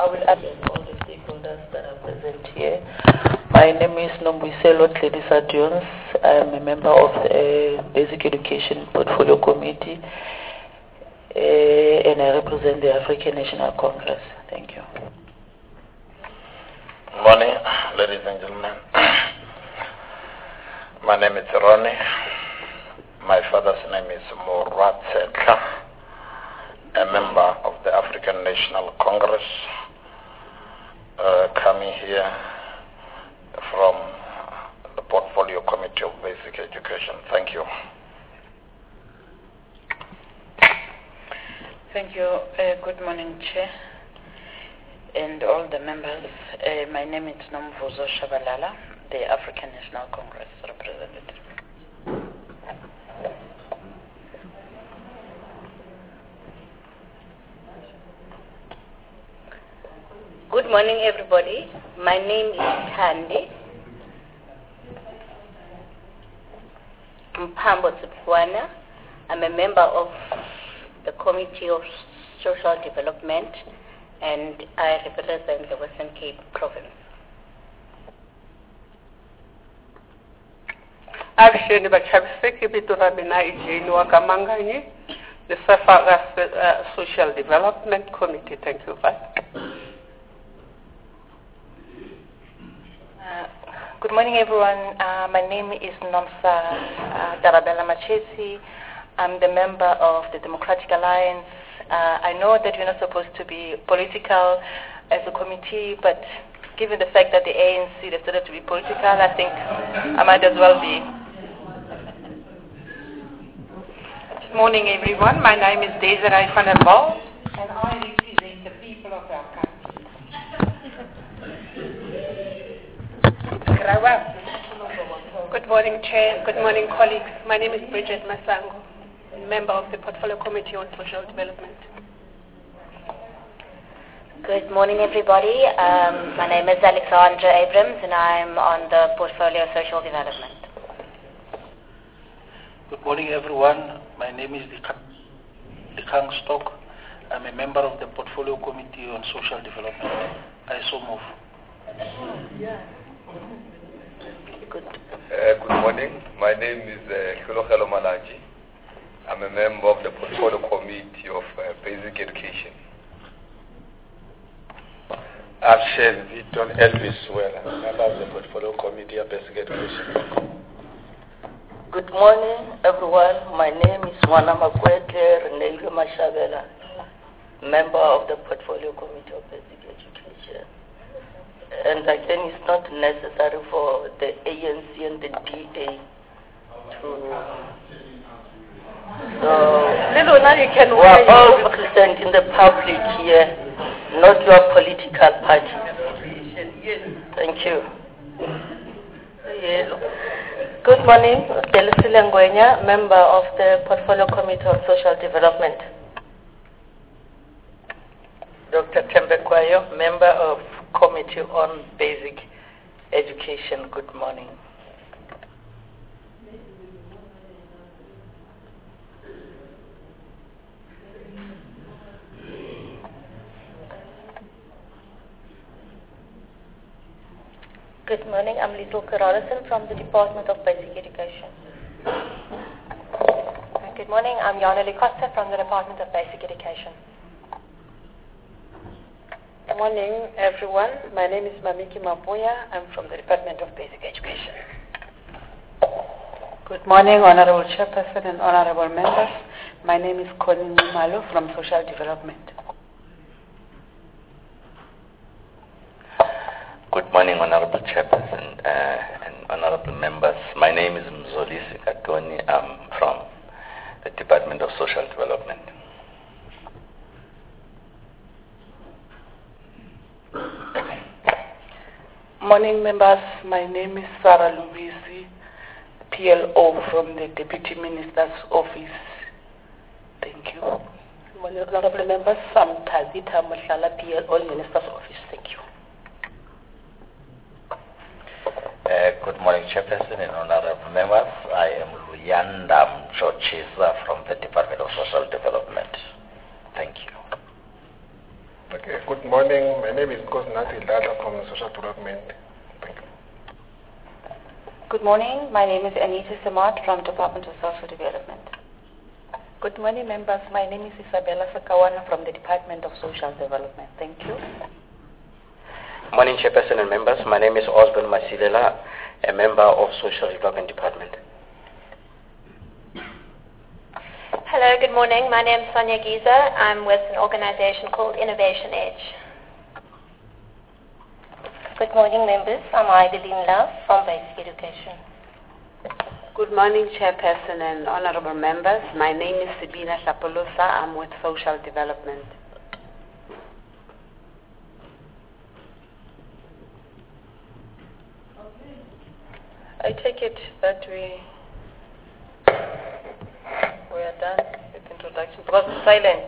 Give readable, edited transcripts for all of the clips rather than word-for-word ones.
I will address all the stakeholders that are present here. My name is Nombwiselo Tledisa Jones. I am a member of the Basic Education Portfolio Committee and I represent the African National Congress. Thank you. Good morning, ladies and gentlemen. My name is Ronnie. My father's name is Murat Sedla, a member of the African National Congress, coming here from the Portfolio Committee of Basic Education. Thank you. Thank you. Good morning, Chair, and all the members. My name is Nomvuzo Shabalala, the African National Congress representative. Good morning, everybody. My name is Thandi Mpambo Tsipwana. I'm a member of the Committee of Social Development, and I represent the Western Cape Province. Avisheni Bachabiseki Biturabina Ijeni Wakamangani, the Safaga Social Development Committee. Thank you, Good morning, everyone. My name is Nomsa Darabella Machesi. I'm the member of the Democratic Alliance. I know that we're not supposed to be political as a committee, but given the fact that the ANC decided to be political, I think I might as well be. Good morning, everyone. My name is Desiree van der Walt, and I represent the people of our country. Good morning, Chair. Good morning, colleagues. My name is Bridget Masango, member of the Portfolio Committee on Social Development. Good morning, everybody. My name is Alexandra Abrams, and I'm on the Portfolio Social Development. Good morning, everyone. My name is Dikang Stock. I'm a member of the Portfolio Committee on Social Development. I so move. Good morning. My name is Khulogelo Malaji. I'm a member of the Portfolio Committee of Basic Education. Abshen Viton Elvis Wela, member of the Portfolio Committee of Basic Education. Good morning, everyone. My name is Wana Makwete Reneglo Mashabela, member of the Portfolio Committee of Basic Education. And again, it's not necessary for the ANC and the DA to. So, we're all representing the public here, not your political party. Thank you. Good morning, Delisile Ngwenya, member of the Portfolio Committee on Social Development. Dr. Tembekwayo, member of Committee on Basic Education. Good morning. Good morning, I'm Liesl Karalison from the Department of Basic Education. Good morning, I'm Janelle Costa from the Department of Basic Education. Good morning, everyone. My name is Mamiki Mabuya. I'm from the Department of Basic Education. Good morning, Honorable Chairperson and Honorable Members. My name is Connie Nimalo from Social Development. Good morning, Honorable Chairperson and Honorable Members. My name is Mzolisi Katoni. I'm from the Department of Social Development. Morning, members. My name is Sarah Luisi, PLO from the Deputy Minister's Office. Thank you. Good morning, honorable members. I'm Tazita Mashala, PLO, Minister's Office. Thank you. Good morning, Chairperson and Honorable Members. I am Luyanda Mchochisa from the Department of Social Development. Thank you. Okay, good morning. My name is Kosnati Data from Social Development. Thank you. Good morning. My name is Anita Samat from Department of Social Development. Good morning, members. My name is Isabella Sakawana from the Department of Social Development. Thank you. Morning, Chairperson and members. My name is Osborne Masilela, a member of Social Development Department. Hello, good morning. My name is Sonia Giza. I'm with an organization called Innovation Edge. Good morning, members. I'm Ivelyn Love from Basic Education. Good morning, Chairperson and honorable members. My name is Sabina Shapolosa. I'm with Social Development. I take it that we are done with introduction because it's silent.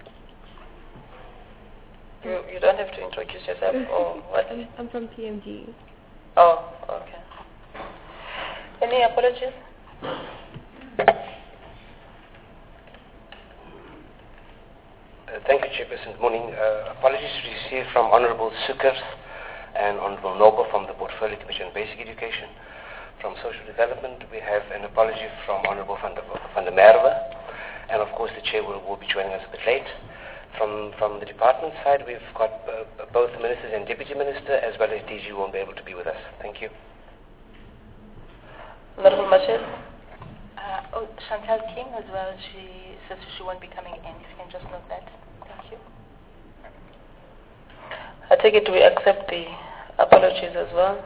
You don't have to introduce yourself or what? I'm from PMG. Oh, okay. Any apologies? Thank you, Chairperson. Good morning. Apologies received from Honorable Sukers and Honorable Noble from the Portfolio Commission on Basic Education. From Social Development, we have an apology from Honorable van der Merwe, and of course the Chair will be joining us a bit late. From the department side, we've got both Ministers and Deputy Minister as well as DG who won't be able to be with us. Thank you. Honorable Machel? Chantal King as well. She says she won't be coming in. If you can just note that. Thank you. I take it we accept the apologies as well.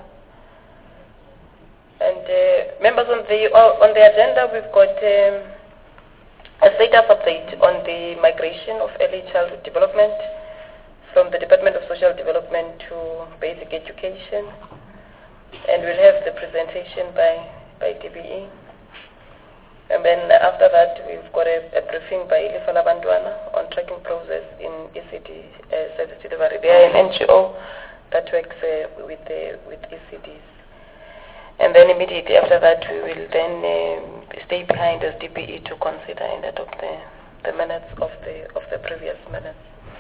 And members, on the agenda, we've got a status update on the migration of early childhood development from the Department of Social Development to Basic Education. And we'll have the presentation by DBE. And then after that, we've got a briefing by Ilifala Bandwana on tracking process in ECD service delivery. They are an NGO that works with ECDs. And then immediately after that, we will then stay behind as DPE to consider and adopt the minutes of the previous minutes.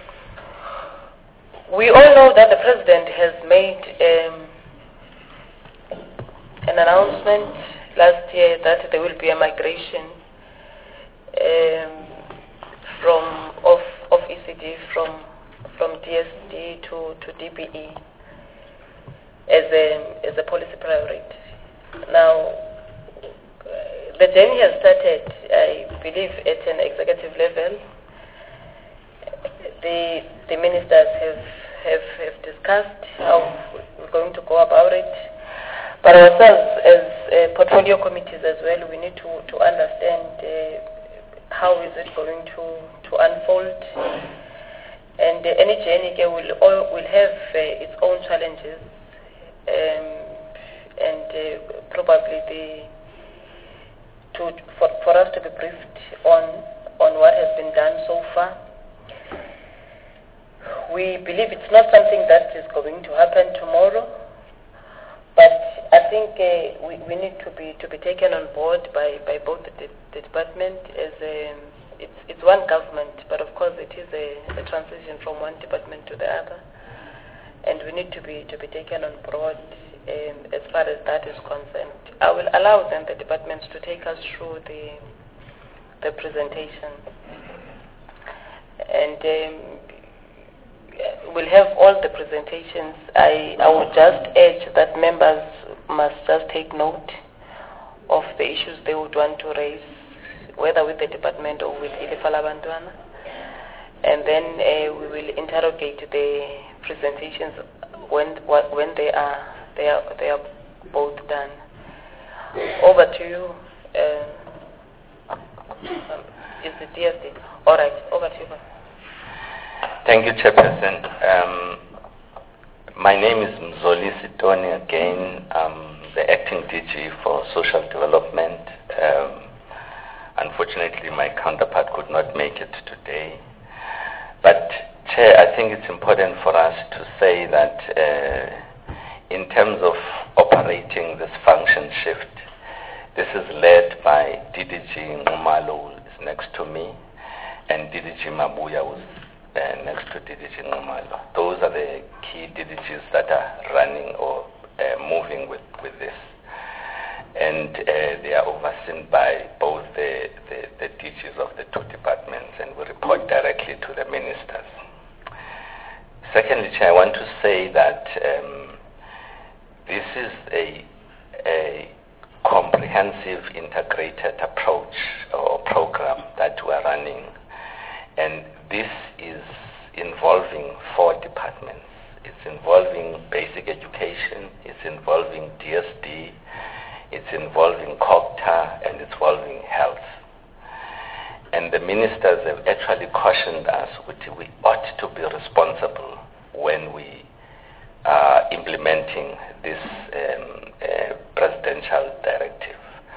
We all know that the President has made an announcement last year that there will be a migration of ECD from DSD to DPE as a policy priority. Now, the journey has started, I believe, at an executive level. The ministers have discussed how we're going to go about it. But ourselves, as portfolio committees as well, we need to understand how is it going to unfold. And any journey will have its own challenges. And probably for us to be briefed on what has been done so far. We believe it's not something that is going to happen tomorrow, but I think we need to be taken on board by both the department as it's one government, but of course it is a transition from one department to the other, and we need to be taken on board. As far as that is concerned, I will allow then the departments to take us through the presentation, and we'll have all the presentations. I would just urge that members must just take note of the issues they would want to raise, whether with the department or with Ilifala Bandwana, and then we will interrogate the presentations when they are both done. Over to you. Is the DSD? All right, over to you. Thank you, Chairperson. My name is Mzoli Sitoni again. I'm the acting DG for Social Development. Unfortunately, my counterpart could not make it today. But, Chair, I think it's important for us to say that in terms of operating this function shift, this is led by DDG Ngumalo, who is next to me, and DDG Mabuya, who's next to DDG Nxumalo. Those are the key DDGs that are running or moving with this. And they are overseen by both the DGs of the two departments, and we report directly to the ministers. Secondly, Chair, I want to say that this is a comprehensive integrated approach or program that we are running, and this is involving 4 departments. It's involving basic education, it's involving DSD, it's involving COGTA, and it's involving health. And the ministers have actually cautioned us that we ought to be responsible when we are implementing this presidential directive.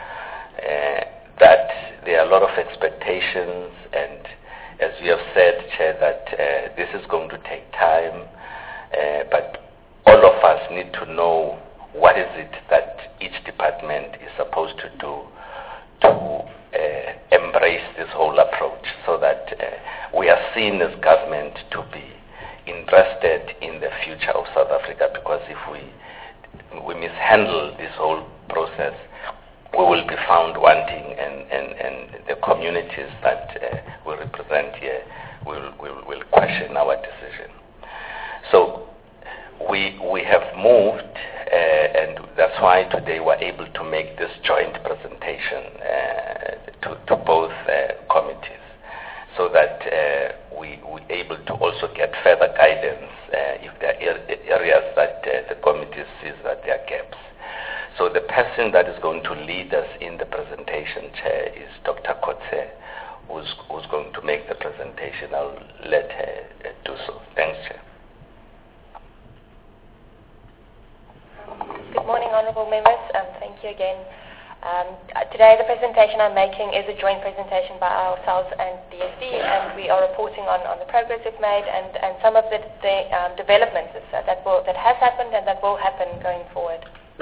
That there are a lot of expectations, and as we have said, Chair, that this is going to take time, but all of us need to know what is it that each department is supposed to do to embrace this whole approach, so that we are seen as government to be interested in the future of South Africa, because if we mishandle this whole process, we will be found wanting, and the communities that we represent here will question our decision. So we have moved, and that's why today we're able to make this joint presentation to both committees, so that we're able to also get further guidance if there are areas that the committee sees that there are gaps. So the person that is going to lead us in the presentation, Chair, is Dr. Kotse, who's going to make the presentation. I'll let her do so. Thanks, Chair. Good morning, honourable members. Thank you again. Today the presentation I'm making is a joint presentation by ourselves and DSD, and we are reporting on the progress we've made and some of the developments that has happened and that will happen going forward.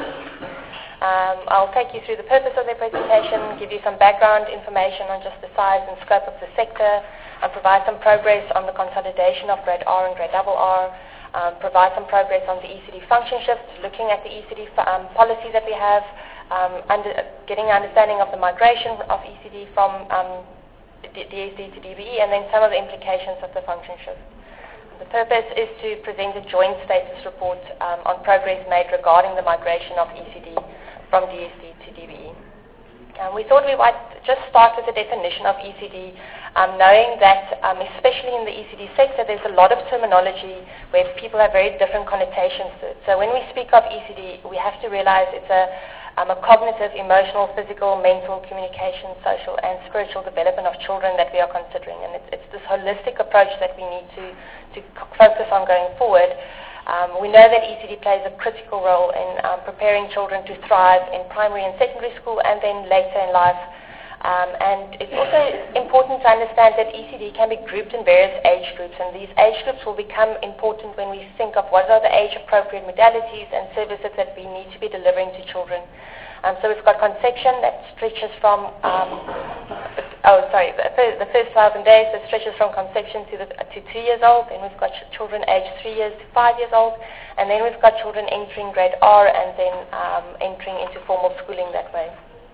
I'll take you through the purpose of the presentation, give you some background information on just the size and scope of the sector, and provide some progress on the consolidation of Grade R and Grade RR, provide some progress on the ECD function shift, looking at the ECD policy that we have, getting an understanding of the migration of ECD from DSD to DBE, and then some of the implications of the function shift. The purpose is to present a joint status report on progress made regarding the migration of ECD from DSD to DBE. We thought we might just start with the definition of ECD, knowing that especially in the ECD sector there's a lot of terminology where people have very different connotations to it. So when we speak of ECD, we have to realize it's a cognitive, emotional, physical, mental, communication, social and spiritual development of children that we are considering, and it's this holistic approach that we need to focus on going forward. We know that ECD plays a critical role in preparing children to thrive in primary and secondary school and then later in life. And it's also important to understand that ECD can be grouped in various age groups, and these age groups will become important when we think of what are the age-appropriate modalities and services that we need to be delivering to children. So we've got conception that stretches from, the first 1,000 days that stretches from conception to 2 years old. Then we've got children aged 3 years to 5 years old. And then we've got children entering Grade R and then entering into formal schooling that way.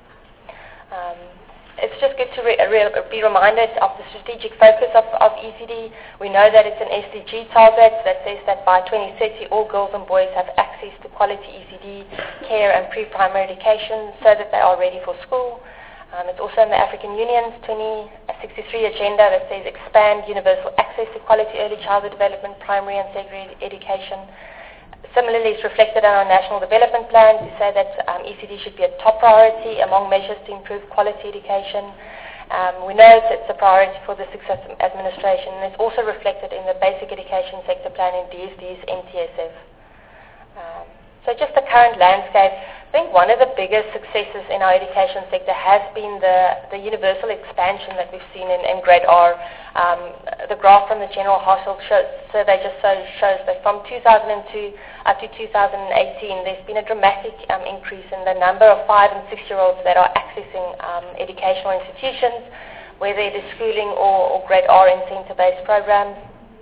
It's just good to be reminded of the strategic focus of ECD. We know that it's an SDG target that says that by 2030 all girls and boys have access to quality ECD care and pre-primary education so that they are ready for school. It's also in the African Union's 2063 agenda that says expand universal access to quality early childhood development, primary and secondary education. Similarly, it's reflected in our national development plan to say that ECD should be a top priority among measures to improve quality education. We know it's a priority for the Success Administration, and it's also reflected in the Basic Education Sector Plan in DSD's MTSF. So just the current landscape, I think one of the biggest successes in our education sector has been the universal expansion that we've seen in Grade R. The graph from the General Household Survey just shows that from 2002 up to 2018, there's been a dramatic increase in the number of 5- and 6-year-olds that are accessing educational institutions, whether it is schooling or Grade R in centre-based programs.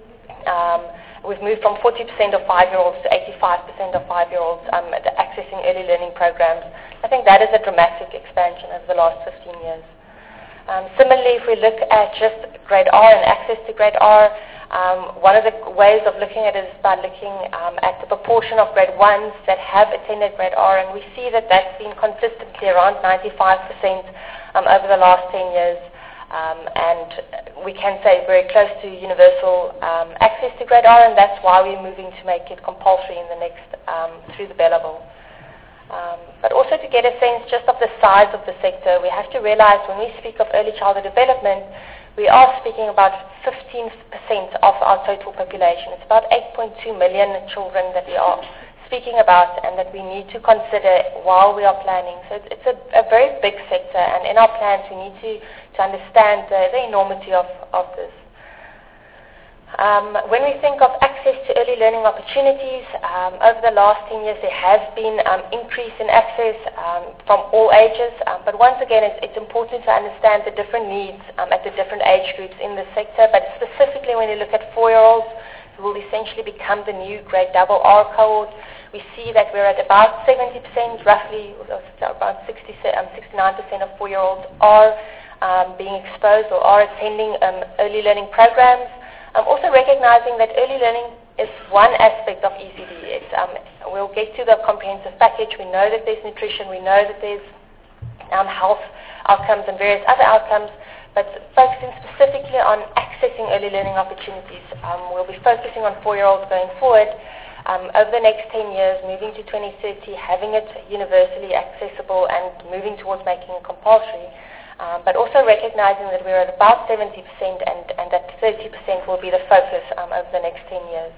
We've moved from 40% of 5-year-olds to 85% of 5-year-olds accessing early learning programs. I think that is a dramatic expansion over the last 15 years. Similarly, if we look at just grade R and access to grade R, one of the ways of looking at it is by looking at the proportion of grade 1s that have attended grade R, and we see that that's been consistently around 95% over the last 10 years. And we can say very close to universal access to grade R, and that's why we're moving to make it compulsory in the next, through the Belleville. But also to get a sense just of the size of the sector, we have to realize when we speak of early childhood development, we are speaking about 15% of our total population. It's about 8.2 million children that we are speaking about and that we need to consider while we are planning. So it's a very big sector, and in our plans we need to understand the enormity of this. When we think of access to early learning opportunities, over the last 10 years there has been increase in access from all ages, but once again it's important to understand the different needs at the different age groups in the sector, but specifically when you look at 4-year-olds who will essentially become the new grade RR cohort, we see that we're at about 70%, roughly about 69% of 4-year-olds are being exposed or are attending early learning programs. Also recognizing that early learning is one aspect of ECD. We'll get to the comprehensive package. We know that there's nutrition, we know that there's health outcomes and various other outcomes, but focusing specifically on accessing early learning opportunities. We'll be focusing on 4-year-olds going forward. Over the next 10 years, moving to 2030, having it universally accessible and moving towards making it compulsory. But also recognizing that we're at about 70% and that 30% will be the focus over the next 10 years.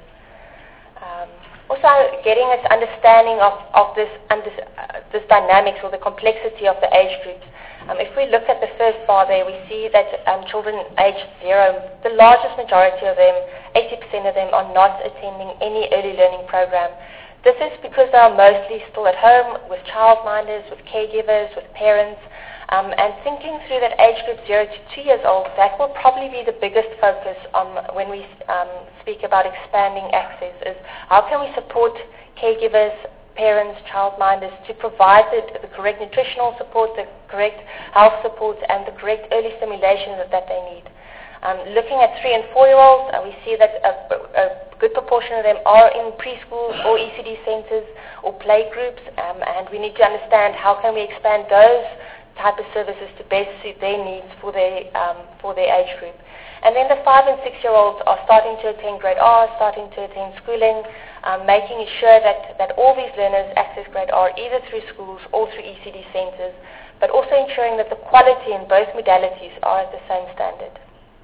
Also getting an understanding of this dynamics or the complexity of the age groups. If we look at the first bar there, we see that children aged 0, the largest majority of them, 80% of them, are not attending any early learning program. This is because they are mostly still at home with childminders, with caregivers, with parents. And thinking through that age group 0 to 2 years old, that will probably be the biggest focus when we speak about expanding access, is how can we support caregivers, parents, childminders to provide the correct nutritional support, the correct health support, and the correct early stimulation that they need. Looking at 3 and 4-year-olds, we see that a good proportion of them are in preschool or ECD centers or play groups, and we need to understand how can we expand those type of services to best suit their needs for their age group. And then the 5 and 6-year-olds are starting to attend grade R, starting to attend schooling, making sure that all these learners access grade R either through schools or through ECD centers, but also ensuring that the quality in both modalities are at the same standard.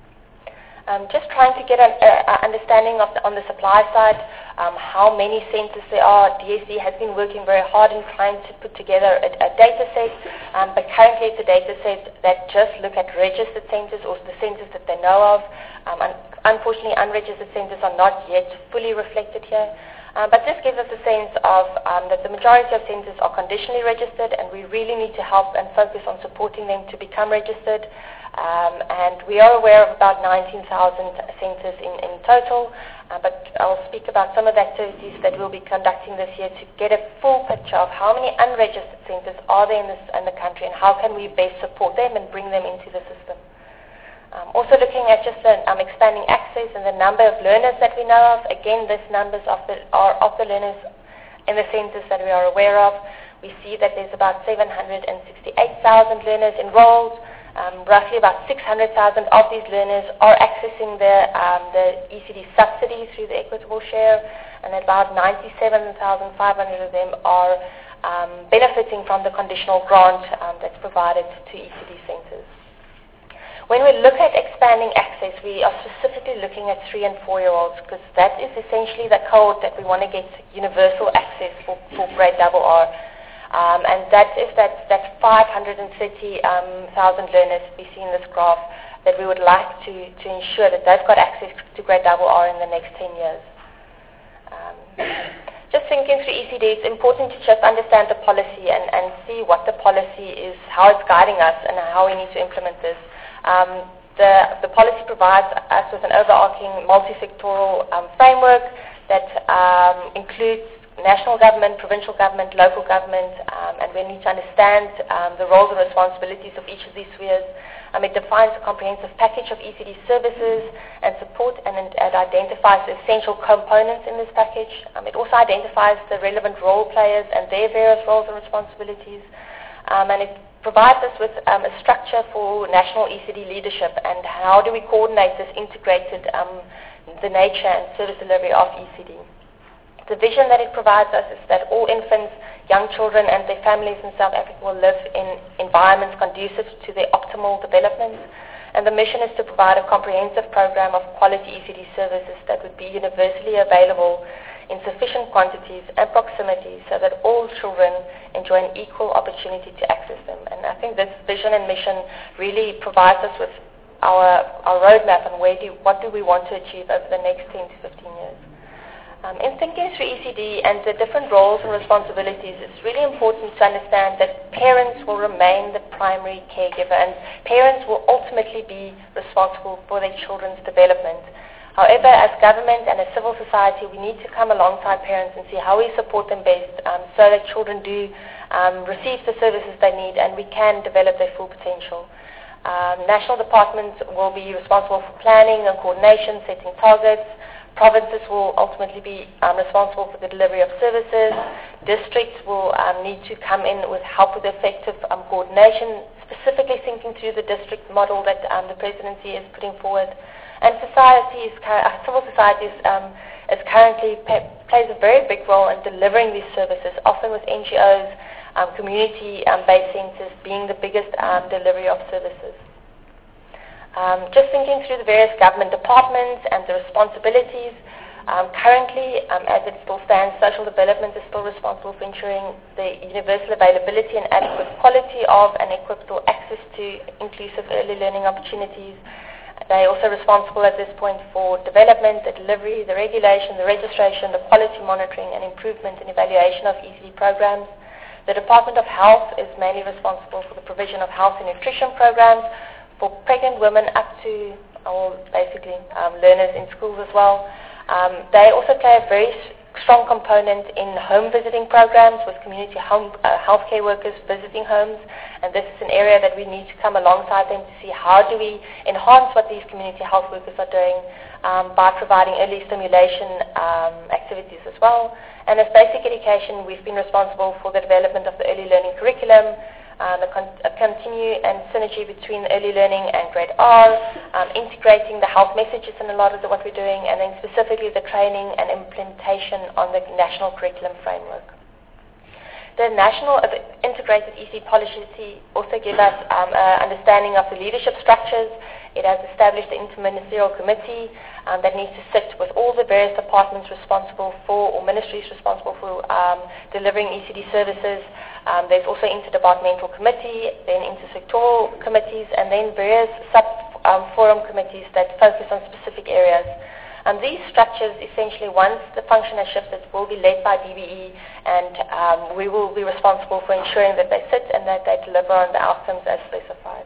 Just trying to get an understanding on the supply side, how many centers there are. DSD has been working very hard in trying to put together a data set, but currently it's a data set that just look at registered centers or the centers that they know of. Unfortunately, unregistered centers are not yet fully reflected here. But this gives us a sense of that the majority of centers are conditionally registered, and we really need to help and focus on supporting them to become registered. And we are aware of about 19,000 centers in total, but I'll speak about some of the activities that we'll be conducting this year to get a full picture of how many unregistered centers are there in the country and how can we best support them and bring them into the system. Also looking at just expanding access and the number of learners that we know of. Again, these numbers are of the learners in the centers that we are aware of. We see that there's about 768,000 learners enrolled. Roughly about 600,000 of these learners are accessing the ECD subsidy through the equitable share, and about 97,500 of them are benefiting from the conditional grant that's provided to ECD centers. When we look at expanding access, we are specifically looking at 3 and 4-year-olds because that is essentially the cohort that we want to get universal access for grade RR. And that is that 530,000 learners we see in this graph that we would like to ensure that they've got access to grade RR in the next 10 years. Just thinking through ECD, it's important to just understand the policy and see what the policy is, how it's guiding us, and how we need to implement this. The policy provides us with an overarching multi-sectoral framework that includes national government, provincial government, local government, and we need to understand the roles and responsibilities of each of these spheres. It defines a comprehensive package of ECD services and support, and it identifies the essential components in this package. It also identifies the relevant role players and their various roles and responsibilities, and it provides us with a structure for national ECD leadership and how do we coordinate this integrated the nature and service delivery of ECD. The vision that it provides us is that all infants, young children and their families in South Africa will live in environments conducive to their optimal development, and the mission is to provide a comprehensive program of quality ECD services that would be universally available in sufficient quantities and proximity so that all children enjoy an equal opportunity to access them. And I think this vision and mission really provides us with our roadmap on what do we want to achieve over the next 10 to 15 years. In thinking through ECD and the different roles and responsibilities, it's really important to understand that parents will remain the primary caregiver and parents will ultimately be responsible for their children's development. However, as government and as civil society, we need to come alongside parents and see how we support them best so that children do receive the services they need and we can develop their full potential. National departments will be responsible for planning and coordination, setting targets. Provinces will ultimately be responsible for the delivery of services. Districts will need to come in with help with effective coordination, specifically thinking through the district model that the presidency is putting forward. And civil society is currently plays a very big role in delivering these services, often with NGOs, community-based centres being the biggest delivery of services. Just thinking through the various government departments and the responsibilities, currently, as it still stands, social development is still responsible for ensuring the universal availability and adequate quality of and equitable access to inclusive early learning opportunities. They are also responsible at this point for development, the delivery, the regulation, the registration, the quality monitoring and improvement and evaluation of ECD programs. The Department of Health is mainly responsible for the provision of health and nutrition programs for pregnant women up to basically learners in schools as well. They also play a very strong component in home visiting programs with community healthcare workers visiting homes, and this is an area that we need to come alongside them to see how do we enhance what these community health workers are doing by providing early stimulation activities as well. And as basic education, we've been responsible for the development of the early learning curriculum, a continue and synergy between early learning and grade R, integrating the health messages in a lot of what we're doing, and then specifically the training and implementation on the national curriculum framework. The national integrated ECD policy also gives us understanding of the leadership structures. It has established the interministerial committee that needs to sit with all the various departments responsible for, or ministries responsible for delivering ECD services. There's also interdepartmental committee, then intersectoral committees, and then various sub-forum committees that focus on specific areas. These structures, essentially, once the function has shifted, will be led by DBE, and we will be responsible for ensuring that they sit and that they deliver on the outcomes as specified.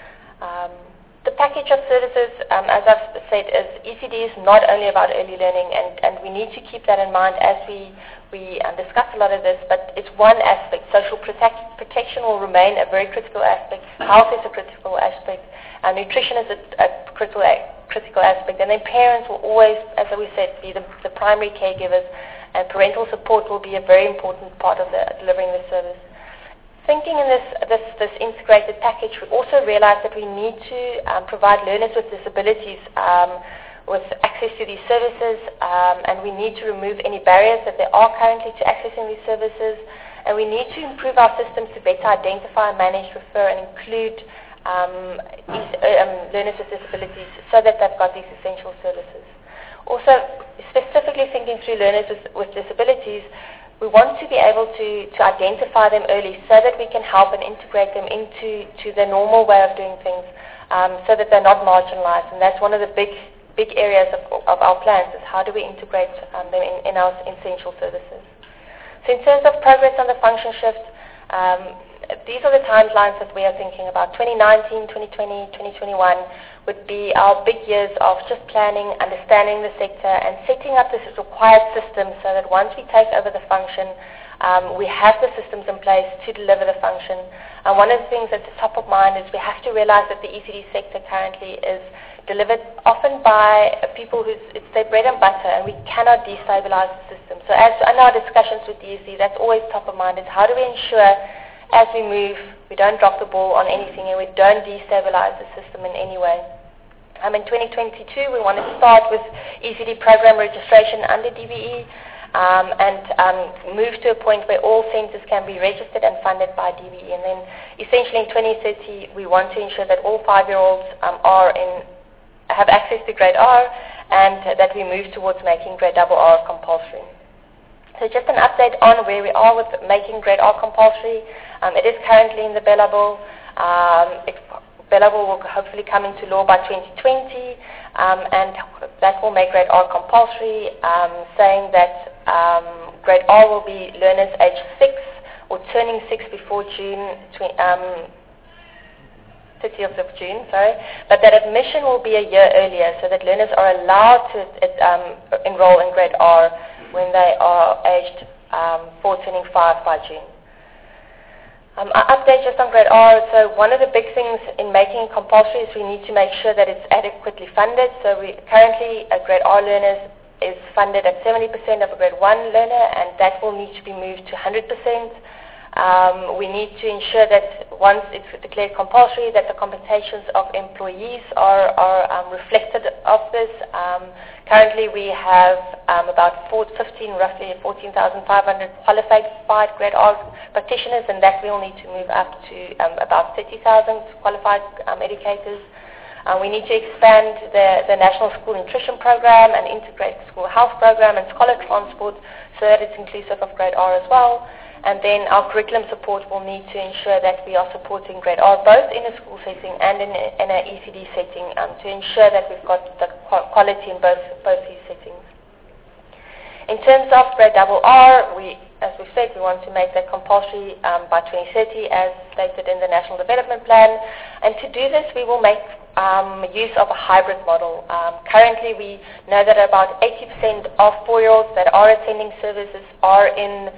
The package of services, as I've said, is ECD is not only about early learning, and we need to keep that in mind as we discuss a lot of this, but it's one aspect. Social protection will remain a very critical aspect. Health is a critical aspect. Nutrition is a critical aspect. And then parents will always, as we said, be the primary caregivers, and parental support will be a very important part of delivering the service. Thinking in this integrated package, we also realize that we need to provide learners with disabilities with access to these services, and we need to remove any barriers that there are currently to accessing these services, and we need to improve our systems to better identify, manage, refer, and include learners with disabilities so that they've got these essential services. Also, specifically thinking through learners with disabilities, we want to be able to identify them early so that we can help and integrate them into the normal way of doing things, so that they're not marginalized. And that's one of the big areas of our plans, is how do we integrate them in our essential services. So in terms of progress on the function shift, these are the timelines that we are thinking about. 2019, 2020, 2021 would be our big years of just planning, understanding the sector, and setting up this required system so that once we take over the function, we have the systems in place to deliver the function. And one of the things that's top of mind is we have to realize that the ECD sector currently is delivered often by people it's their bread and butter, and we cannot destabilize the system. So as in our discussions with DSC, that's always top of mind, is how do we ensure as we move, we don't drop the ball on anything and we don't destabilize the system in any way. In 2022, we want to start with ECD program registration under DBE and move to a point where all centres can be registered and funded by DBE. And then essentially in 2030, we want to ensure that all 5-year-olds have access to grade R and that we move towards making grade RR compulsory. So just an update on where we are with making grade R compulsory. It is currently in the Bella Bill. Bella Bill will hopefully come into law by 2020, and that will make grade R compulsory, saying that grade R will be learners age 6 or turning 6 before June 30th of June, but that admission will be a year earlier so that learners are allowed to enroll in grade R when they are aged 4 turning 5 by June. An update just on grade R. So one of the big things in making it compulsory is we need to make sure that it's adequately funded. So currently a grade R learner is funded at 70% of a grade 1 learner, and that will need to be moved to 100%. We need to ensure that once it's declared compulsory, that the compensations of employees are reflected of this. Currently, we have about roughly 14,500 qualified grade R practitioners, and that we will need to move up to about 30,000 qualified educators. We need to expand the National School Nutrition Program and Integrated School Health Program and Scholar Transport so that it's inclusive of grade R as well. And then our curriculum support will need to ensure that we are supporting grade R both in a school setting and in an ECD setting to ensure that we've got the quality in both these settings. In terms of grade RR, as we said, we want to make that compulsory by 2030 as stated in the National Development Plan. And to do this, we will make use of a hybrid model. Currently, we know that about 80% of 4-year-olds that are attending services are in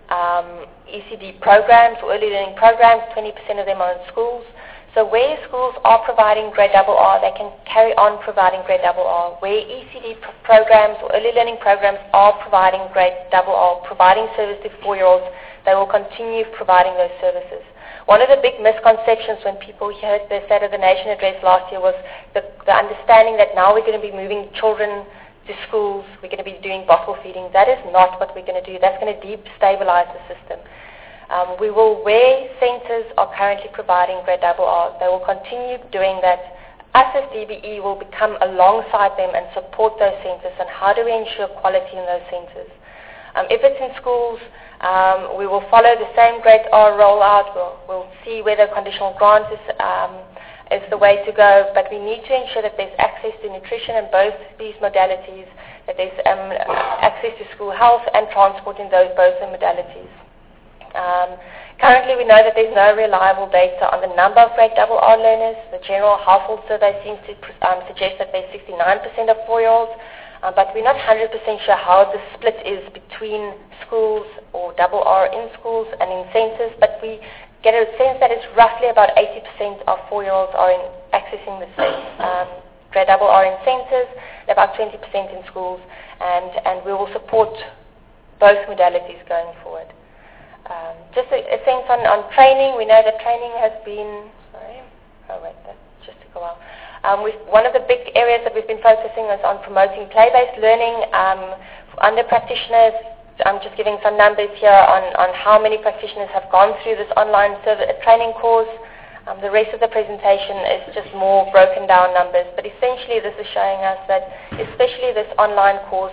ECD programs or early learning programs. 20% of them are in schools. So where schools are providing grade RR, they can carry on providing grade RR. Where ECD programs or early learning programs are providing grade RR, providing service to 4-year-olds, they will continue providing those services. One of the big misconceptions when people heard the State of the Nation address last year was the understanding that now we're going to be moving children to schools, we're going to be doing bottle feeding. That is not what we're going to do. That's going to destabilize the system. We will, where centres are currently providing grade RR, they will continue doing that. Us as DBE will become alongside them and support those centres, and how do we ensure quality in those centres. If it's in schools, we will follow the same grade R rollout. We'll see whether conditional grant is the way to go, but we need to ensure that there's access to nutrition in both these modalities, that there's access to school health and transport in both modalities. Currently, we know that there's no reliable data on the number of grade RR learners. The general household survey seems to suggest that there's 69% of 4-year-olds, but we're not 100% sure how the split is between schools or RR in schools and in centres, but we get a sense that it's roughly about 80% of 4-year-olds are accessing the grade RR in centres, about 20% in schools, and we will support both modalities going forward. Just a sense on training. We know that training has been, that just took a while. One of the big areas that we've been focusing is on promoting play-based learning under practitioners. I'm just giving some numbers here on how many practitioners have gone through this online training course. The rest of the presentation is just more broken down numbers, but essentially this is showing us that especially this online course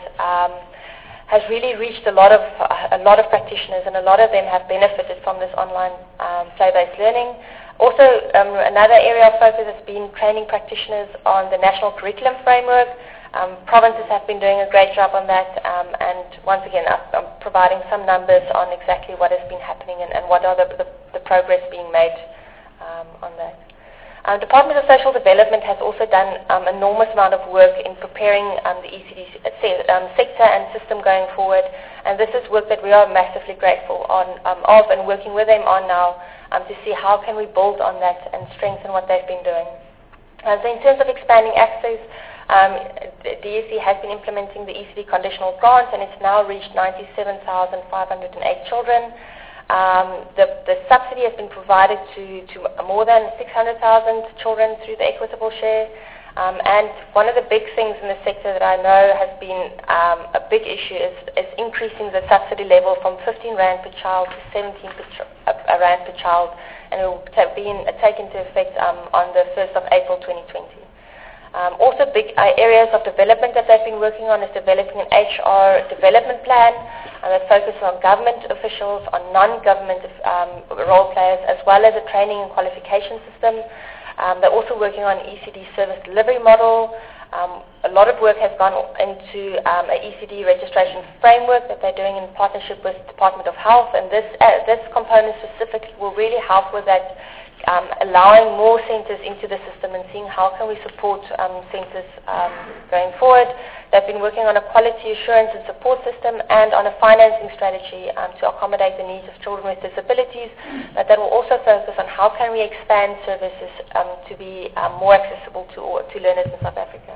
has really reached a lot of practitioners, and a lot of them have benefited from this online play-based learning. Also, another area of focus has been training practitioners on the National Curriculum Framework. Provinces have been doing a great job on that, and once again, I'm providing some numbers on exactly what has been happening and what are the progress being made on that. Department of Social Development has also done enormous amount of work in preparing the ECD sector and system going forward, and this is work that we are massively grateful of and working with them on now to see how can we build on that and strengthen what they've been doing. So in terms of expanding access, DSC has been implementing the ECD conditional grant, and it's now reached 97,508 children. The subsidy has been provided to more than 600,000 children through the equitable share. And one of the big things in the sector that I know has been a big issue is increasing the subsidy level from 15 Rand per child to 17 Rand per child, and it will take into effect on the 1st of April 2020. Also big areas of development that they've been working on is developing an HR development plan that focuses on government officials, on non-government role players, as well as a training and qualification system. They're also working on an ECD service delivery model. A lot of work has gone into an ECD registration framework that they're doing in partnership with Department of Health, and this component specifically will really help with that, allowing more centres into the system and seeing how can we support centres going forward. They've been working on a quality assurance and support system and on a financing strategy to accommodate the needs of children with disabilities. That will also focus on how can we expand services to be more accessible to learners in South Africa.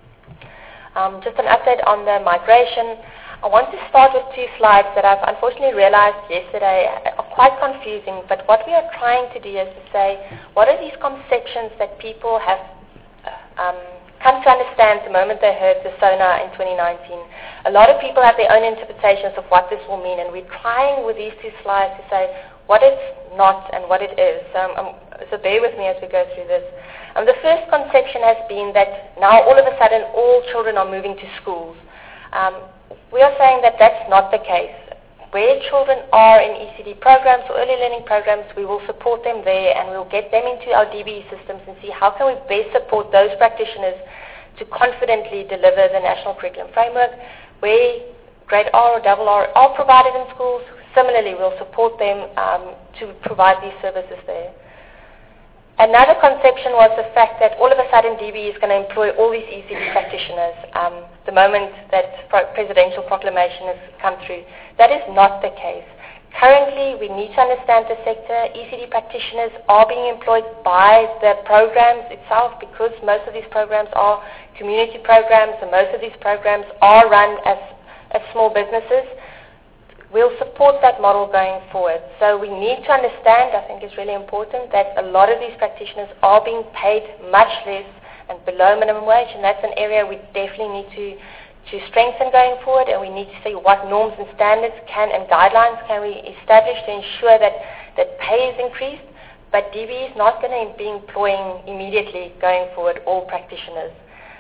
Just an update on the migration. I want to start with two slides that I've unfortunately realized yesterday are quite confusing, but what we are trying to do is to say, what are these conceptions that people have come to understand the moment they heard the SONA in 2019? A lot of people have their own interpretations of what this will mean, and we're trying with these two slides to say what it's not and what it is. So bear with me as we go through this. The first conception has been that now all of a sudden all children are moving to schools. We are saying that that's not the case. Where children are in ECD programs or early learning programs, we will support them there, and we'll get them into our DBE systems and see how can we best support those practitioners to confidently deliver the National Curriculum Framework. Where grade R or double R are provided in schools, similarly we'll support them to provide these services there. Another conception was the fact that all of a sudden DBE is going to employ all these ECD practitioners the moment that presidential proclamation has come through. That is not the case. Currently, we need to understand the sector. ECD practitioners are being employed by the programs itself, because most of these programs are community programs, and most of these programs are run as small businesses. We'll support that model going forward. So we need to understand, I think it's really important, that a lot of these practitioners are being paid much less and below minimum wage, and that's an area we definitely need to strengthen going forward, and we need to see what norms and standards and guidelines can we establish to ensure that pay is increased, but DBE is not going to be employing immediately going forward all practitioners.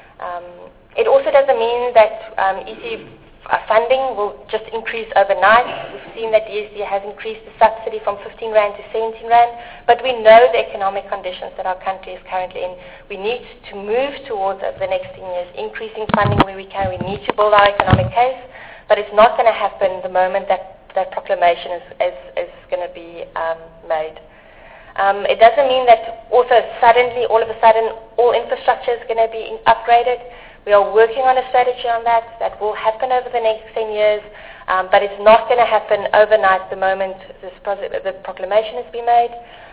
It also doesn't mean that ECD funding will just increase overnight. We've seen that DSC has increased the subsidy from 15 Rand to 17 Rand, but we know the economic conditions that our country is currently in. We need to move towards, over the next 10 years, increasing funding where we can. We need to build our economic case, but it's not going to happen the moment that proclamation is going to be made. It doesn't mean that also suddenly, all of a sudden, all infrastructure is going to be upgraded. We are working on a strategy on that. That will happen over the next 10 years, but it's not going to happen overnight the moment the proclamation has been made.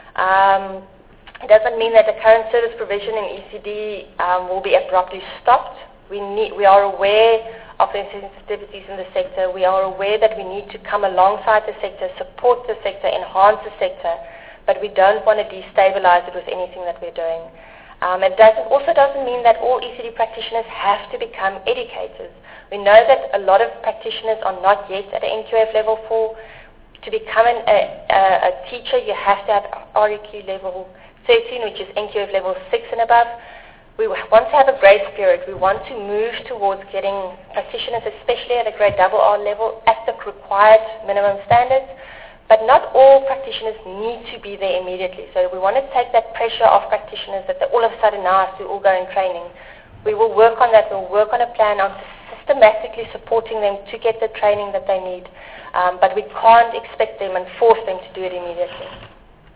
It doesn't mean that the current service provision in ECD will be abruptly stopped. We are aware of the sensitivities in the sector. We are aware that we need to come alongside the sector, support the sector, enhance the sector, but we don't want to destabilize it with anything that we're doing. It also doesn't mean that all ECD practitioners have to become educators. We know that a lot of practitioners are not yet at NQF level 4. To become a teacher, you have to have REQ level 13, which is NQF level 6 and above. We want to have a grace period. We want to move towards getting practitioners, especially at a grade RR level, at the required minimum standards. But not all practitioners need to be there immediately. So we want to take that pressure off practitioners that they all of a sudden now have to all go in training. We will work on that. We'll work on a plan on systematically supporting them to get the training that they need. But we can't expect them and force them to do it immediately.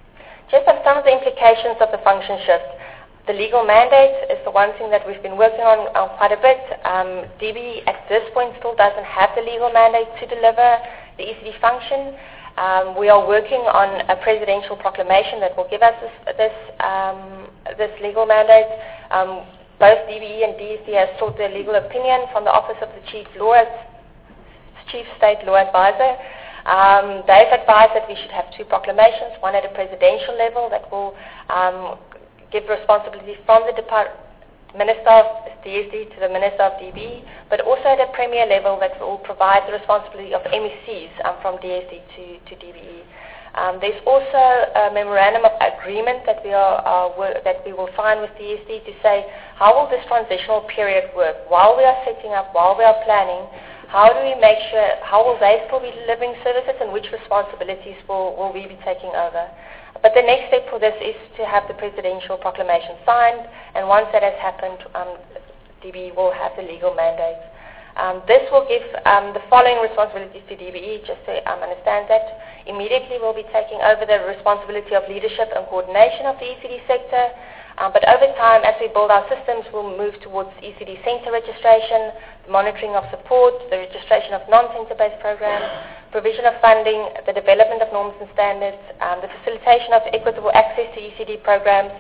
Just on some of the implications of the function shift. The legal mandate is the one thing that we've been working on quite a bit. DBE at this point still doesn't have the legal mandate to deliver the ECD function. We are working on a presidential proclamation that will give us this legal mandate. Both DBE and DSD have sought the legal opinion from the Office of the Chief State Law Advisor. They've advised that we should have two proclamations, one at a presidential level that will give responsibility from the Minister of DSD to the Minister of DBE, but also at a premier level that will provide the responsibility of MECs from DSD to DBE. There's also a memorandum of agreement that we will sign with DSD to say how will this transitional period work while we are setting up, while we are planning. How do we make sure, how will they still be delivering services and which responsibilities will we be taking over? But the next step for this is to have the presidential proclamation signed, and once that has happened, DBE will have the legal mandate. This will give the following responsibilities to DBE, just to understand that. Immediately we'll be taking over the responsibility of leadership and coordination of the ECD sector, but over time, as we build our systems, we'll move towards ECD center registration, the monitoring of support, the registration of non-center-based programs, provision of funding, the development of norms and standards, the facilitation of equitable access to ECD programs,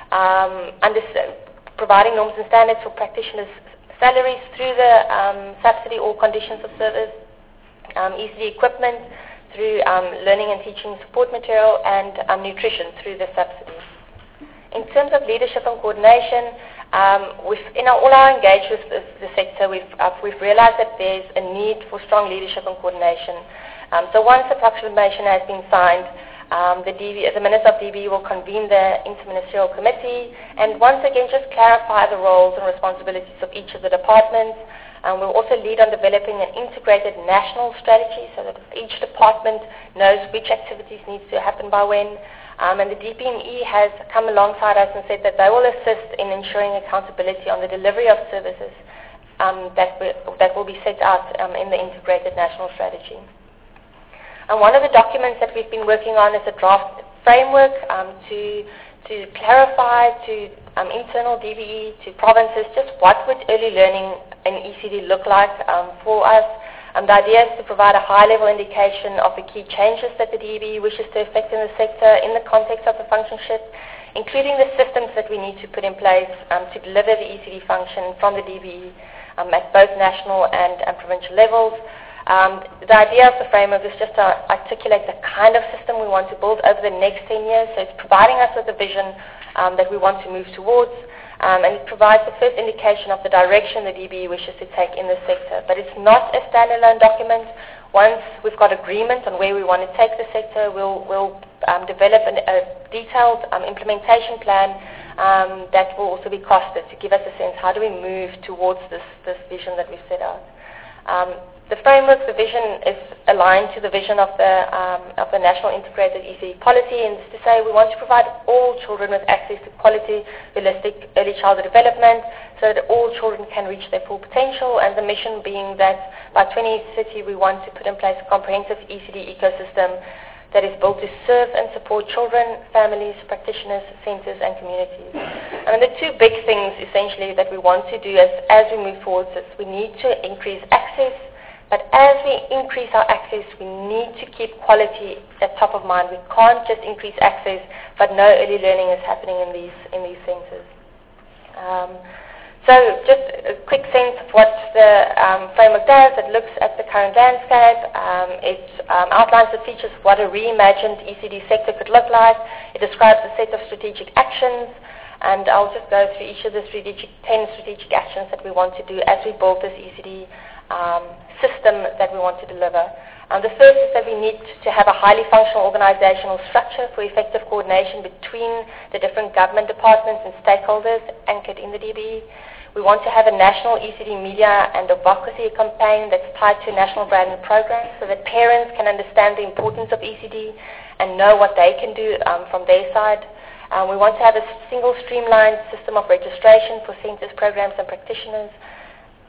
providing norms and standards for practitioners' salaries through the subsidy or conditions of service, ECD equipment through learning and teaching support material, and nutrition through the subsidy. In terms of leadership and coordination, in all our engagement with the sector, we've realized that there's a need for strong leadership and coordination. So once the proclamation has been signed, the Minister of DBE will convene the Interministerial Committee and once again just clarify the roles and responsibilities of each of the departments. We'll also lead on developing an integrated national strategy so that each department knows which activities needs to happen by when. And the DPME has come alongside us and said that they will assist in ensuring accountability on the delivery of services that will be set out in the integrated national strategy. And one of the documents that we've been working on is a draft framework to clarify to internal DBE, to provinces, just what would early learning in ECD look like for us. The idea is to provide a high-level indication of the key changes that the DBE wishes to effect in the sector in the context of the function shift, including the systems that we need to put in place to deliver the ECD function from the DBE at both national and provincial levels. The idea of the framework is just to articulate the kind of system we want to build over the next 10 years. So it's providing us with a vision that we want to move towards. And it provides the first indication of the direction the DBE wishes to take in the sector. But it's not a standalone document. Once we've got agreement on where we want to take the sector, we'll develop a detailed implementation plan that will also be costed to give us a sense, how do we move towards this vision that we've set out. The framework, the vision is aligned to the vision of the National Integrated ECD Policy, and it's to say we want to provide all children with access to quality, holistic early childhood development so that all children can reach their full potential, and the mission being that by 2030 we want to put in place a comprehensive ECD ecosystem that is built to serve and support children, families, practitioners, centres and communities. And the two big things essentially that we want to do as we move forward is we need to increase access. But as we increase our access, we need to keep quality at top of mind. We can't just increase access, but no early learning is happening in these centres. So just a quick sense of what the framework does. It looks at the current landscape. It outlines the features of what a reimagined ECD sector could look like. It describes a set of strategic actions. And I'll just go through each of the 10 strategic actions that we want to do as we build this ECD system that we want to deliver. The first is that we need to have a highly functional organizational structure for effective coordination between the different government departments and stakeholders anchored in the DBE. We want to have a national ECD media and advocacy campaign that's tied to national branding programs so that parents can understand the importance of ECD and know what they can do from their side. We want to have a single streamlined system of registration for centres, programs and practitioners.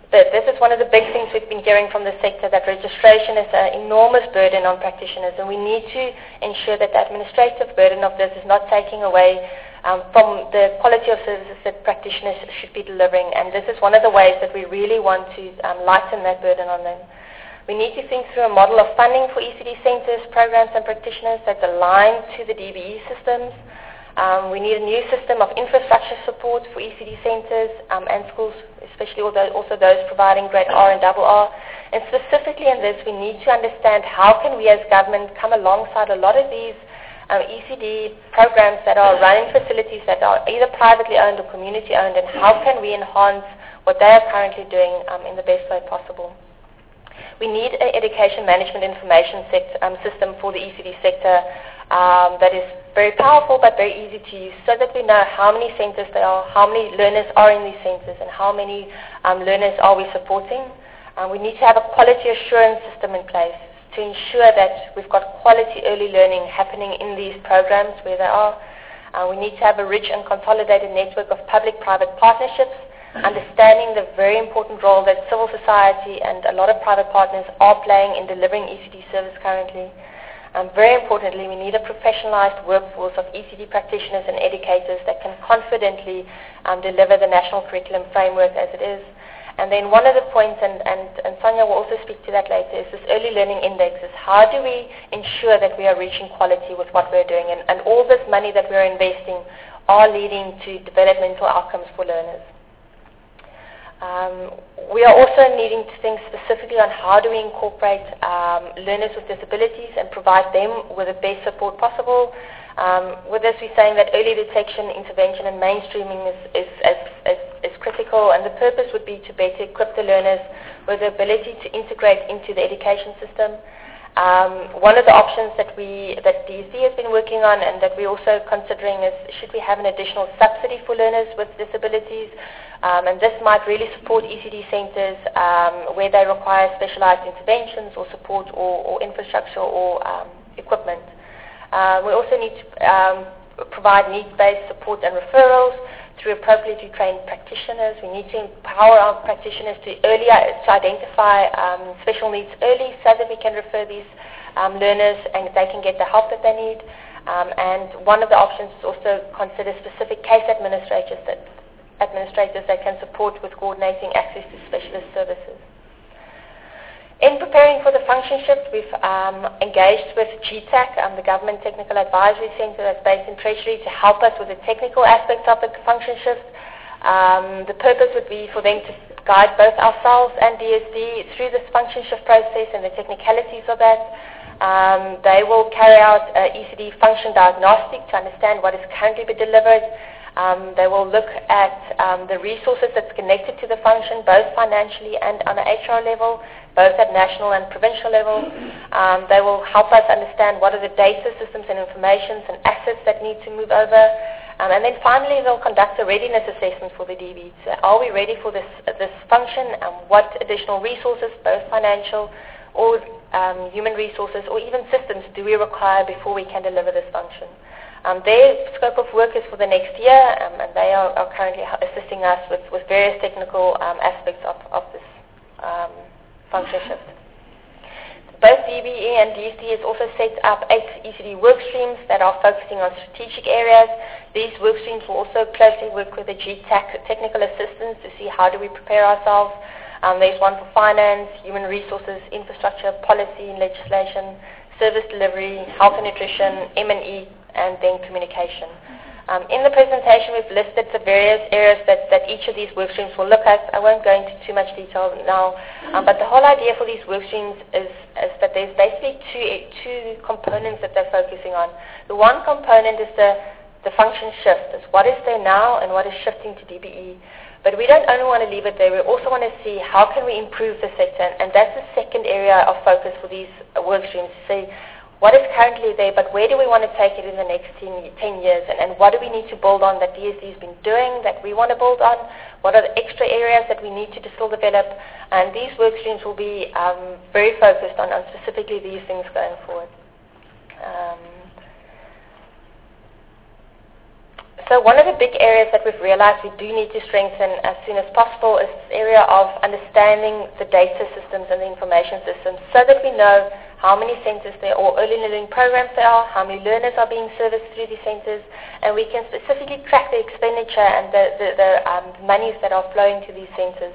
this is one of the big things we've been hearing from the sector, that registration is an enormous burden on practitioners, and we need to ensure that the administrative burden of this is not taking away from the quality of services that practitioners should be delivering. And this is one of the ways that we really want to lighten that burden on them. We need to think through a model of funding for ECD centres, programs and practitioners that's aligned to the DBE systems. We need a new system of infrastructure support for ECD centres and schools, especially also those providing grade R and double R. And specifically in this, we need to understand how can we as government come alongside a lot of these ECD programs that are running facilities that are either privately owned or community owned, and how can we enhance what they are currently doing in the best way possible. We need an education management information system for the ECD sector that is very powerful but very easy to use, so that we know how many centres there are, how many learners are in these centres, and how many learners are we supporting. We need to have a quality assurance system in place to ensure that we've got quality early learning happening in these programs where they are. We need to have a rich and consolidated network of public-private partnerships, understanding the very important role that civil society and a lot of private partners are playing in delivering ECD service currently. Very importantly, we need a professionalized workforce of ECD practitioners and educators that can confidently deliver the national curriculum framework as it is. And then one of the points, and Sonia will also speak to that later, is this early learning index. Is how do we ensure that we are reaching quality with what we're doing, and all this money that we're investing are leading to developmental outcomes for learners. We are also needing to think specifically on how do we incorporate learners with disabilities and provide them with the best support possible. With this, we're saying that early detection, intervention and mainstreaming is critical, and the purpose would be to better equip the learners with the ability to integrate into the education system. One of the options that DSD has been working on and that we're also considering is, should we have an additional subsidy for learners with disabilities? And this might really support ECD centres where they require specialised interventions or support or infrastructure or equipment. We also need to provide needs-based support and referrals through appropriately trained practitioners. We need to empower our practitioners to identify special needs early, so that we can refer these learners and they can get the help that they need. And one of the options is also consider specific case administrators that can support with coordinating access to specialist services. In preparing for the function shift, we've engaged with GTAC, the Government Technical Advisory Centre that's based in Treasury, to help us with the technical aspects of the function shift. The purpose would be for them to guide both ourselves and DSD through this function shift process and the technicalities of that. They will carry out ECD function diagnostic to understand what is currently being delivered. They will look at the resources that's connected to the function, both financially and on an HR level, both at national and provincial level. They will help us understand what are the data systems and informations and assets that need to move over. And then finally, they'll conduct a readiness assessment for the DB. So are we ready for this function, and what additional resources, both financial or human resources or even systems, do we require before we can deliver this function? Their scope of work is for the next year, and they are currently assisting us with various technical aspects of this function shift. Both DBE and DSD has also set up 8 ECD work streams that are focusing on strategic areas. These work streams will also closely work with the GTAC technical assistants to see how do we prepare ourselves. There's one for finance, human resources, infrastructure, policy and legislation, service delivery, health and nutrition, M&E, and then communication. In the presentation, we've listed the various areas that each of these work streams will look at. I won't go into too much detail now, but the whole idea for these work streams is that there's basically two components that they're focusing on. The one component is the function shift, is what is there now and what is shifting to DBE. But we don't only want to leave it there, we also want to see how can we improve the sector, and that's the second area of focus for these work streams, to see what is currently there, but where do we want to take it in the next 10 years, and what do we need to build on that DSD has been doing that we want to build on? What are the extra areas that we need to still develop? And these work streams will be very focused on specifically these things going forward. So one of the big areas that we've realized we do need to strengthen as soon as possible is this area of understanding the data systems and the information systems so that we know how many centers there are, or early learning programs there are, how many learners are being serviced through these centers, and we can specifically track the expenditure and the monies that are flowing to these centers.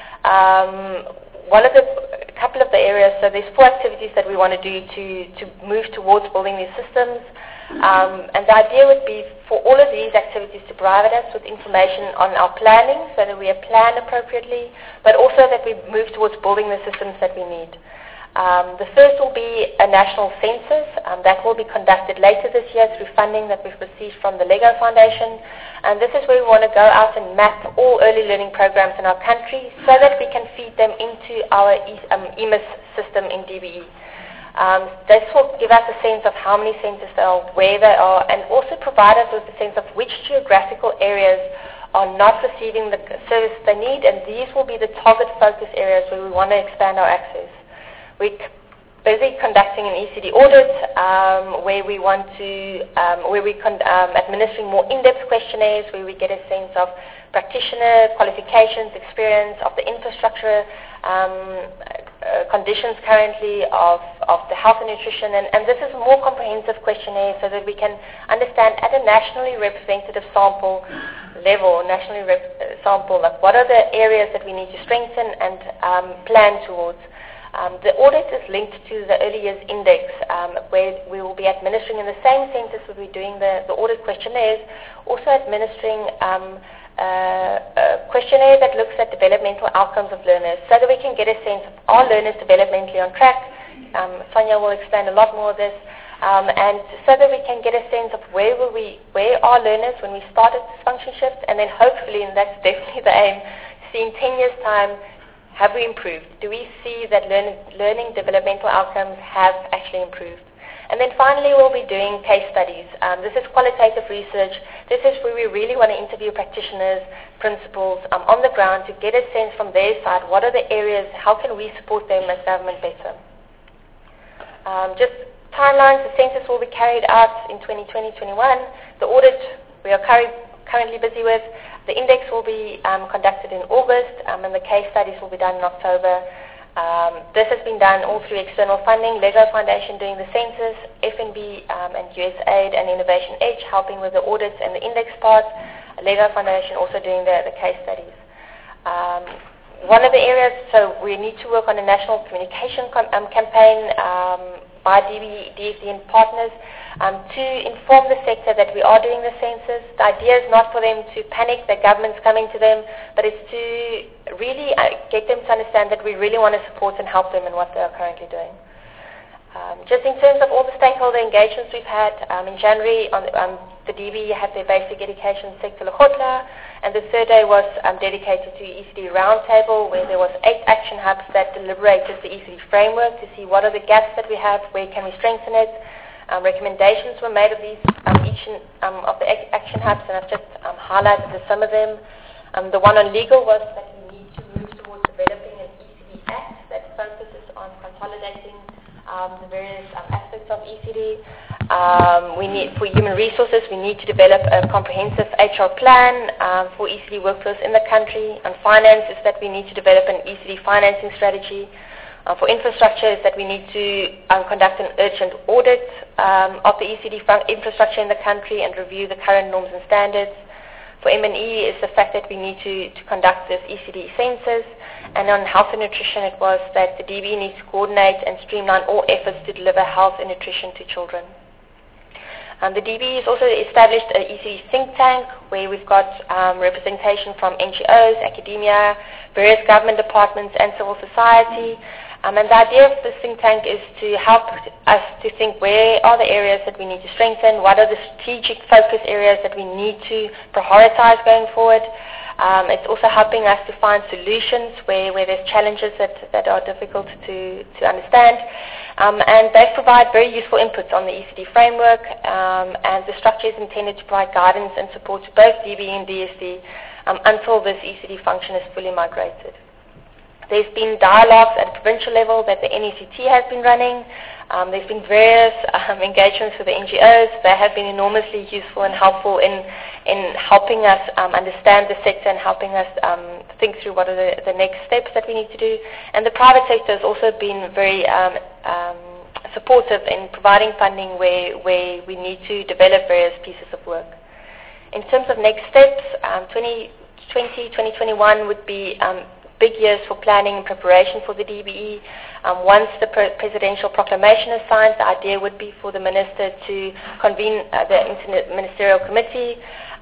A couple of the areas, so there's 4 activities that we want to do to move towards building these systems. And the idea would be for all of these activities to provide us with information on our planning so that we are planned appropriately, but also that we move towards building the systems that we need. The first will be a national census that will be conducted later this year through funding that we've received from the LEGO Foundation. And this is where we want to go out and map all early learning programs in our country so that we can feed them into our EMIS system in DBE. This will give us a sense of how many centers there are, where they are, and also provide us with a sense of which geographical areas are not receiving the service they need, and these will be the target focus areas where we want to expand our access. We're busy conducting an ECD audit where we want to, administering more in-depth questionnaires where we get a sense of practitioner qualifications, experience of the infrastructure, conditions currently of the health and nutrition, and this is a more comprehensive questionnaire so that we can understand at a nationally representative sample level, sample, like what are the areas that we need to strengthen and plan towards. The audit is linked to the early years index where we will be administering in the same centers where we're doing the audit questionnaires, also administering a questionnaire that looks at developmental outcomes of learners so that we can get a sense of are learners developmentally on track. Sonia will explain a lot more of this. And so that we can get a sense of where are learners when we started this function shift, and then hopefully, and that's definitely the aim, see in 10 years' time, have we improved? Do we see that learning developmental outcomes have actually improved? And then finally, we'll be doing case studies. This is qualitative research. This is where we really want to interview practitioners, principals on the ground to get a sense from their side, what are the areas, how can we support them as government better? Just timelines, the census will be carried out in 2020-21. The audit we are currently busy with. The index will be conducted in August, and the case studies will be done in October. This has been done all through external funding, LEGO Foundation doing the census, FNB and USAID and Innovation Edge helping with the audits and the index part, LEGO Foundation also doing the case studies. One of the areas, so we need to work on a national communication campaign by DFD and partners to inform the sector that we are doing the census. The idea is not for them to panic that government's coming to them, but it's to really get them to understand that we really want to support and help them in what they are currently doing. Just in terms of all the stakeholder engagements we've had, in January the DB had their basic education sector Lekgotla, and the third day was dedicated to ECD Roundtable, where there was 8 action hubs that deliberated the ECD framework to see what are the gaps that we have, where can we strengthen it. Recommendations were made of these each of the action hubs, and I've just highlighted some of them. The one on legal was that we need to move towards developing an ECD Act that focuses on consolidating the various aspects of ECD. For human resources, we need to develop a comprehensive HR plan for ECD workforce in the country. On finance is that we need to develop an ECD financing strategy. For infrastructure is that we need to conduct an urgent audit of the ECD infrastructure in the country and review the current norms and standards. For M&E is the fact that we need to conduct this ECD census. And on health and nutrition it was that the DB needs to coordinate and streamline all efforts to deliver health and nutrition to children. The DB has also established an ECD think tank where we've got representation from NGOs, academia, various government departments and civil society. And the idea of this think tank is to help us to think where are the areas that we need to strengthen, what are the strategic focus areas that we need to prioritize going forward. It's also helping us to find solutions where there's challenges that are difficult to understand. And they provide very useful inputs on the ECD framework, and the structure is intended to provide guidance and support to both DB and DSD until this ECD function is fully migrated. There's been dialogues at provincial level that the NECT has been running. There's been various engagements with the NGOs. They have been enormously useful and helpful in helping us understand the sector and helping us think through what are the next steps that we need to do. And the private sector has also been very supportive in providing funding where we need to develop various pieces of work. In terms of next steps, 2021 would be big years for planning and preparation for the DBE. Once the presidential proclamation is signed, the idea would be for the minister to convene the interministerial committee.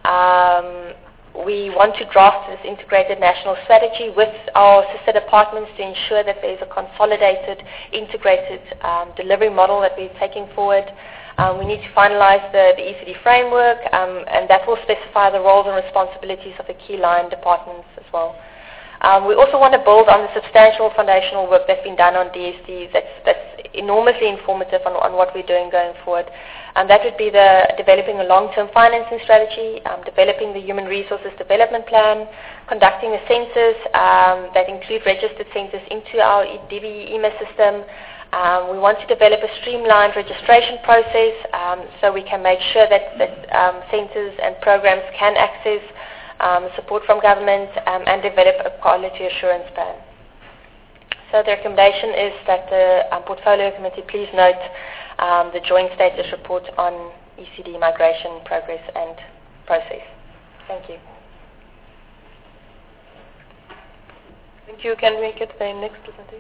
We want to draft this integrated national strategy with our sister departments to ensure that there is a consolidated, integrated delivery model that we're taking forward. We need to finalize the ECD framework, and that will specify the roles and responsibilities of the key line departments as well. We also want to build on the substantial foundational work that's been done on DSD that's enormously informative on what we're doing going forward. And that would be developing a long-term financing strategy, developing the human resources development plan, conducting the census that include registered centers into our DBE EMA system. We want to develop a streamlined registration process so we can make sure that centers and programs can access support from government and develop a quality assurance plan. So the recommendation is that the Portfolio Committee please note the joint status report on ECD migration progress and process. Thank you. Thank you. Can we get the next presentation?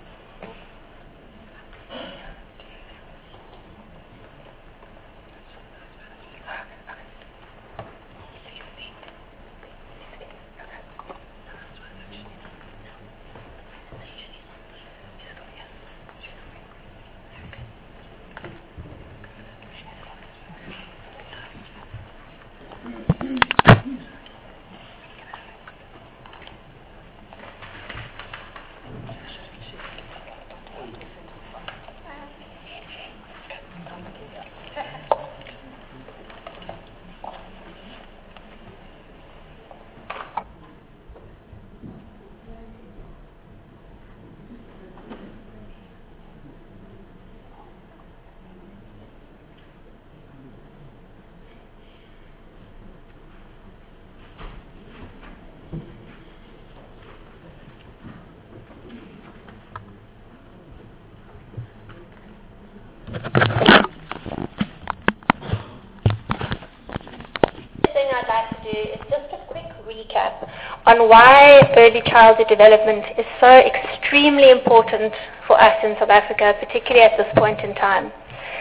On why early childhood development is so extremely important for us in South Africa, particularly at this point in time.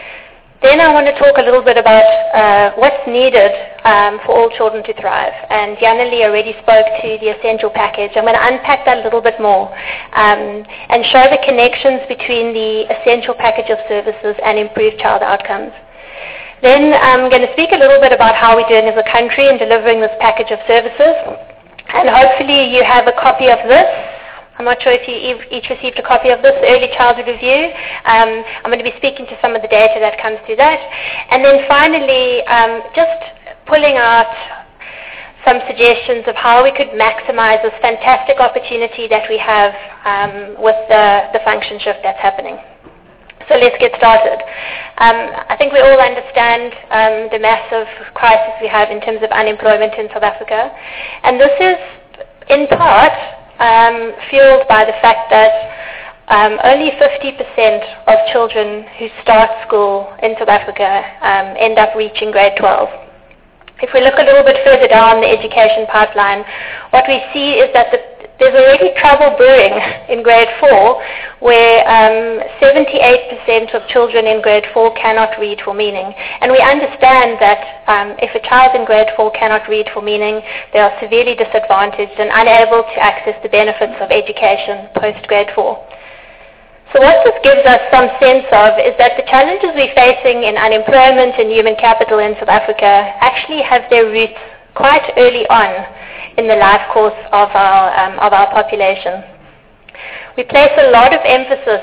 Then I want to talk a little bit about what's needed for all children to thrive. And Janely already spoke to the essential package. I'm going to unpack that a little bit more and show the connections between the essential package of services and improved child outcomes. Then I'm going to speak a little bit about how we're doing as a country in delivering this package of services. And hopefully you have a copy of this. I'm not sure if you each received a copy of this, Early Childhood Review. I'm going to be speaking to some of the data that comes through that. And then finally, just pulling out some suggestions of how we could maximize this fantastic opportunity that we have with the function shift that's happening. So let's get started. I think we all understand the massive crisis we have in terms of unemployment in South Africa. And this is, in part, fueled by the fact that only 50% of children who start school in South Africa end up reaching grade 12. If we look a little bit further down the education pipeline, what we see is that there's already trouble brewing in grade 4 where 78% of children in grade 4 cannot read for meaning. And we understand that if a child in grade 4 cannot read for meaning, they are severely disadvantaged and unable to access the benefits of education post-grade 4. So what this gives us some sense of is that the challenges we're facing in unemployment and human capital in South Africa actually have their roots quite early on in the life course of our population. We place a lot of emphasis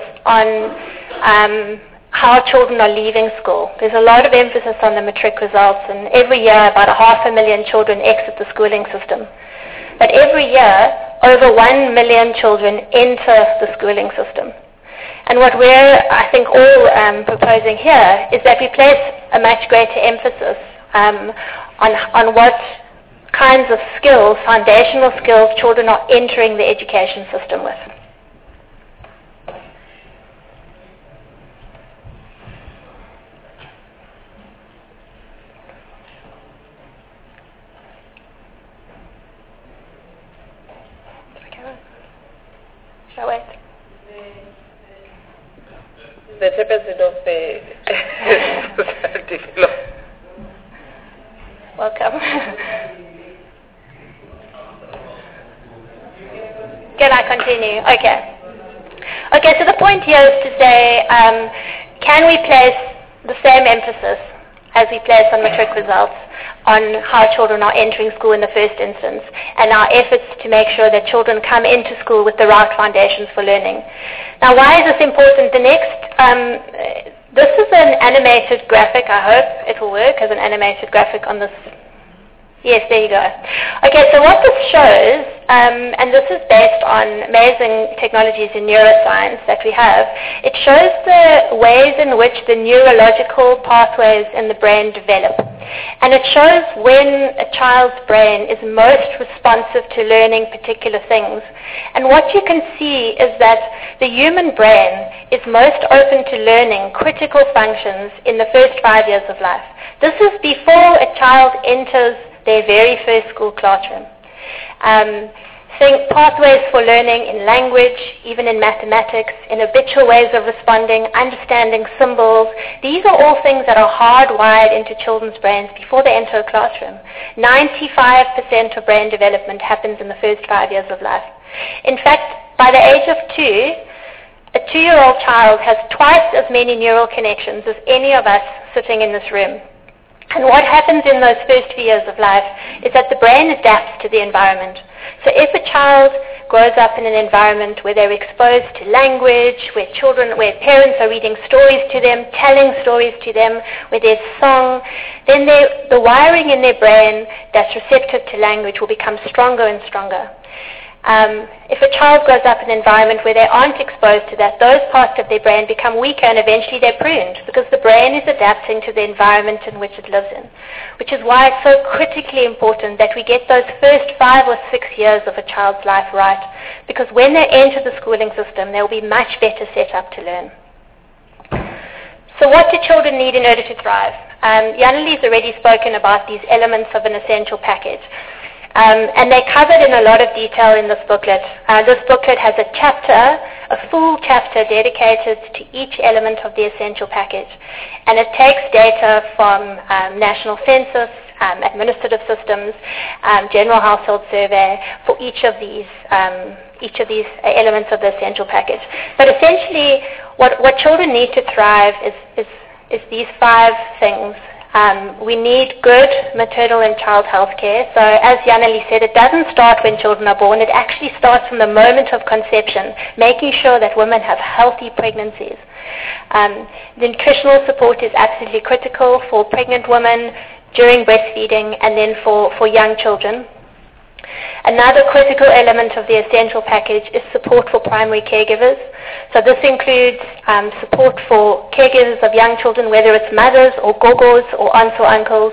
on how children are leaving school. There's a lot of emphasis on the matric results, and every year about 500,000 children exit the schooling system. but every year, over 1 million children enter the schooling system. And what we're, I think, all proposing here is that we place a much greater emphasis on what kinds of skills, foundational skills, children are entering the education system with. Shall I wait? The chairperson of the social development. Welcome. Can I continue? Okay. Okay, so the point here is to say, can we place the same emphasis as we place on matric results on how children are entering school in the first instance, and our efforts to make sure that children come into school with the right foundations for learning. Now, why is this important? This is an animated graphic. I hope it will work as an animated graphic on this. Yes, there you go. Okay, so what this shows, and this is based on amazing technologies in neuroscience that we have, it shows the ways in which the neurological pathways in the brain develop. And it shows when a child's brain is most responsive to learning particular things. And what you can see is that the human brain is most open to learning critical functions in the first 5 years of life. This is before a child enters their very first school classroom. Think pathways for learning in language, even in mathematics, in habitual ways of responding, understanding symbols. These are all things that are hardwired into children's brains before they enter a classroom. 95% of brain development happens in the first 5 years of life. In fact, by the age of 2, a 2-year-old child has twice as many neural connections as any of us sitting in this room. And what happens in those first few years of life is that the brain adapts to the environment. So if a child grows up in an environment where they're exposed to language, where parents are reading stories to them, telling stories to them, where there's song, then the wiring in their brain that's receptive to language will become stronger and stronger. If a child grows up in an environment where they aren't exposed to that, those parts of their brain become weaker and eventually they're pruned because the brain is adapting to the environment in which it lives in. Which is why it's so critically important that we get those first 5 or 6 years of a child's life right, because when they enter the schooling system, they'll be much better set up to learn. So what do children need in order to thrive? Yanali's already spoken about these elements of an essential package. And they're covered in a lot of detail in this booklet. This booklet has a full chapter dedicated to each element of the essential package. And it takes data from national census, administrative systems, general household survey for each of these elements of the essential package. But essentially, what children need to thrive is these 5 things. We need good maternal and child health care. So as Yanali said, it doesn't start when children are born. It actually starts from the moment of conception, making sure that women have healthy pregnancies. The nutritional support is absolutely critical for pregnant women, during breastfeeding, and then for young children. Another critical element of the essential package is support for primary caregivers. So this includes support for caregivers of young children, whether it's mothers or gogos or aunts or uncles,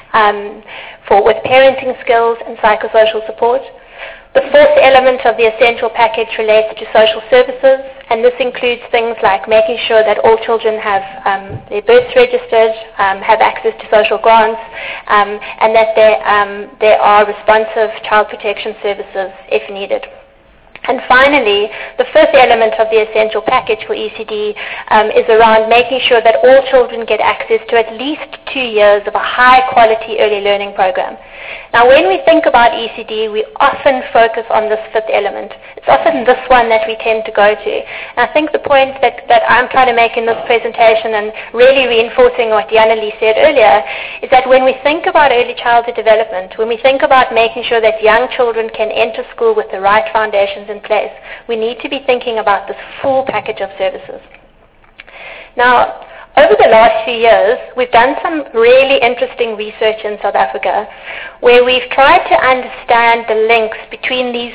with parenting skills and psychosocial support. The 4th element of the essential package relates to social services, and this includes things like making sure that all children have their births registered, have access to social grants, and that there are responsive child protection services if needed. And finally, the 5th element of the essential package for ECD is around making sure that all children get access to at least 2 years of a high-quality early learning program. Now, when we think about ECD, we often focus on this 5th element. It's often this one that we tend to go to. And I think the point that I'm trying to make in this presentation, and really reinforcing what Yanali said earlier, is that when we think about early childhood development, when we think about making sure that young children can enter school with the right foundations in place, we need to be thinking about this full package of services. Now, over the last few years, we've done some really interesting research in South Africa where we've tried to understand the links between these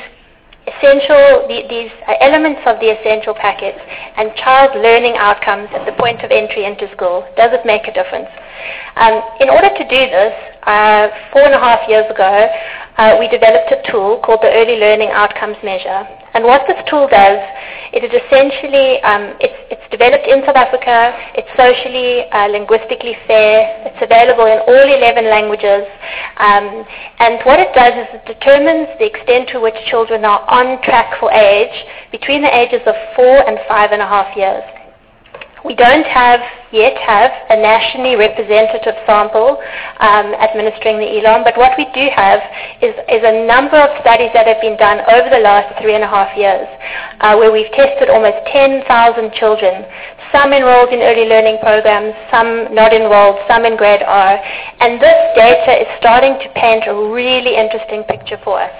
elements of the essential package and child learning outcomes at the point of entry into school. Does it make a difference? In order to do this, 4.5 years ago, we developed a tool called the Early Learning Outcomes Measure. And what this tool does, it is essentially, it's developed in South Africa, it's socially, linguistically fair, it's available in all 11 languages, and what it does is it determines the extent to which children are on track for age between the ages of 4 and 5.5 years. We don't yet have a nationally representative sample administering the ELOM, but what we do have is a number of studies that have been done over the last 3.5 years, where we've tested almost 10,000 children, some enrolled in early learning programs, some not enrolled, some in grade R, and this data is starting to paint a really interesting picture for us.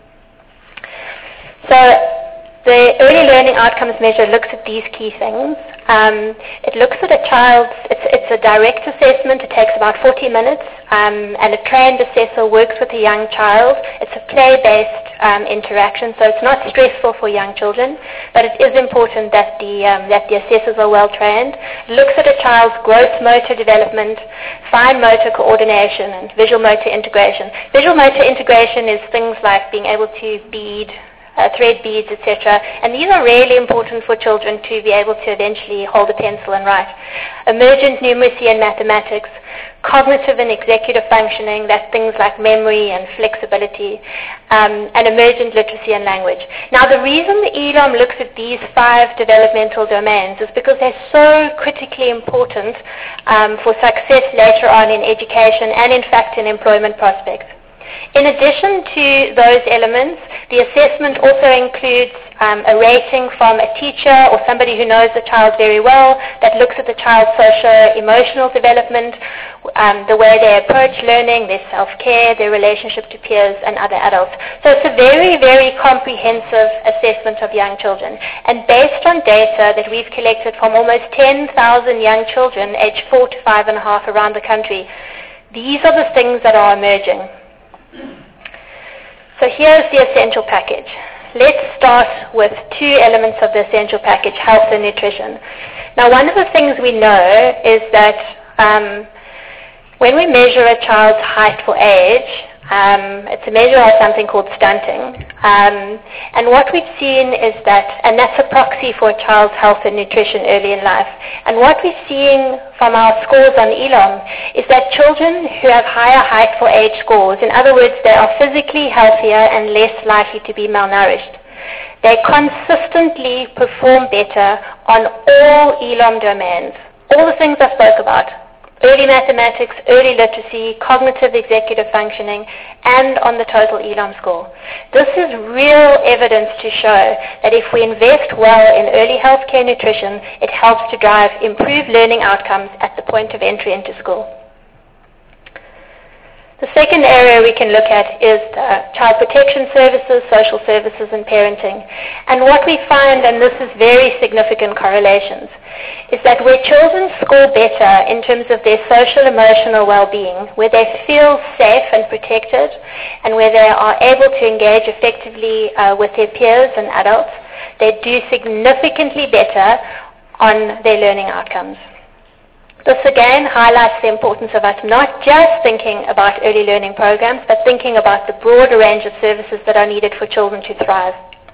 So the Early Learning Outcomes Measure looks at these key things. It looks at a child's, it's a direct assessment, it takes about 40 minutes, and a trained assessor works with a young child. It's a play-based interaction, so it's not stressful for young children, but it is important that the assessors are well trained. It looks at a child's gross motor development, fine motor coordination, and visual motor integration. Visual motor integration is things like being able to bead, thread beads, etc. And these are really important for children to be able to eventually hold a pencil and write. Emergent numeracy and mathematics, cognitive and executive functioning, that's things like memory and flexibility, and emergent literacy and language. Now, the reason the ELOM looks at these 5 developmental domains is because they're so critically important for success later on in education and, in fact, in employment prospects. In addition to those elements, the assessment also includes a rating from a teacher or somebody who knows the child very well that looks at the child's socio-emotional development, the way they approach learning, their self-care, their relationship to peers and other adults. So it's a very, very comprehensive assessment of young children. And based on data that we've collected from almost 10,000 young children aged 4 to 5.5 around the country, these are the things that are emerging. So here's the essential package. Let's start with 2 elements of the essential package, health and nutrition. Now, one of the things we know is that when we measure a child's height for age, it's a measure of something called stunting. And what we've seen is that, and that's a proxy for a child's health and nutrition early in life. And what we're seeing from our scores on ELOM is that children who have higher height for age scores, in other words, they are physically healthier and less likely to be malnourished. They consistently perform better on all ELOM domains, all the things I spoke about. Early mathematics, early literacy, cognitive executive functioning, and on the total ELOM score. This is real evidence to show that if we invest well in early healthcare nutrition, it helps to drive improved learning outcomes at the point of entry into school. The second area we can look at is child protection services, social services, and parenting. And what we find, and this is very significant correlations, is that where children score better in terms of their social emotional well-being, where they feel safe and protected, and where they are able to engage effectively with their peers and adults, they do significantly better on their learning outcomes. This again highlights the importance of us not just thinking about early learning programs, but thinking about the broader range of services that are needed for children to thrive.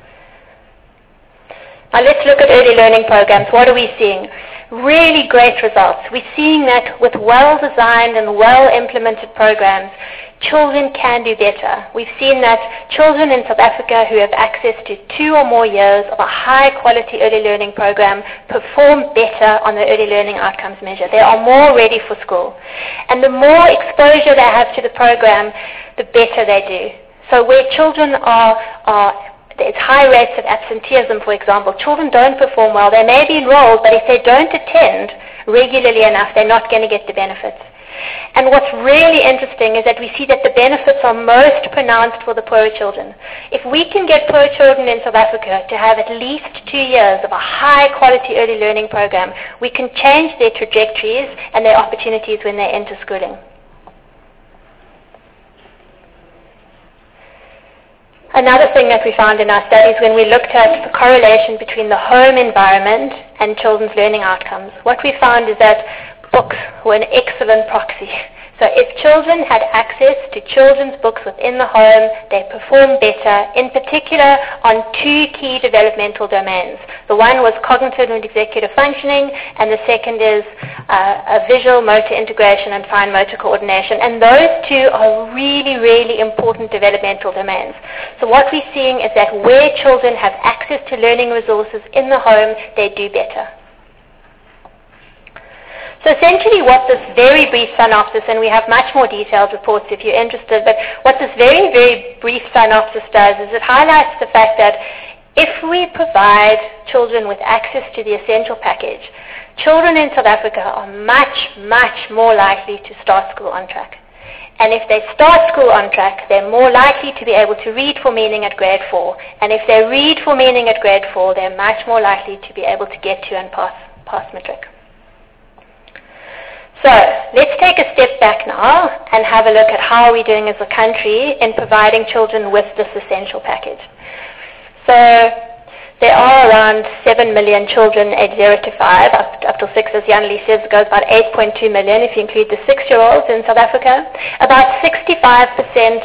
Now let's look at early learning programs. What are we seeing? Really great results. We're seeing that with well-designed and well-implemented programs, children can do better. We've seen that children in South Africa who have access to 2 or more years of a high-quality early learning program perform better on the early learning outcomes measure. They are more ready for school. And the more exposure they have to the program, the better they do. So where children there's high rates of absenteeism, for example. Children don't perform well. They may be enrolled, but if they don't attend regularly enough, they're not going to get the benefits. And what's really interesting is that we see that the benefits are most pronounced for the poorer children. If we can get poor children in South Africa to have at least 2 years of a high-quality early learning program, we can change their trajectories and their opportunities when they enter schooling. Another thing that we found in our studies when we looked at the correlation between the home environment and children's learning outcomes, what we found is that books were an excellent proxy. So if children had access to children's books within the home, they performed better, in particular on 2 key developmental domains. The one was cognitive and executive functioning, and the second is a visual motor integration and fine motor coordination. And those 2 are really, really important developmental domains. So what we're seeing is that where children have access to learning resources in the home, they do better. So essentially what this very brief synopsis, and we have much more detailed reports if you're interested, but what this very, very brief synopsis does is it highlights the fact that if we provide children with access to the essential package, children in South Africa are much, much more likely to start school on track. And if they start school on track, they're more likely to be able to read for meaning at grade 4. And if they read for meaning at grade 4, they're much more likely to be able to get to and pass matric. So let's take a step back now and have a look at how we're doing as a country in providing children with this essential package. So there are around 7 million children aged 0 to 5, up to 6, as Jan Lee says, it goes about 8.2 million if you include the 6-year-olds in South Africa. About 65%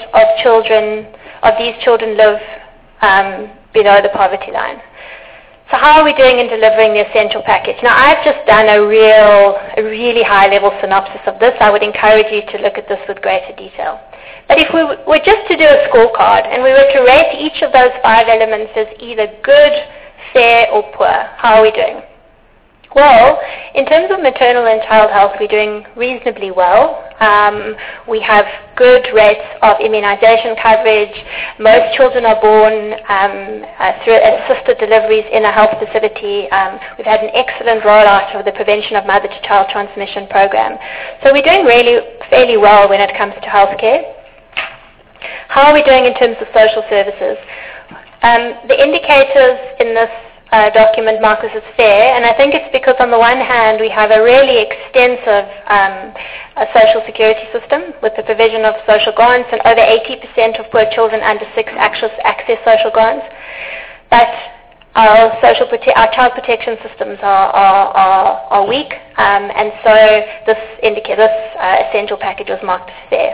of these children live below the poverty line. So how are we doing in delivering the essential package? Now, I've just done a really high-level synopsis of this. I would encourage you to look at this with greater detail. But if we were just to do a scorecard and we were to rate each of those 5 elements as either good, fair, or poor, how are we doing? Well, in terms of maternal and child health, we're doing reasonably well. We have good rates of immunization coverage. Most children are born through assisted deliveries in a health facility. We've had an excellent rollout of the Prevention of Mother-to-Child Transmission program. So we're doing really fairly well when it comes to healthcare. How are we doing in terms of social services? The indicators in this document mark this as fair, and I think it's because on the one hand we have a really extensive social security system with the provision of social grants, and over 80% of poor children under 6 access social grants. But our child protection systems are weak, and so this essential package was marked as fair.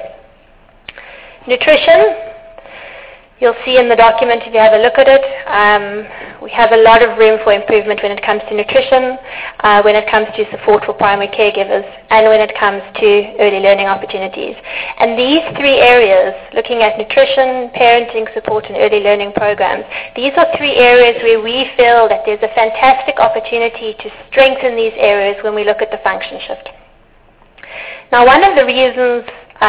Nutrition. You'll see in the document, if you have a look at it, we have a lot of room for improvement when it comes to nutrition, when it comes to support for primary caregivers, and when it comes to early learning opportunities. And these 3 areas, looking at nutrition, parenting support, and early learning programs, these are 3 areas where we feel that there's a fantastic opportunity to strengthen these areas when we look at the function shift. Now, one of the reasons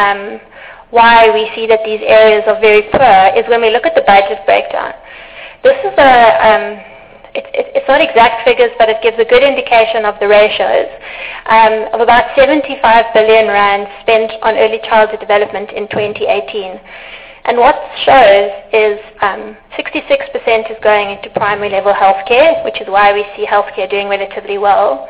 why we see that these areas are very poor is when we look at the budget breakdown. This is it's not exact figures, but it gives a good indication of the ratios of about 75 billion rand spent on early childhood development in 2018. And what shows is 66% is going into primary level healthcare, which is why we see healthcare doing relatively well.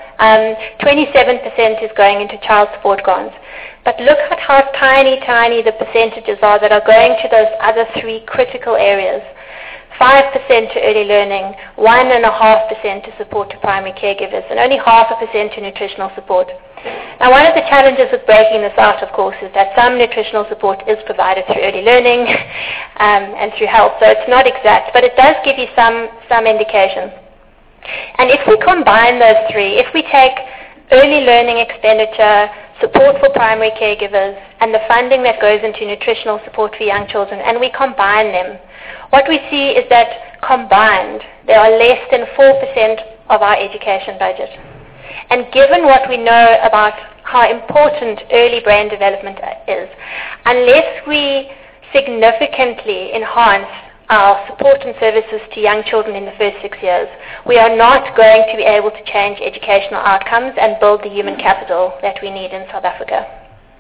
27% is going into child support grants. But look at how tiny the percentages are that are going to those other 3 critical areas. 5% to early learning, 1.5% to support to primary caregivers, and only 0.5% to nutritional support. Now, one of the challenges with breaking this out, of course, is that some nutritional support is provided through early learning and through health, so it's not exact, but it does give you some indication. And if we combine those 3, if we take early learning expenditure, support for primary caregivers, and the funding that goes into nutritional support for young children, and we combine them, what we see is that combined, they are less than 4% of our education budget. And given what we know about how important early brain development is, unless we significantly enhance our support and services to young children in the first 6 years, we are not going to be able to change educational outcomes and build the human capital that we need in South Africa.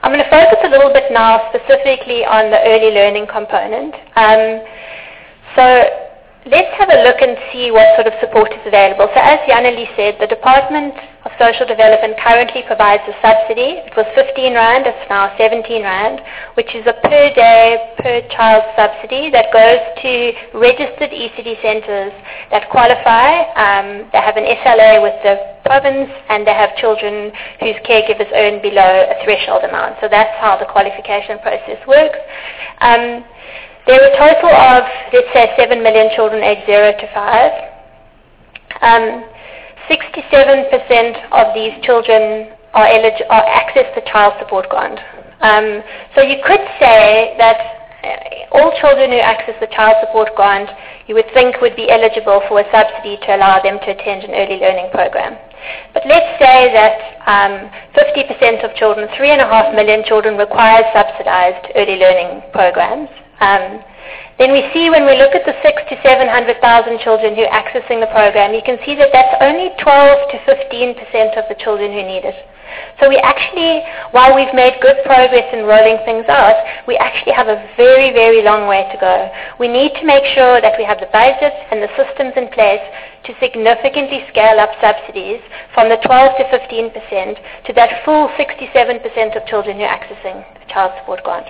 I'm going to focus a little bit now specifically on the early learning component. So let's have a look and see what sort of support is available. So as Jannelie said, the Department of Social Development currently provides a subsidy. It was 15 Rand, it's now 17 Rand, which is a per day, per child subsidy that goes to registered ECD centres that qualify. They have an SLA with the province, and they have children whose caregivers earn below a threshold amount. So that's how the qualification process works. There are a total of, let's say, 7 million children aged 0 to 5. 67% of these children are access the child support grant. So you could say that all children who access the child support grant, you would think would be eligible for a subsidy to allow them to attend an early learning program. But let's say that 50% of children, 3.5 million children, require subsidized early learning programs. Then we see when we look at the 600,000 to 700,000 children who are accessing the program, you can see that that's only 12 to 15% of the children who need it. So we actually, while we've made good progress in rolling things out, we actually have a very, very long way to go. We need to make sure that we have the budget and the systems in place to significantly scale up subsidies from the 12 to 15% to that full 67% of children who are accessing the child support grant.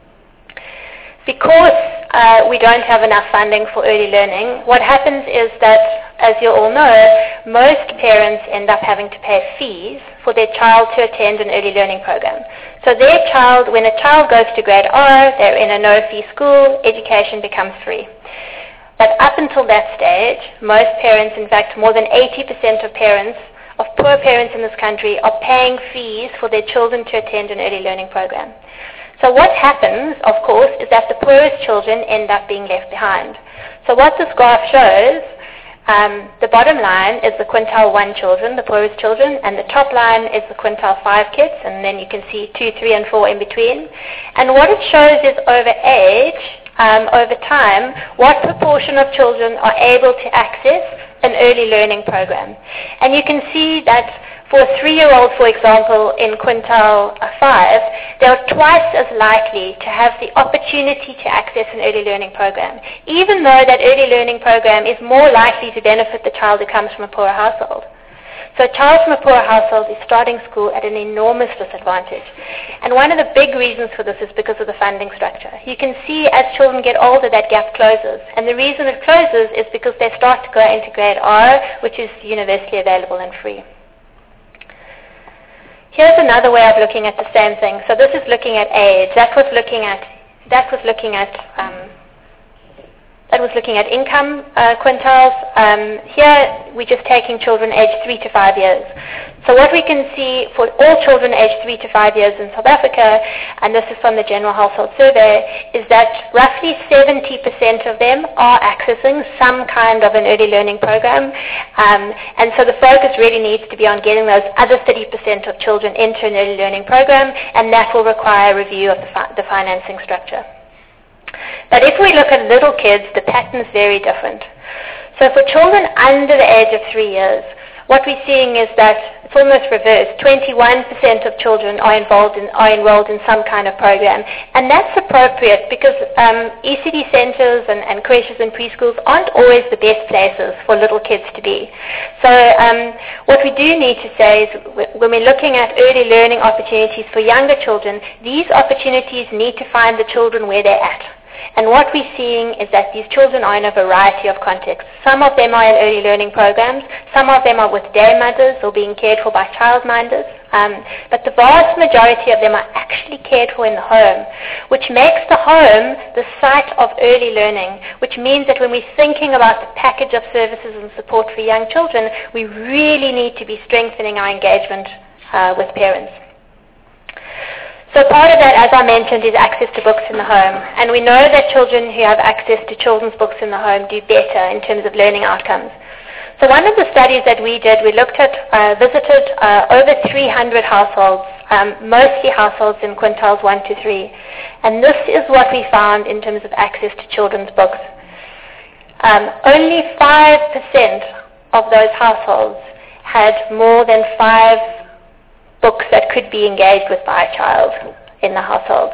Because we don't have enough funding for early learning, what happens is that, as you all know, most parents end up having to pay fees for their child to attend an early learning program. So their child, when a child goes to grade R, they're in a no-fee school, education becomes free. But up until that stage, most parents, in fact more than 80% of parents, of poor parents in this country, are paying fees for their children to attend an early learning program. So what happens, of course, is that the poorest children end up being left behind. So what this graph shows, the bottom line is the quintile 1 children, the poorest children, and the top line is the quintile 5 kids, and then you can see 2, 3, and 4 in between. And what it shows is over age, over time, what proportion of children are able to access an early learning program. And you can see that for a 3-year-old, for example, in quintile 5, they are twice as likely to have the opportunity to access an early learning program, even though that early learning program is more likely to benefit the child who comes from a poorer household. So a child from a poor household is starting school at an enormous disadvantage. And one of the big reasons for this is because of the funding structure. You can see as children get older, that gap closes. And the reason it closes is because they start to go into grade R, which is universally available and free. Here's another way of looking at the same thing. So this is looking at age. That was looking at income quintiles. Here we're just taking children aged 3 to 5 years. So what we can see for all children aged 3 to 5 years in South Africa, and this is from the General Household Survey, is that roughly 70% of them are accessing some kind of an early learning program. And so the focus really needs to be on getting those other 30% of children into an early learning program, and that will require a review of the financing structure. But if we look at little kids, the pattern is very different. So for children under the age of 3 years, what we're seeing is that it's almost reversed. 21% of children are enrolled in some kind of program. And that's appropriate because ECD centres and creches and preschools aren't always the best places for little kids to be. So what we do need to say is when we're looking at early learning opportunities for younger children, these opportunities need to find the children where they're at. And what we're seeing is that these children are in a variety of contexts. Some of them are in early learning programs. Some of them are with day mothers or being cared for by childminders. But the vast majority of them are actually cared for in the home, which makes the home the site of early learning, which means that when we're thinking about the package of services and support for young children, we really need to be strengthening our engagement with parents. So part of that, as I mentioned, is access to books in the home. And we know that children who have access to children's books in the home do better in terms of learning outcomes. So one of the studies that we did, we looked at, visited over 300 households, mostly households in quintiles 1 to 3. And this is what we found in terms of access to children's books. Only 5% of those households had more than 5 books that could be engaged with by a child. in the household.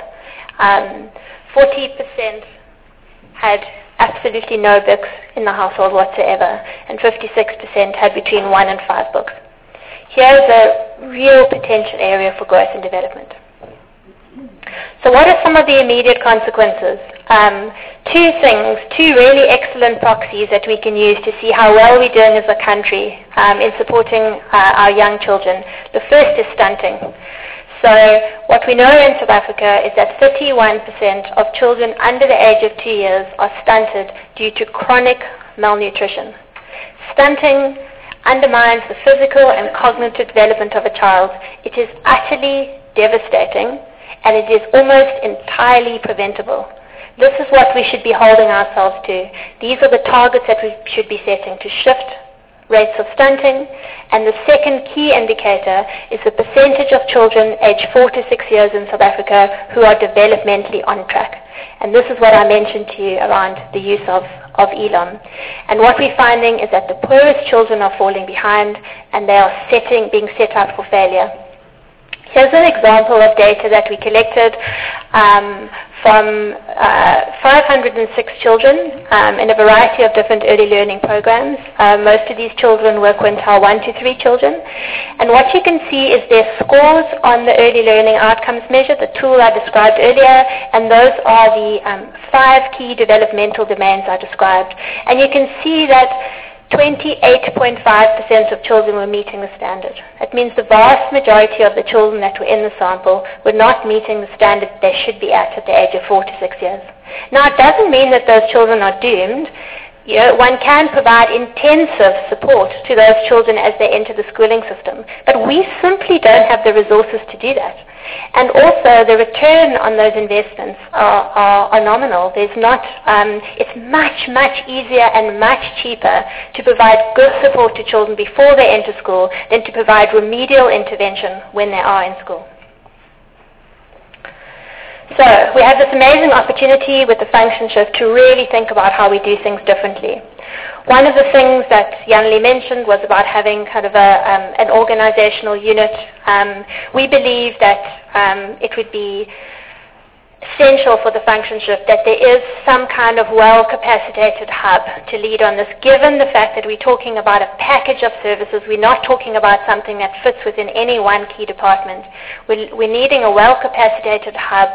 40% had absolutely no books in the household whatsoever, and 56% had between 1 and 5 books. Here's a real potential area for growth and development. So what are some of the immediate consequences? Two things, two really excellent proxies that we can use to see how well we're doing as a country in supporting our young children. The first is stunting. So what we know in South Africa is that 31% of children under the age of 2 years are stunted due to chronic malnutrition. Stunting undermines the physical and cognitive development of a child. It is utterly devastating, and it is almost entirely preventable. This is what we should be holding ourselves to. These are the targets that we should be setting to shift rates of stunting. And the second key indicator is the percentage of children aged 4 to 6 years in South Africa who are developmentally on track. And this is what I mentioned to you around the use of ELOM. And what we're finding is that the poorest children are falling behind, and they are being set up for failure. Here's an example of data that we collected from 506 children in a variety of different early learning programs. Most of these children were quintile 1 to 3 children. And what you can see is their scores on the early learning outcomes measure, the tool I described earlier, and those are the 5 key developmental domains I described. And you can see that 28.5% of children were meeting the standard. That means the vast majority of the children that were in the sample were not meeting the standard they should be at the age of 4 to 6 years. Now, it doesn't mean that those children are doomed. One can provide intensive support to those children as they enter the schooling system, but we simply don't have the resources to do that. And also, the return on those investments are nominal. It's much, much easier and much cheaper to provide good support to children before they enter school than to provide remedial intervention when they are in school. So we have this amazing opportunity with the function shift to really think about how we do things differently. One of the things that Janli mentioned was about having kind of an organizational unit. We believe that it would be essential for the function shift that there is some kind of well-capacitated hub to lead on this, given the fact that we're talking about a package of services. We're not talking about something that fits within any one key department. We're needing a well-capacitated hub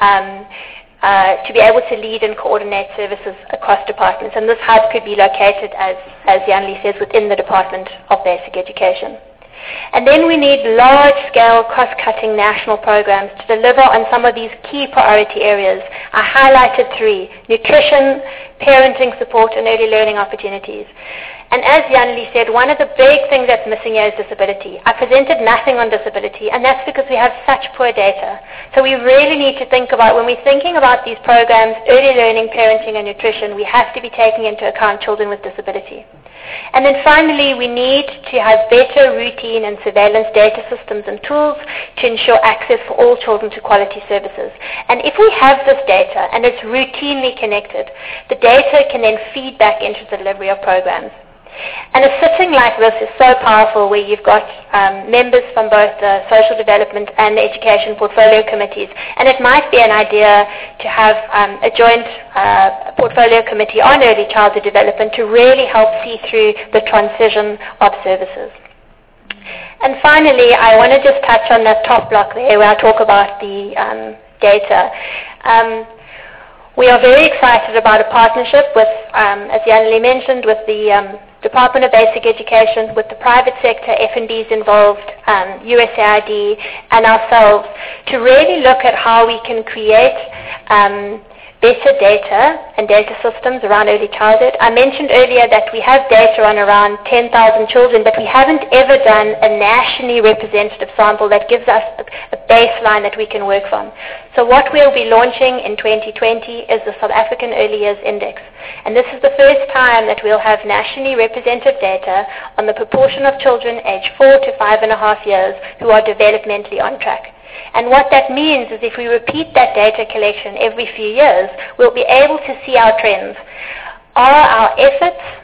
to be able to lead and coordinate services across departments. And this hub could be located, as Janli says, within the Department of Basic Education. And then we need large-scale, cross-cutting national programs to deliver on some of these key priority areas. I highlighted 3: nutrition, parenting support, and early learning opportunities. And as Janli said, one of the big things that's missing here is disability. I presented nothing on disability, and that's because we have such poor data. So we really need to think about, when we're thinking about these programs, early learning, parenting, and nutrition, we have to be taking into account children with disability. And then finally, we need to have better routine and surveillance data systems and tools to ensure access for all children to quality services. And if we have this data and it's routinely connected, the data can then feed back into the delivery of programs. And a sitting like this is so powerful, where you've got members from both the social development and the education portfolio committees. And it might be an idea to have a joint portfolio committee on early childhood development to really help see through the transition of services. And finally, I want to just touch on that top block there where I talk about the data. We are very excited about a partnership with, as Janli mentioned, with the Department of Basic Education, with the private sector, F&Bs involved, USAID, and ourselves, to really look at how we can create better data and data systems around early childhood. I mentioned earlier that we have data on around 10,000 children, but we haven't ever done a nationally representative sample that gives us a baseline that we can work from. So what we'll be launching in 2020 is the South African Early Years Index. And this is the first time that we'll have nationally representative data on the proportion of children aged 4 to 5.5 years who are developmentally on track. And what that means is if we repeat that data collection every few years, we'll be able to see our trends. Are our efforts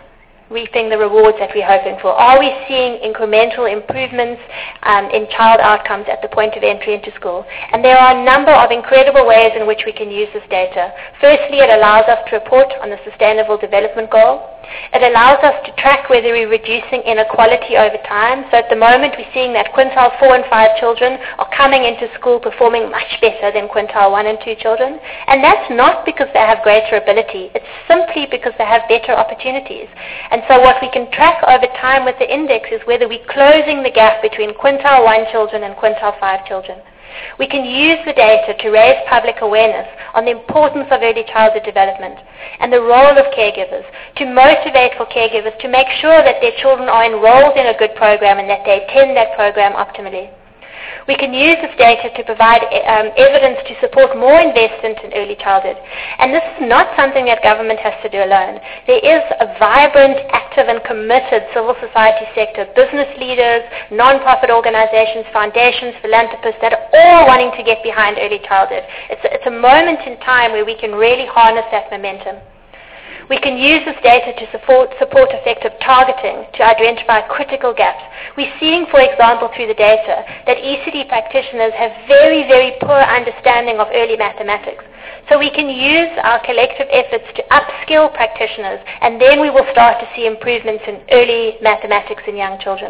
reaping the rewards that we're hoping for? Are we seeing incremental improvements in child outcomes at the point of entry into school? And there are a number of incredible ways in which we can use this data. Firstly, it allows us to report on the Sustainable Development Goal. It allows us to track whether we're reducing inequality over time. So at the moment, we're seeing that quintile 4 and 5 children are coming into school performing much better than quintile 1 and 2 children. And that's not because they have greater ability. It's simply because they have better opportunities. And so what we can track over time with the index is whether we're closing the gap between quintile 1 children and quintile 5 children. We can use the data to raise public awareness on the importance of early childhood development and the role of caregivers, to motivate for caregivers to make sure that their children are enrolled in a good program and that they attend that program optimally. We can use this data to provide evidence to support more investment in early childhood. And this is not something that government has to do alone. There is a vibrant, active and committed civil society sector, business leaders, non-profit organizations, foundations, philanthropists that are all wanting to get behind early childhood. It's a moment in time where we can really harness that momentum. We can use this data to support effective targeting to identify critical gaps. We're seeing, for example, through the data, that ECD practitioners have very, very poor understanding of early mathematics. So we can use our collective efforts to upskill practitioners, and then we will start to see improvements in early mathematics in young children.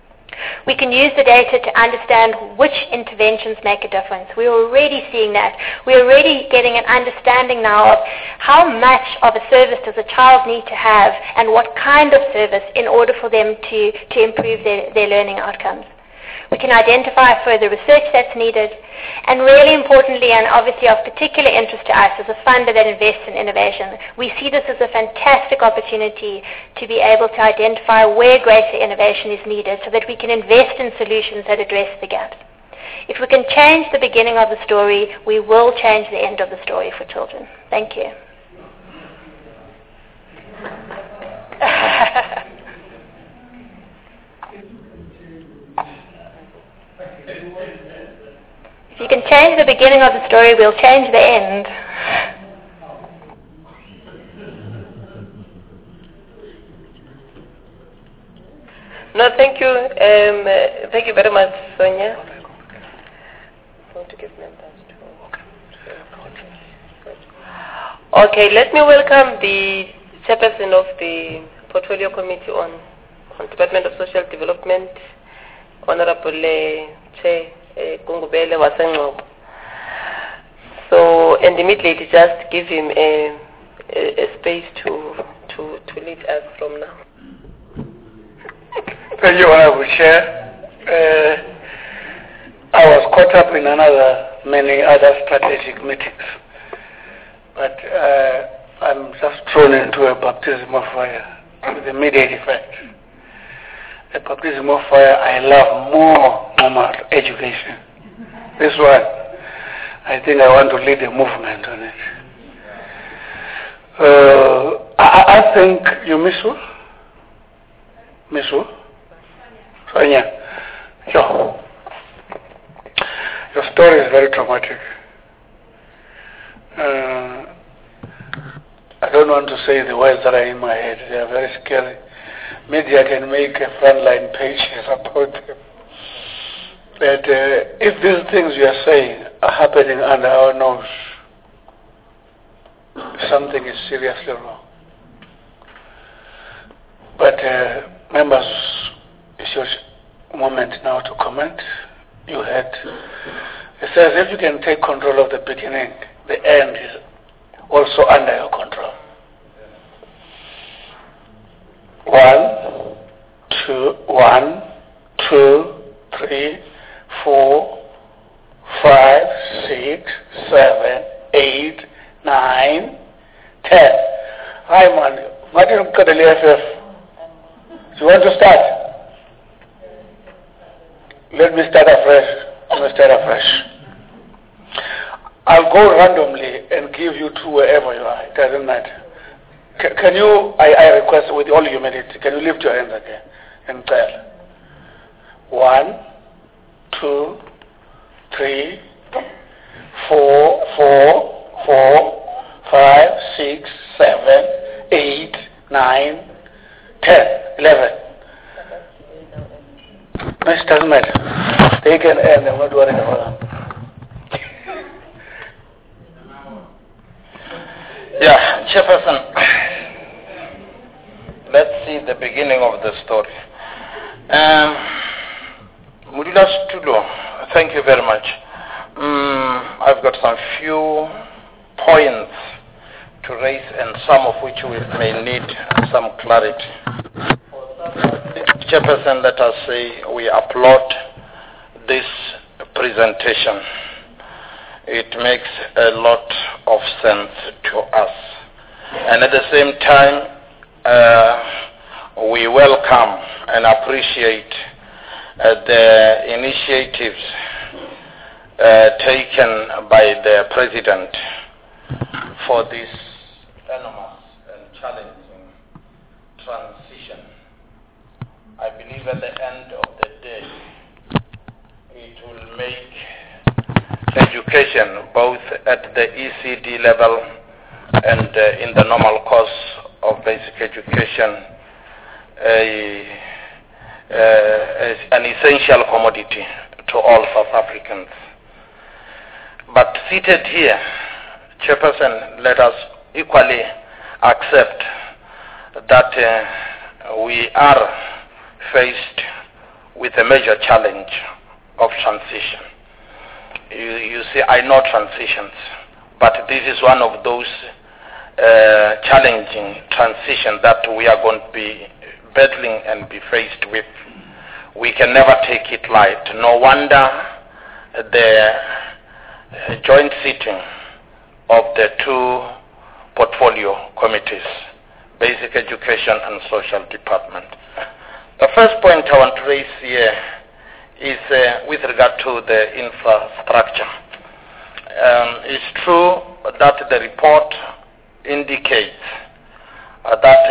We can use the data to understand which interventions make a difference. We're already seeing that. We're already getting an understanding now of how much of a service does a child need to have and what kind of service in order for them to improve their learning outcomes. We can identify further research that's needed, and really importantly, and obviously of particular interest to us as a funder that invests in innovation, we see this as a fantastic opportunity to be able to identify where greater innovation is needed so that we can invest in solutions that address the gaps. If we can change the beginning of the story, we will change the end of the story for children. Thank you. If you can change the beginning of the story, we'll change the end. No, thank you. Thank you very much, Sonia. Okay, let me welcome the chairperson of the Portfolio Committee on Department of Social Development, Honorable Chair Gungubele Wasengcobo. So, and immediately just give him a space to lead us from now. Thank you, Honorable Chair. I was caught up in many other strategic meetings, but I'm just thrown into a baptism of fire with immediate effect. A baptism of fire I love more normal education. This one, I think I want to lead a movement on it. I think you miss who? Miss who? Sonia. Sure. Your story is very traumatic. I don't want to say the words that are in my head. They are very scary. Media can make a frontline page about them. But if these things you are saying are happening under our nose, something is seriously wrong. But members, it's your moment now to comment. You had, it says if you can take control of the beginning, the end is also under your control. 1, 2, 3, 4, 5, 6, 7, 8, 9, 10. Hi, man. Martin Kadali FF. You want to start? Let me start afresh. I'll go randomly and give you 2 wherever you are. It doesn't matter. Can you, I request with all humility, can you lift your hands again and tell? 1, 2, 3, 4, 5, 6, 7, 8, 9, 10. 10, 11. No, it doesn't matter. They can end, I'm not worried about them. Yeah, Chairperson, let's see the beginning of the story. Mudula Stulo, thank you very much. I've got some few points to raise, and some of which we may need some clarity. Chairperson, let us say we applaud this presentation. It makes a lot of sense to us. And at the same time, we welcome and appreciate the initiatives taken by the President for this enormous and challenging transition. I believe at the end of the day, it will make education, both at the ECD level and in the normal course of basic education, an essential commodity to all South Africans. But seated here, Chairperson, let us equally accept that we are faced with a major challenge of transition. You see, I know transitions, but this is one of those challenging transitions that we are going to be battling and be faced with. We can never take it light. No wonder the joint sitting of the two portfolio committees, Basic Education and Social Department. The first point I want to raise here is with regard to the infrastructure. It's true that the report indicates that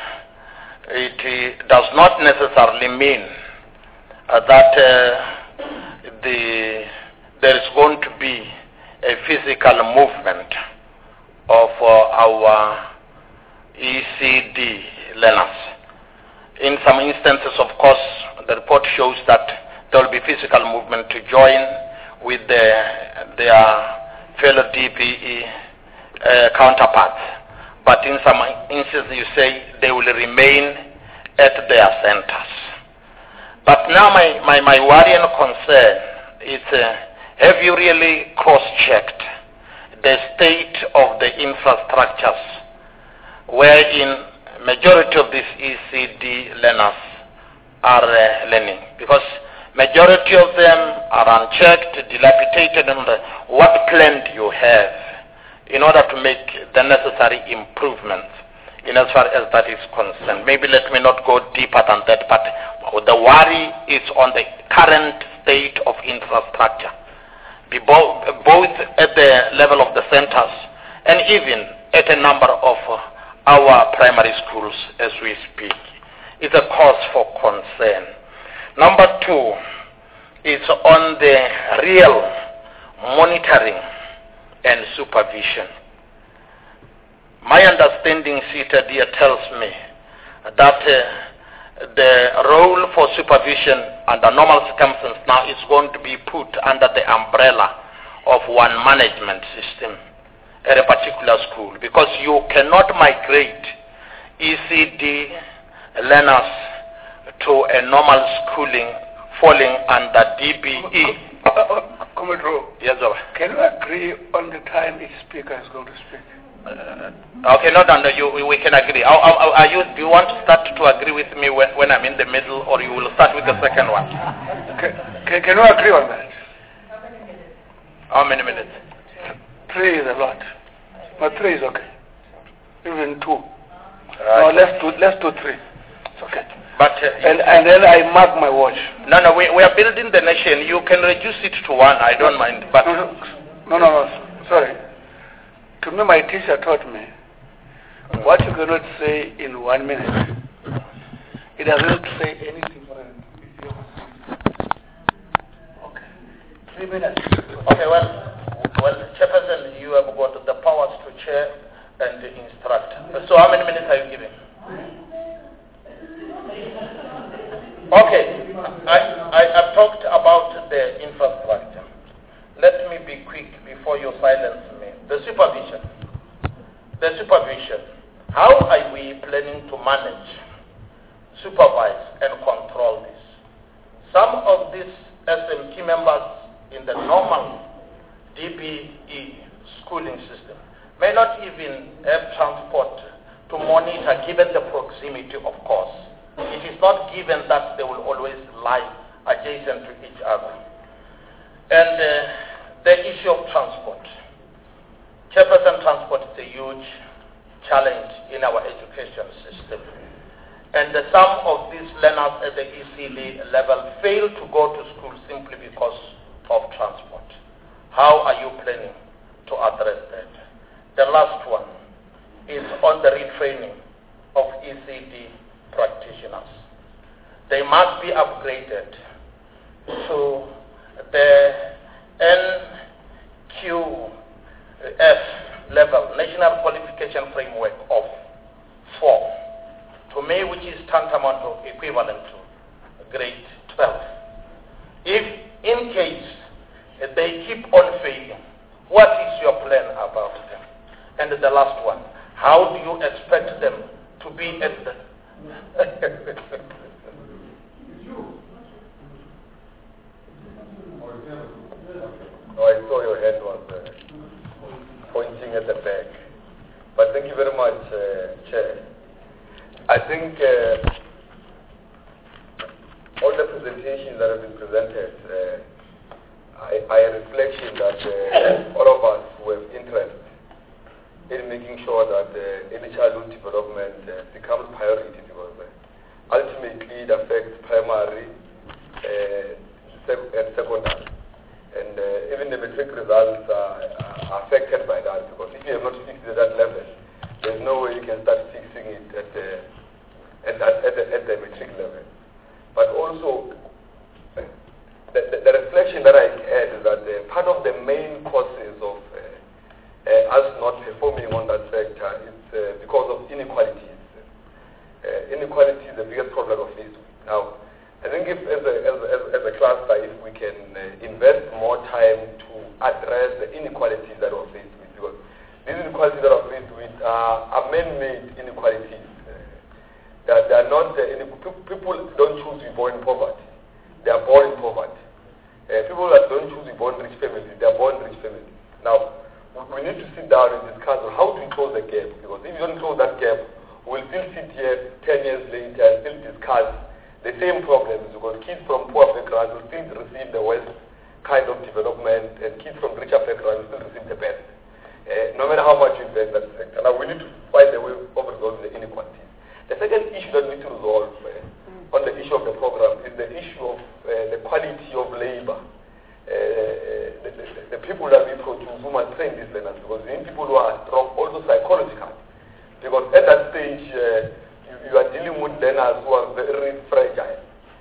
it does not necessarily mean that there is going to be a physical movement of our ECD learners. In some instances, of course, the report shows that there will be physical movement to join with their fellow DPE counterparts. But in some instances, you say they will remain at their centers. But now my worry and concern is, have you really cross-checked the state of the infrastructures wherein majority of these ECD learners are learning? Because majority of them are unchecked, dilapidated, and what plan do you have in order to make the necessary improvements in as far as that is concerned? Maybe let me not go deeper than that, but the worry is on the current state of infrastructure, both at the level of the centers and even at a number of our primary schools as we speak. It's a cause for concern. Number two is on the real monitoring and supervision. My understanding seated here tells me that the role for supervision under normal circumstances now is going to be put under the umbrella of one management system at a particular school, because you cannot migrate ECD learners to a normal schooling falling under DBE. Yes, sir. Can you agree on the time each speaker is going to speak? Okay, no, we can agree. Do you want to start to agree with me when I'm in the middle, or you will start with the second one? Can you agree on that? How many minutes? 3 is a lot. But 3 is okay. Even 2. No, let's do 3. It's okay. But and then I mark my watch. No, we are building the nation. You can reduce it to 1. I don't mind. But no. Sorry. To me, my teacher taught me, what you cannot say in 1 minute, it doesn't say anything more than 3 minutes. Okay, well, Chairperson, you have got the powers to chair and instruct. So how many minutes are you giving? Okay, I've talked about the infrastructure. Let me be quick before you silence me. The supervision. How are we planning to manage, supervise, and control this? Some of these SMT members in the normal DBE schooling system may not even have transport to monitor given the proximity of course. It is not given that they will always lie adjacent to each other. And the issue of transport. Chairperson, transport is a huge challenge in our education system. And some of these learners at the ECD level fail to go to school simply because of transport. How are you planning to address that? The last one is on the retraining of ECD practitioners. They must be upgraded to the NQF level, National Qualification Framework of 4, to me which is tantamount or equivalent to grade 12. If in case they keep on failing, what is your plan about them? And the last one, how do you expect them to be at the... I saw your head was pointing at the back. But thank you very much, Chair. I think all the presentations that have been presented are a reflection that all of us who have interest in making sure that early childhood development becomes priority, because ultimately it affects primary and secondary. And even the matric results are affected by that, because if you have not fixed it at that level, there's no way you can start fixing it at the matric level. But also, the reflection that I had is that part of the main causes of us not performing on that sector is because of inequalities. Inequality is the biggest problem of this. Now, I think if as a cluster, if we can invest more time to address the inequalities that we're faced with, because these inequalities that we're faced with are man-made inequalities. They are not, people don't choose to be born in poverty. They are born in poverty. People that don't choose to be born in rich families, they are born in rich families. Now, we need to sit down and discuss on how to close the gap, because if you don't close that gap, we'll still sit here 10 years later and still discuss the same problems, because kids from poor backgrounds will still receive the worst kind of development, and kids from richer backgrounds will still receive the best, no matter how much you invest in that sector. Now, we need to find a way of resolving the inequalities. The second issue that we need to resolve on the issue of the program is the issue of the quality of labor. The people that we produce who must train these learners, because we need people who are strong, also psychological. Because at that stage, you are dealing with learners who are very fragile.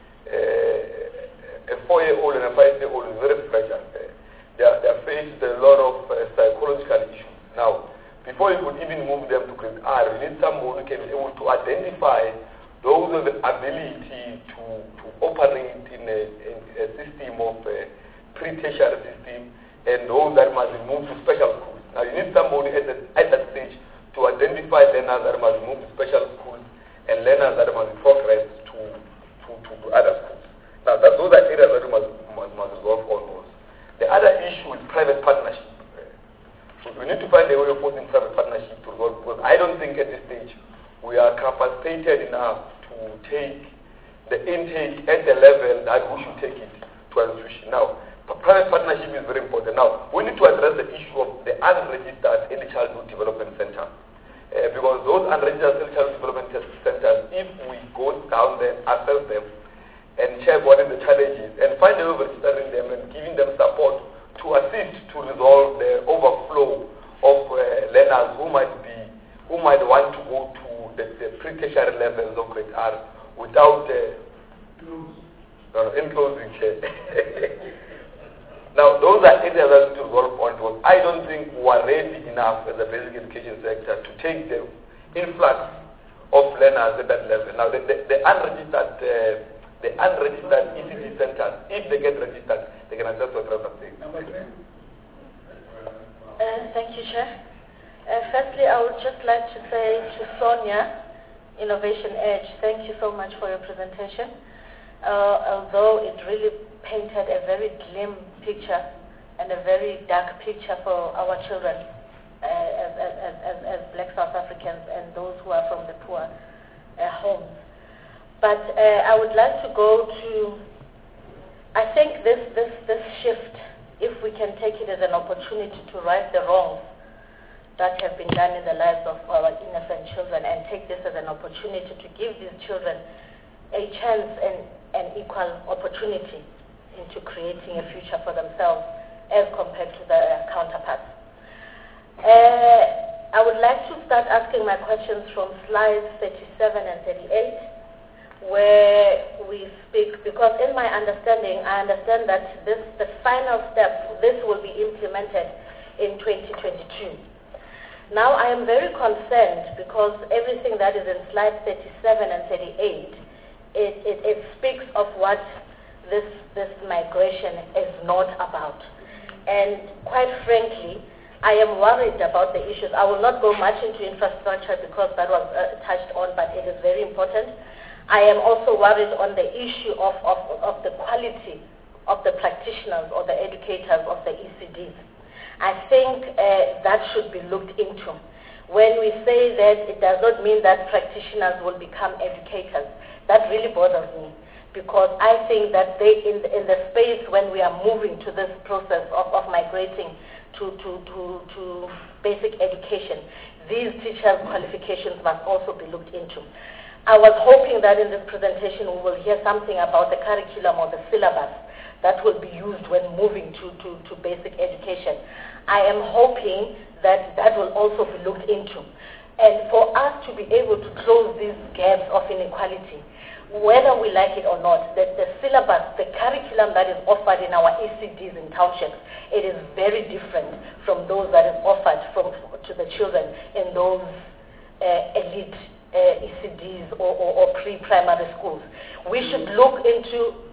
A 4-year-old and a 5-year-old is very fragile. They are faced with a lot of psychological issues. Now, before you could even move them to grade R, you need someone who can be able to identify those with the ability to operate in a system of pre-tertiary system, and those that must be moved to special schools. Now, you need somebody at that stage to identify learners that must move to special schools and learners that must progress to other schools. Now, those are areas that we must resolve almost. The other issue is private partnership. We need to find a way of putting private partnership to resolve, because I don't think at this stage we are capacitated enough to take the intake at the level that we should take it to an institution. Now, private partnership is very important. Now, we need to address the issue of the unregistered early childhood development center. Because those unregistered early childhood development centers, if we go down there, assess them, and check what is the challenges, and find a way of registering them and giving them support to assist to resolve the overflow of learners who might want to go to the pre-tertiary levels of grade R without in closing. Now, those are areas that to resolve on, because I don't think we are ready enough as a basic education sector to take the influx of learners at that level. Now, the unregistered the unregistered ECD centers, if they get registered, they can access what I'm saying. Thank you, Chair. Firstly, I would just like to say to Sonia, Innovation Edge, thank you so much for your presentation. Although it really painted a very glim picture and a very dark picture for our children as Black South Africans and those who are from the poor homes. But I would like to go to, I think this shift, if we can take it as an opportunity to right the wrongs that have been done in the lives of our innocent children, and take this as an opportunity to give these children a chance and an equal opportunity into creating a future for themselves as compared to their counterparts. I would like to start asking my questions from slides 37 and 38, where we speak, because in my understanding, I understand that the final step, this will be implemented in 2022. Now I am very concerned because everything that is in slides 37 and 38, it speaks of what this migration is not about. And quite frankly, I am worried about the issues. I will not go much into infrastructure because that was touched on, but it is very important. I am also worried on the issue of the quality of the practitioners or the educators of the ECDs. I think that should be looked into. When we say that, it does not mean that practitioners will become educators. That really bothers me, because I think that they, in the space when we are moving to this process of migrating to basic education, these teachers' qualifications must also be looked into. I was hoping that in this presentation we will hear something about the curriculum or the syllabus that will be used when moving to basic education. I am hoping that that will also be looked into. And for us to be able to close these gaps of inequality, whether we like it or not, that the syllabus, the curriculum that is offered in our ECDs in townships, it is very different from those that is offered to the children in those elite ECDs or pre-primary schools. We should look into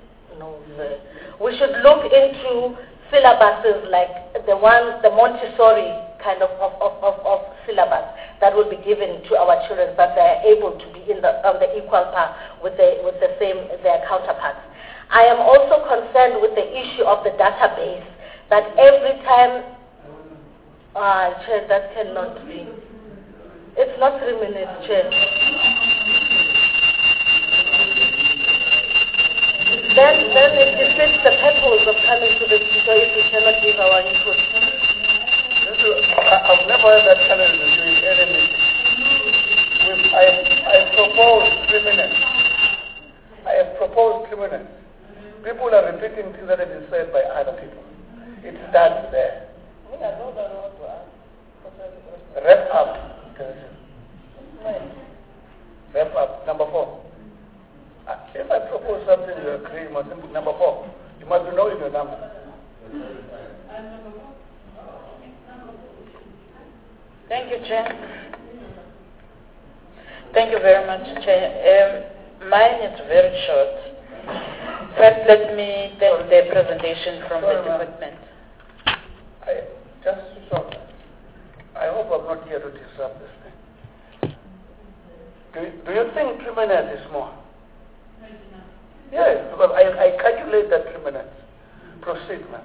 syllabuses like the Montessori kind of syllabus that will be given to our children, but they are able to be on the equal par with their counterparts. I am also concerned with the issue of the database, that every time, Chair, that cannot be. It's not 3 minutes, Chair. Then it defeats the purpose of coming to this because if we cannot give our input. I've never heard that challenge during any meeting. I proposed 3 minutes. I have proposed 3 minutes. People are repeating things that have been said by other people. It starts there. Wrap up. Wrap up. Number 4. If I propose something you agree, you must number 4. You must be knowing your number. Thank you, Chair. Thank you very much, Chair. Mine is very short. First, let me thank the presentation from the department. I hope I'm not here to disrupt this thing. Do you think 3 minutes is more? Yes, because I calculate that 3 minutes. Proceed, man.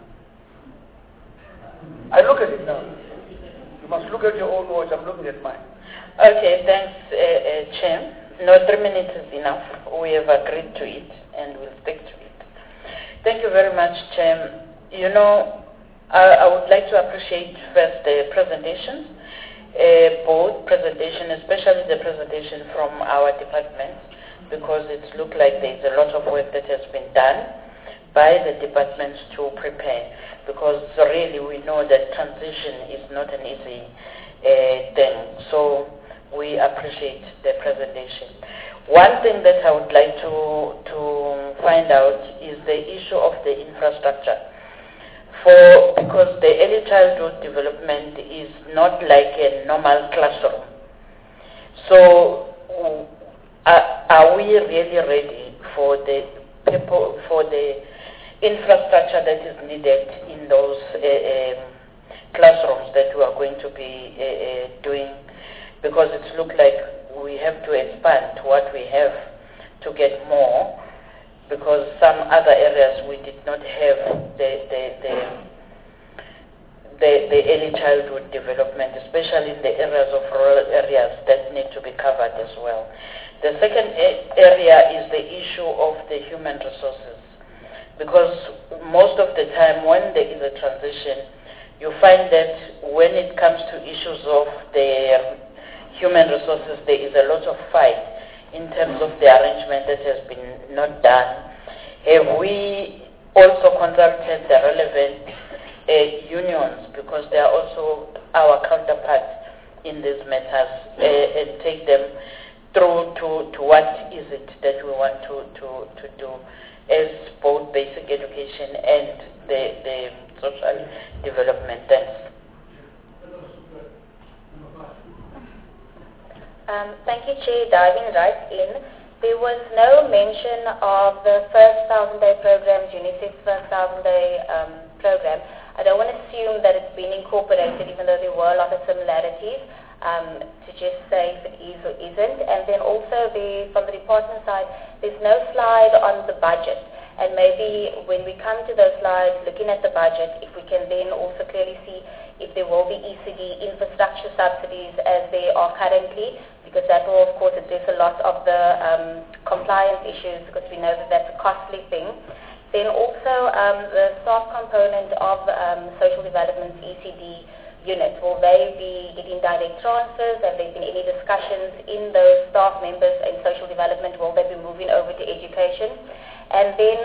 I look at it now. You must look at your own watch. I'm looking at mine. Okay, thanks, Chair. No, 3 minutes is enough. We have agreed to it and we'll stick to it. Thank you very much, Chair. You know, I would like to appreciate first the presentations, both presentation, especially the presentation from our department, because it looked like there's a lot of work that has been done by the departments to prepare, because really we know that transition is not an easy thing. So we appreciate the presentation. One thing that I would like to find out is the issue of the infrastructure. Because the early childhood development is not like a normal classroom. So are we really ready for the people, for the infrastructure that is needed in those classrooms that we are going to be doing, because it looks like we have to expand what we have to get more, because some other areas we did not have the early childhood development, especially in the areas of rural areas that need to be covered as well. The second area is the issue of the human resources, because most of the time when there is a transition, you find that when it comes to issues of the human resources, there is a lot of fight in terms of the arrangement that has been not done. Have we also consulted the relevant unions, because they are also our counterparts in these matters, and take them through to what is it that we want to do as both basic education and the social development. Thanks. Thank you, Chair. Diving right in, there was no mention of the first 1,000-day programs, UNICEF's first 1,000-day program. I don't want to assume that it's been incorporated, even though there were a lot of similarities, to just say if it is or isn't. And then also from the department side, there's no slide on the budget. And maybe when we come to those slides, looking at the budget, if we can then also clearly see if there will be ECD infrastructure subsidies as they are currently, because that will, of course, address a lot of the compliance issues, because we know that that's a costly thing. Then also the staff component of social development's ECD unit, will they be getting direct transfers? Have there been any discussions in those staff members in social development? Will they be moving over to education? And then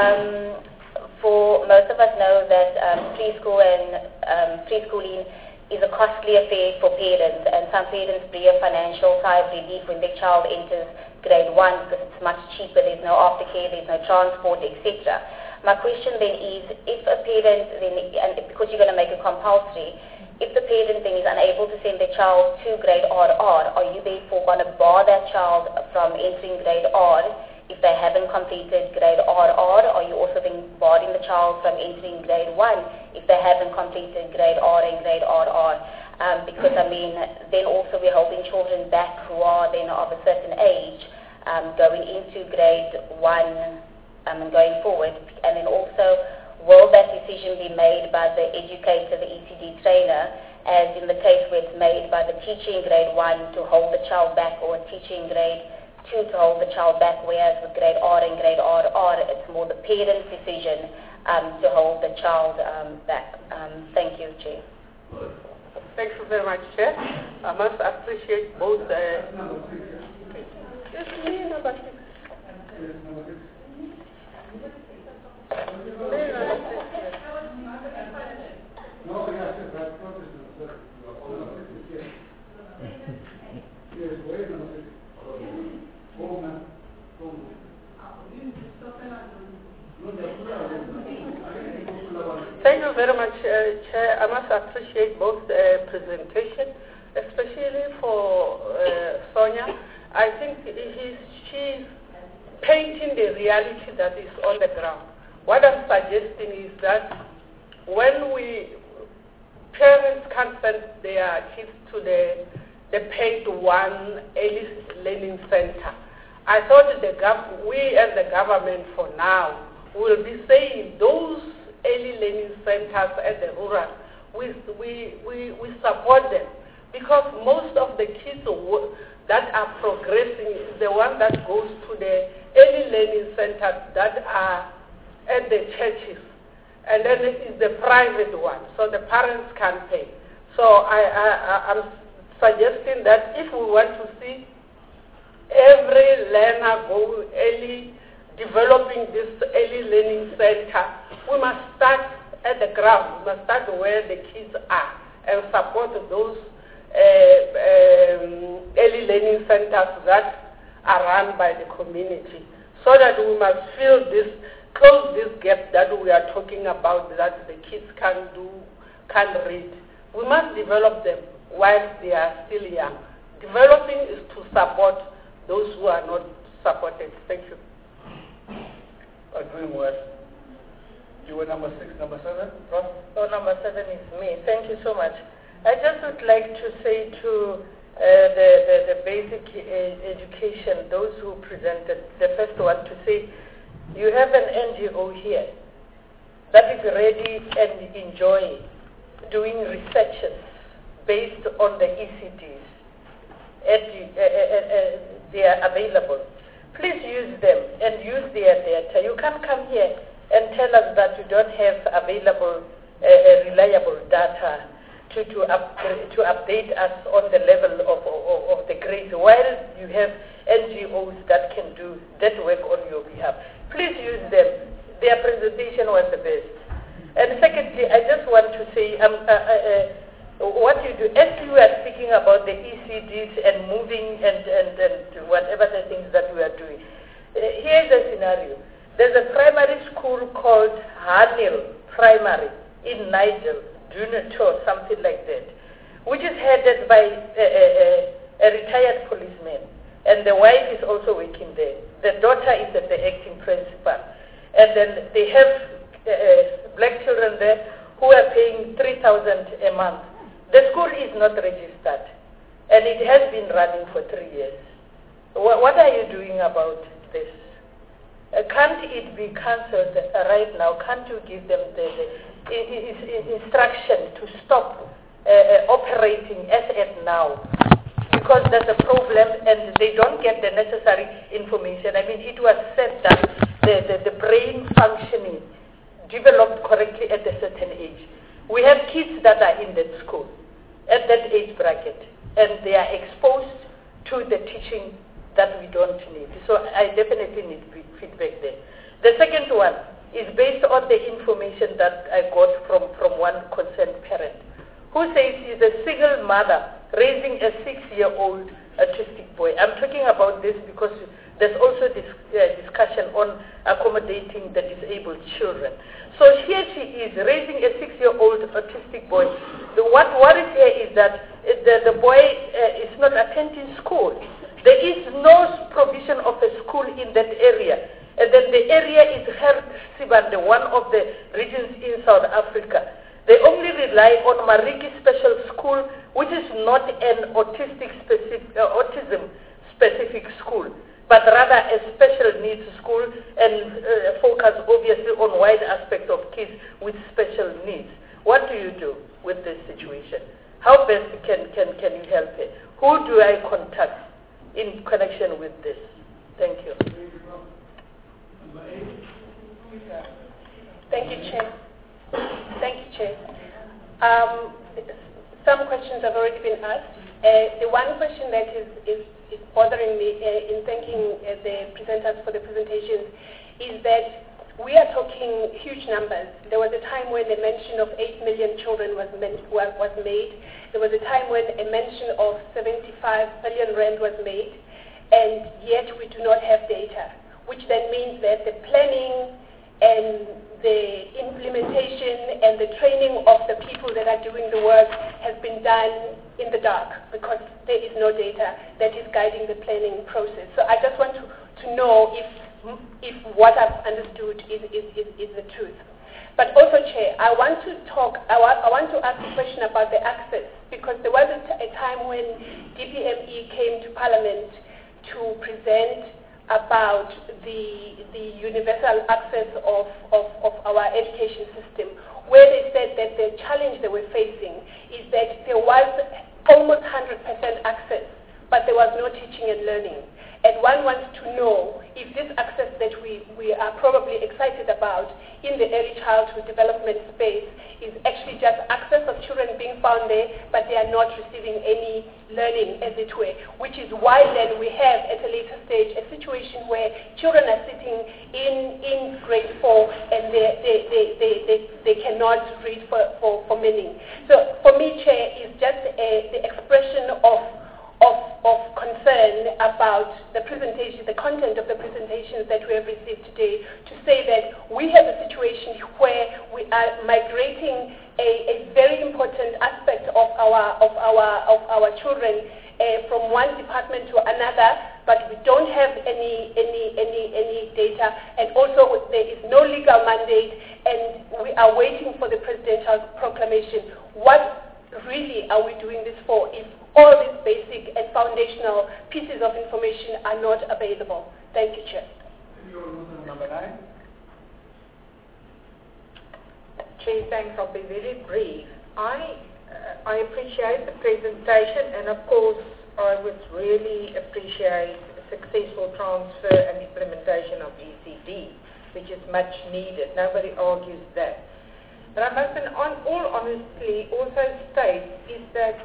for most of us know that preschool and preschooling is a costly affair for parents, and some parents bring a financial sigh of relief when their child enters grade 1 because it's much cheaper, there's no aftercare, there's no transport, etc. My question then is, if a parent, then, and because you're going to make it compulsory, if the parent then is unable to send their child to grade RR, are you therefore going to bar that child from entering grade R if they haven't completed grade RR? Are you also then barring the child from entering grade 1 if they haven't completed grade R and grade RR? Because, I mean, then also we're holding children back who are then of a certain age going into grade 1 and going forward. And then also, will that decision be made by the educator, the ECD trainer, as in the case where it's made by the teacher in grade 1 to hold the child back, or a teacher in grade 2 to hold the child back, whereas with grade R and grade RR, it's more the parent's decision to hold the child back. Thank you, Chair. Thank you very much, Chair. I must appreciate both Thank you very much, Chair. I must appreciate both presentation, especially for Sonia. I think she's painting the reality that is on the ground. What I'm suggesting is that when parents can't send their kids to the paid one early learning center, I thought we as the government for now will be saying those early learning centers at the rural, we support them, because most of the kids that are progressing is the one that goes to the early learning centers that are at the churches, and then it is the private one, so the parents can pay. So I'm suggesting that if we want to see every learner go early, developing this early learning center, we must start at the ground. We must start where the kids are and support those early learning centers that are run by the community, so that we must close this gap that we are talking about, that the kids can read. We must develop them while they are still young. Developing is to support those who are not supported. Thank you. are doing well. You were number 6, number 7, Prof? Oh, number 7 is me. Thank you so much. I just would like to say to the basic education, those who presented, the first one to say, you have an NGO here that is ready and enjoy doing researches based on the ECDs. They are available. Please use them and use their data. You can't come here and tell us that you don't have available reliable data to update us on the level of the grades, while you have NGOs that can do that work on your behalf. Please use them. Their presentation was the best. And secondly, I just want to say what you do, as you are speaking about the ECDs and moving and whatever the things that we are doing, here's a scenario. There's a primary school called Hanil Primary in Nigel, or something like that, which is headed by a retired policeman, and the wife is also working there. The daughter is the acting principal, and then they have black children there who are paying 3,000 a month. The school is not registered, and it has been running for 3 years. What are you doing about this? Can't it be cancelled right now? Can't you give them the instruction to stop operating as at now? Because there's a problem and they don't get the necessary information. I mean, it was said that the brain functioning developed correctly at a certain age. We have kids that are in that school at that age bracket, and they are exposed to the teaching that we don't need. So I definitely need feedback there. The second one is based on the information that I got from one concerned parent, who says she's a single mother raising a 6-year-old autistic boy. I'm talking about this because there's also this discussion on accommodating the disabled children. So here she is raising a 6-year-old autistic boy. What worries here is that the boy is not attending school. There is no provision of a school in that area. And then the area is Sibande, one of the regions in South Africa. They only rely on Mariki Special School, which is not an autism-specific school, but rather a special needs school and focus obviously on wide aspects of kids with special needs. What do you do with this situation? How best can you help it? Who do I contact in connection with this? Thank you. Thank you, Chair. Thank you, Chair. Some questions have already been asked. The one question that is bothering me in thanking the presenters for the presentations is that we are talking huge numbers. There was a time when a mention of 8 million children was made. There was a time when a mention of 75 billion rand was made, and yet we do not have data, which then means that the planning and the implementation and the training of the people that are doing the work has been done in the dark because there is no data that is guiding the planning process. So I just want to know if what I've understood is the truth. But also, Chair, I want to ask a question about the access, because there was a time when DPME came to Parliament to present about the universal access of our education system, where they said that the challenge they were facing is that there was almost 100% access, but there was no teaching and learning. And one wants to know if this access that we are probably excited about in the early childhood development space is actually just access of children being found there, but they are not receiving any learning, as it were, which is why then we have at a later stage a situation where children are sitting in grade 4 and they cannot read for meaning. So for me, Chair, is just the expression of concern about the presentation, the content of the presentations that we have received today, to say that we have a situation where we are migrating a very important aspect of our children from one department to another, but we don't have any data, and also there is no legal mandate, and we are waiting for the presidential proclamation. What really are we doing this for if all these basic and foundational pieces of information are not available? Thank you, Chair. Number 9. Chair, thanks. I'll be very brief. I appreciate the presentation, and of course I would really appreciate a successful transfer and implementation of ECD, which is much needed. Nobody argues that. But I must, in all honesty, also state is that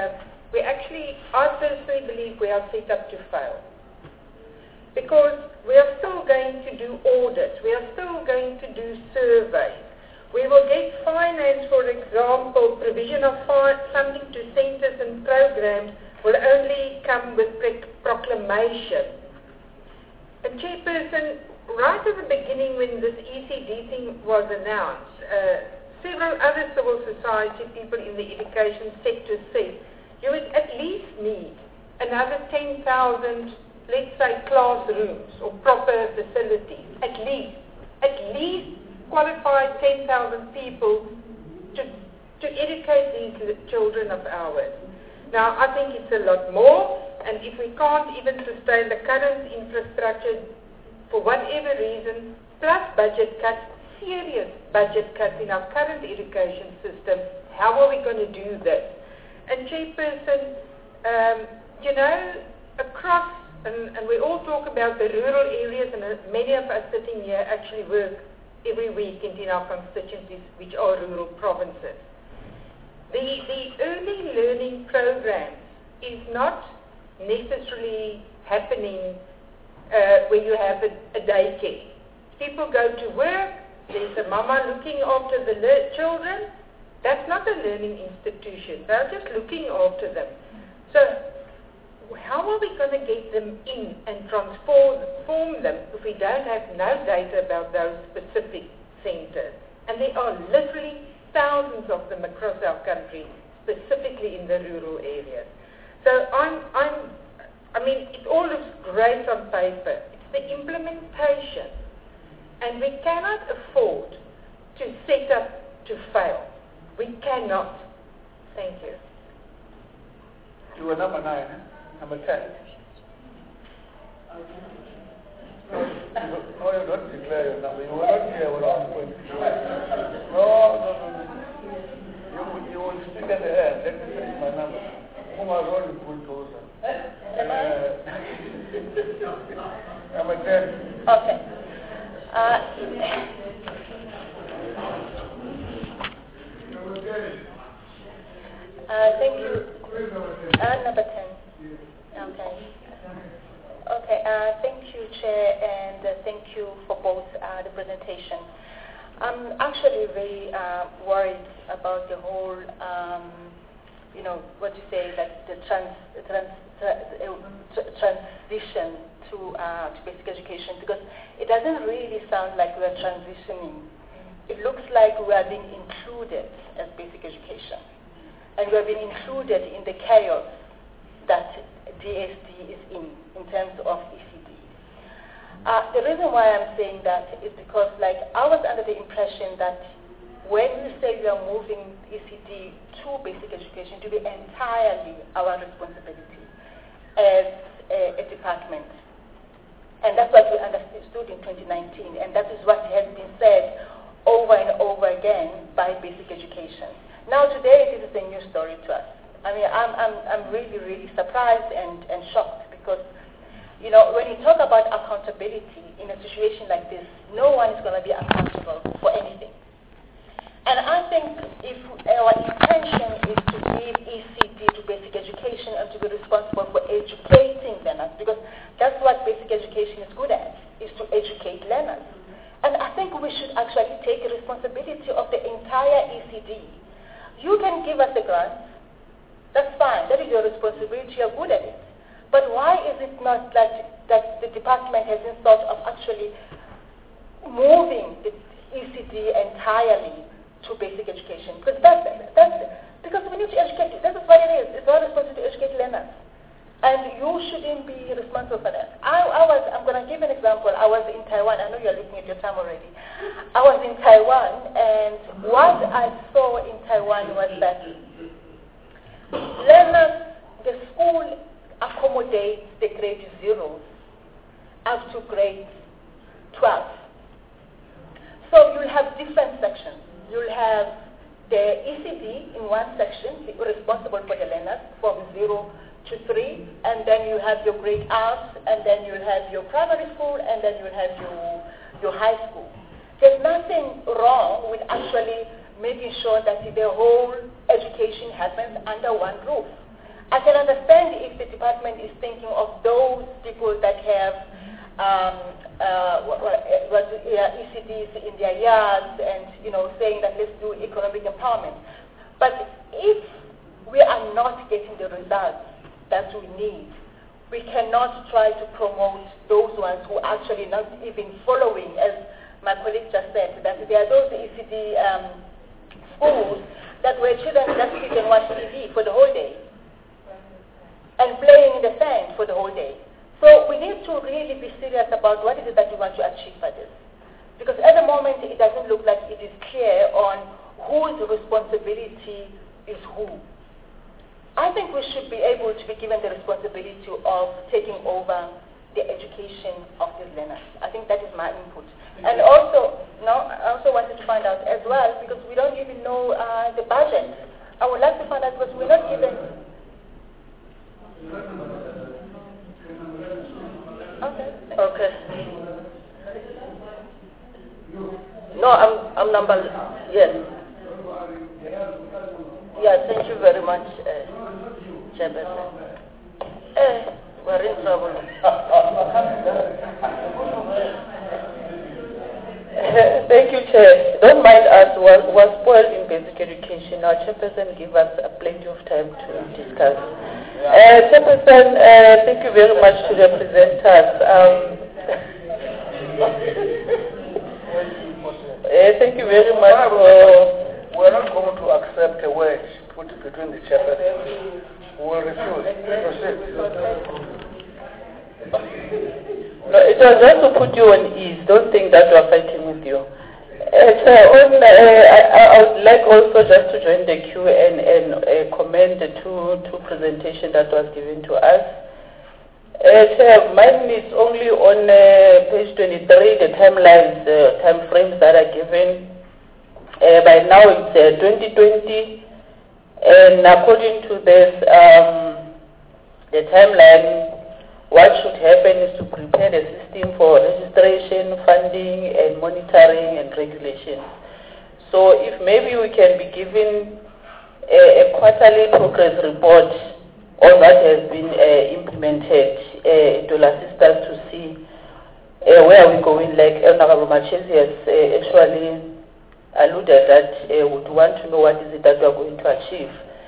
I personally believe we are set up to fail. Because we are still going to do audits, we are still going to do surveys. We will get finance, for example, provision of funding to centres and programs will only come with proclamation. And Chairperson, right at the beginning when this ECD thing was announced, several other civil society people in the education sector said you would at least need another 10,000, let's say, classrooms or proper facilities, at least qualified 10,000 people to educate these children of ours. Now, I think it's a lot more, and if we can't even sustain the current infrastructure for whatever reason, plus budget cuts, serious budget cuts in our current education system, how are we going to do this? And Chairperson, across, and we all talk about the rural areas, and many of us sitting here actually work every week in our constituencies, which are rural provinces. The early learning programs is not necessarily happening where you have a daycare. People go to work, there's a mama looking after the children. That's not a learning institution. They're just looking after them. So how are we going to get them in and transform them if we don't have no data about those specific centres? And there are literally thousands of them across our country, specifically in the rural areas. So it all looks great on paper. It's the implementation. And we cannot afford to set up to fail. We cannot. Thank you. You were number 9, eh? Number 10. No, you don't declare your number. You were not here when I was going to do it. No. You will speak at the end. Let me finish my number. Whom I wrote in bulldozer. Number 10. Okay. Thank you. Number 10. Okay. Thank you, Chair, and thank you for both the presentation. I'm actually very worried about the whole, what you say, that the transition to basic education, because it doesn't really sound like we are transitioning. It looks like we are being included as basic education, and we are being included in the chaos that DSD is in terms of ECD. The reason why I'm saying that is because, I was under the impression that when we say we are moving ECD to basic education to be entirely our responsibility as a department. And that's what we understood in 2019, and that is what has been said over and over again by basic education. Now today this is a new story to us. I'm really, really surprised and shocked because, when you talk about accountability in a situation like this, no one is going to be accountable for anything. And I think if our intention is to give ECD to basic education and to be responsible for educating learners, because that's what basic education is good at, is to educate learners. And I think we should actually take responsibility of the entire ECD. You can give us a grant, that's fine, that is your responsibility, you're good at it. But why is it not that the department hasn't thought of actually moving the ECD entirely to basic education? Because because we need to educate, that is what it is, it's our responsibility to educate learners. And you shouldn't be responsible for that. I'm going to give an example. I was in Taiwan. I know you're looking at your time already. I was in Taiwan, and what I saw in Taiwan was that learners, the school accommodates the grade 0 up to grade 12. So you'll have different sections. You'll have the ECD in one section, responsible for the learners from 0 to 3, and then you have your grade arts, and then you'll have your primary school, and then you'll have your high school. There's nothing wrong with actually making sure that the whole education happens under one roof. I can understand if the department is thinking of those people that have ECDs in their yards and, saying that let's do economic empowerment. But if we are not getting the results that we need, we cannot try to promote those ones who are actually not even following, as my colleague just said, that there are those ECD schools that where children just sit and watch TV for the whole day and playing in the sand for the whole day. So we need to really be serious about what is it that we want to achieve by this. Because at the moment it doesn't look like it is clear on whose responsibility is who. I think we should be able to be given the responsibility of taking over the education of these learners. I think that is my input. And also, I also wanted to find out as well, because we don't even know the budget. I would like to find out, because we're not given... Okay. No, I'm number... Yes. Yeah, thank you very much, Chairperson. We're in trouble. Thank you, Chair. Don't mind us. We're spoiled in basic education. Our Chairperson give us plenty of time to discuss. Chairperson, thank you very much to the presenters. Thank you very much for... We're not going to accept a word put between the chairperson. We will refuse. No, it was just to put you on ease. Don't think that we're fighting with you. I would like also just to join the queue and commend the two presentations that was given to us. Mine is only on page 23, the timelines, time frames that are given. By now it's 2020, and according to this, the timeline, what should happen is to prepare the system for registration, funding, and monitoring and regulation. So if maybe we can be given a quarterly progress report on what has been implemented, it will assist us to see where we're going. Like Honorable Machesi has actually alluded that would want to know what is it that we are going to achieve.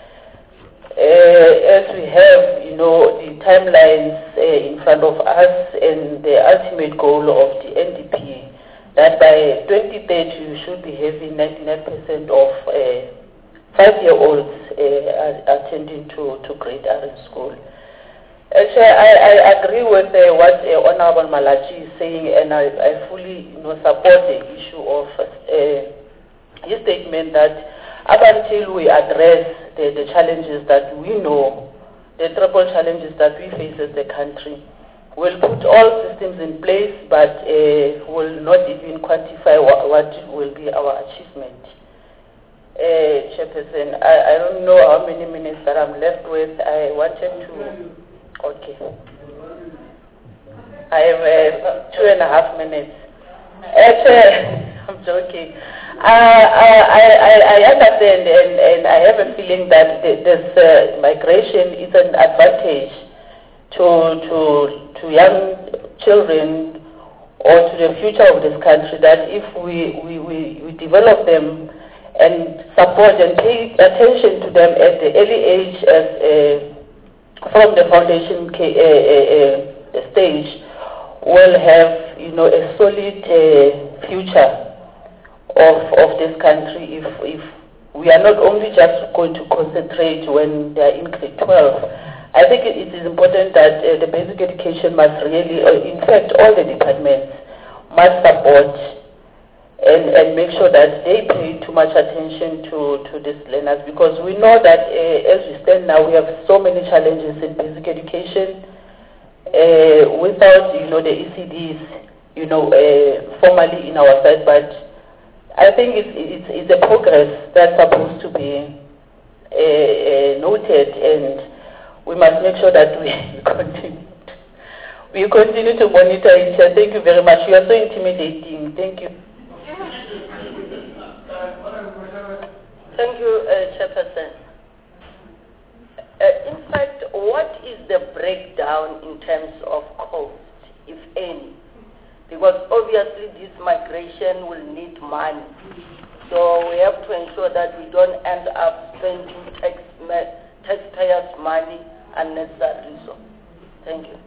As we have, the timelines in front of us and the ultimate goal of the NDP, that by 2030 we should be having 99% of 5-year-olds attending to grade R in school. Actually, I agree with what Honorable Malachi is saying, and I fully support the issue of his statement that up until we address the challenges that we know, the triple challenges that we face as a country, we'll put all systems in place, but will not even quantify what will be our achievement. Chairperson, I don't know how many minutes that I'm left with. I wanted to... Okay. I have 2.5 minutes. I'm joking. I understand, and I have a feeling that this migration is an advantage to young children or to the future of this country, that if we develop them and support and pay attention to them at the early age as from the foundation stage, we'll have a solid future of this country if we are not only just going to concentrate when they are in grade 12, I think it is important that the basic education must really, in fact, all the departments must support and make sure that they pay too much attention to these learners, because we know that as we stand now, we have so many challenges in basic education without, the ECDs, formally in our side. But I think it's a progress that's supposed to be noted, and we must make sure that we continue to monitor it. Thank you very much. You are so intimidating. Thank you. Thank you, Chairperson. In fact, what is the breakdown in terms of cost, if any? Because obviously this migration will need money. So we have to ensure that we don't end up spending taxpayers' money unnecessarily. So, thank you.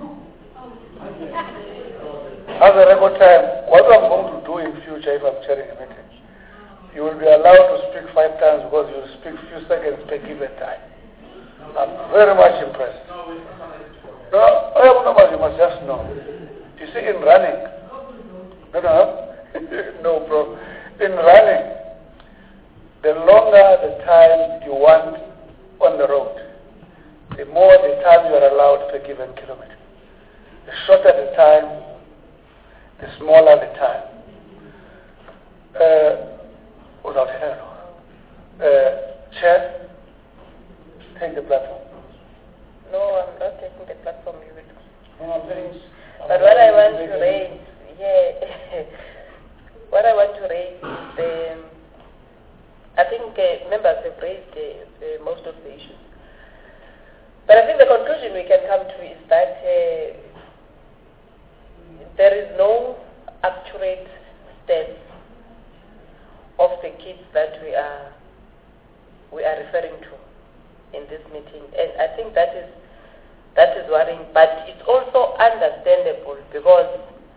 As a record time, what I'm going to do in future if I'm chairing a meeting, you will be allowed to speak 5 times because you will speak few seconds per given time. I'm very much impressed. No, you must just know. You see, in running, no problem. In running, the longer the time you want on the road, the more the time you are allowed per given kilometer. The shorter the time, the smaller the time. Without hell. Chair, take the platform. No, I'm not taking the platform. You will. No, I'm saying. But what I want to raise, what I want to raise is I think members have raised most of the issues. But I think the conclusion we can come to is that there is no accurate stats of the kids that we are referring to in this meeting, and I think that is worrying. But it's also understandable because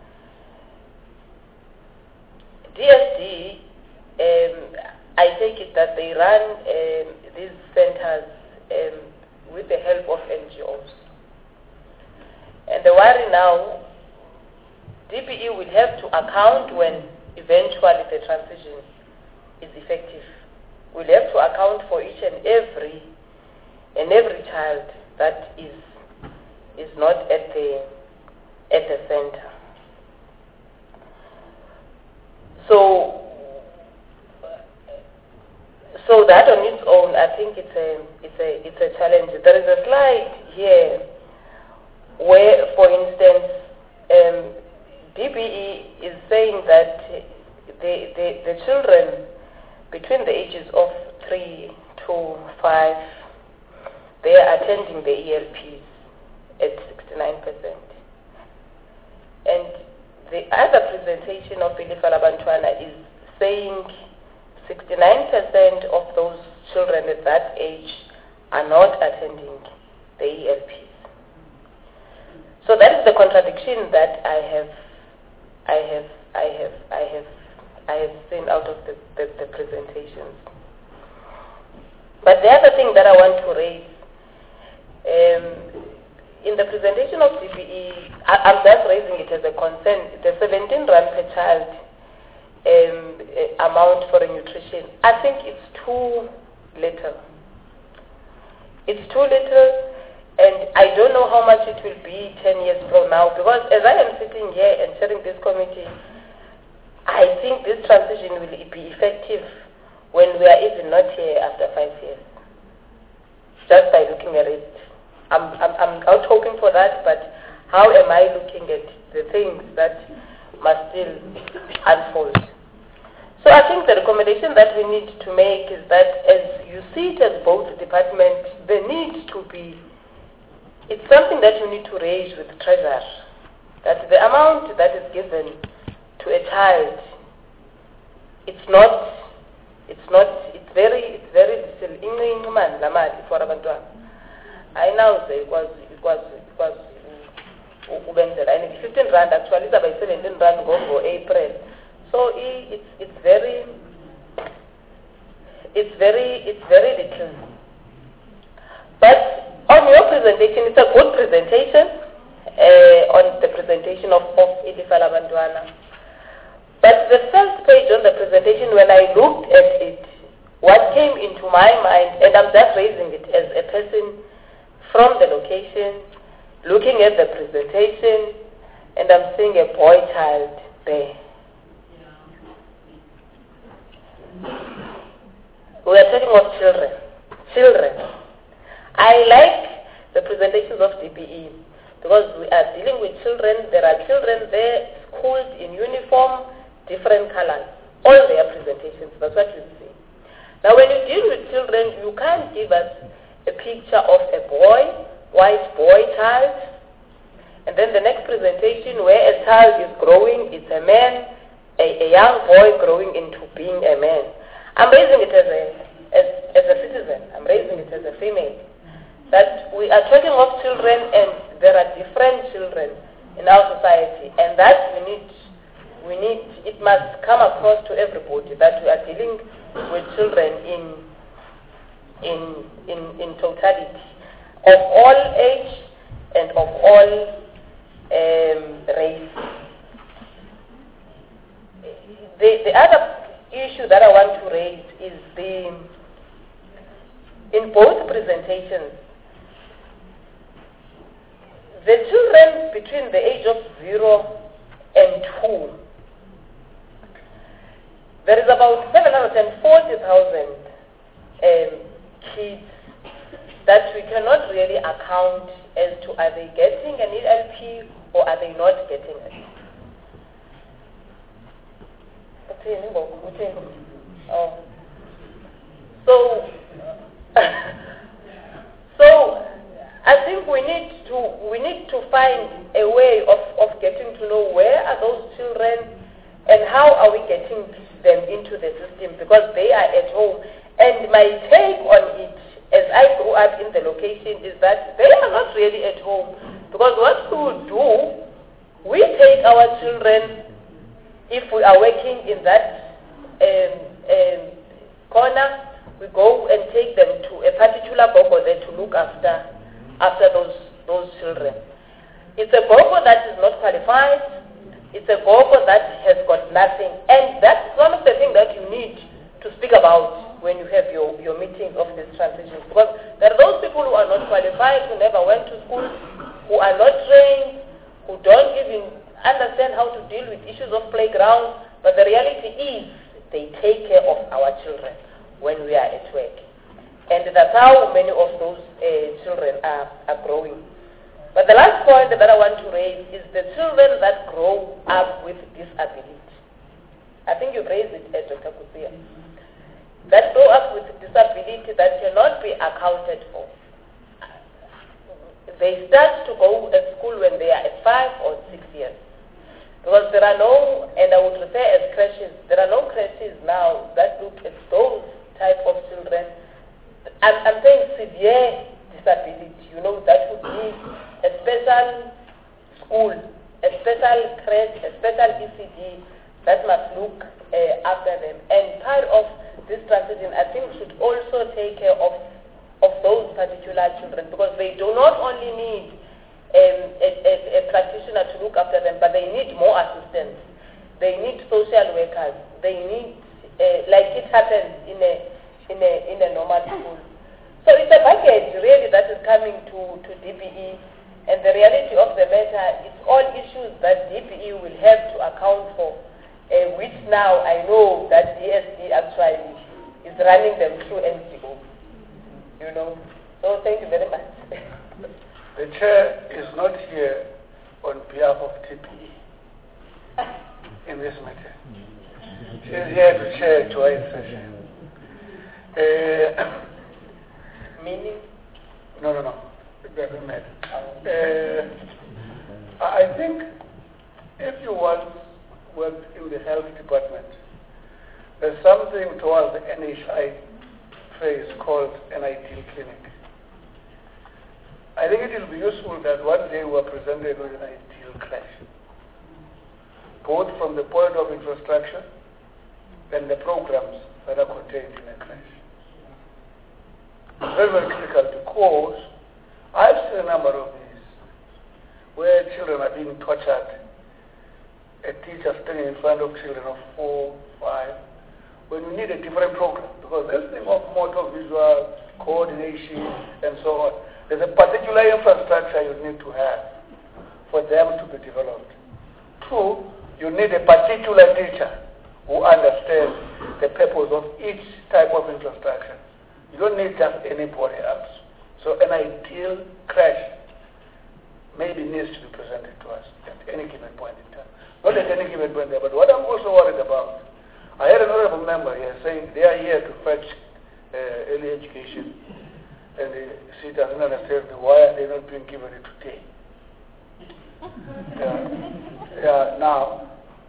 DSD, I take it that they run these centers with the help of NGOs. And the worry now, DPE will have to account when eventually the transition is effective. We'll have to account for each and every child that is not at the center. So that on its own, I think it's a challenge. There is a slide here where, for instance, DPE is saying that the children between the ages of 3 to 5, they are attending the ELPs at 69%. And the other presentation of Philippa Labantwana is saying 69% of those children at that age are not attending the ELPs. So that is the contradiction that I have seen out of the presentations. But the other thing that I want to raise, in the presentation of DPE, I'm just raising it as a concern, the 17 rand per child amount for nutrition. I think it's too little. It's too little, and I don't know how much it will be 10 years from now, because as I am sitting here and chairing this committee, I think this transition will be effective when we are even not here after 5 years. Just by looking at it. I'm out hoping for that, but how am I looking at the things that must still unfold? So I think the recommendation that we need to make is that as you see it as both departments, there needs to be, it's something that you need to raise with the treasurer, that the amount that is given to a child, it's very for abantwana. I now say it was 15 rand actually, it's about 17 rand go for April. So it's very little. But on your presentation, presentation, it's a good presentation on the presentation of Ilifa Labantwana. But the first page on the presentation, when I looked at it, what came into my mind, and I'm just raising it as a person from the location, looking at the presentation, and I'm seeing a boy child there. We are talking of children. Children. I like the presentations of DPE because we are dealing with children. There are children there, schooled in uniform, different colors. All their presentations, that's what you see. Now when you deal with children, you can't give us a picture of a boy, white boy child, and then the next presentation where a child is growing, it's a man, a young boy growing into being a man. I'm raising it as a citizen. I'm raising it as a female. That we are talking of children, and there are different children in our society, and that it must come across to everybody that we are dealing with children in totality, of all age and of all race. The other issue that I want to raise is in both presentations, the children between the age of 0 and 2, there is about 740,000 kids that we cannot really account as to are they getting an ELP or are they not getting it. Oh. So I think we need to find a way of getting to know where are those children and how are we getting them into the system, because they are at home. And my take on it, as I grew up in the location, is that they are not really at home, because what we will do, we take our children, if we are working in that corner, we go and take them to a particular gogo there to look after those children. It's a gogo that is not qualified. It's a gogo that has got nothing. And that's one of the things that you need to speak about when you have your meetings of this transition. Because there are those people who are not qualified, who never went to school, who are not trained, who don't even understand how to deal with issues of playground. But the reality is they take care of our children when we are at work. And that's how many of those children are growing. But the last point that I want to raise is the children that grow up with disability. I think you've raised it, Dr. Kusia. That grow up with disability that cannot be accounted for. They start to go to school when they are at 5 or 6 years. Because there are no, and I would refer as creches, there are no creches now that look at those type of children. I'm saying severe disability, that would be a special school, a special crèche, a special ECD that must look after them. And part of this transition, I think, should also take care of those particular children, because they do not only need a practitioner to look after them, but they need more assistance. They need social workers. They need, like it happens in a normal school. So it's a package really that is coming to DPE, and the reality of the matter is all issues that DPE will have to account for, which now I know that DSD actually is running them through NGO. So thank you very much. The chair is not here on behalf of DPE in this matter. She is here to chair a joint session. Meaning? No. It doesn't matter. I think if you once worked in the health department, there's something towards the NHI phase called an ideal clinic. I think it will be useful that one day we are presented with an ideal crash, both from the point of infrastructure and the programs that are contained in a crash. It's very, very critical because I've seen a number of these where children are being tortured. A teacher standing in front of children of 4, 5, when we need a different program, because this thing of motor visual, coordination, and so on, there's a particular infrastructure you need to have for them to be developed. 2, you need a particular teacher who understands the purpose of each type of infrastructure. You don't need just anybody else. So an ideal crash maybe needs to be presented to us at any given point in time. Not at any given point there, but what I'm also worried about, I had an honorable member here saying they are here to fetch early education, and she doesn't understand why are they not being given it today. Now,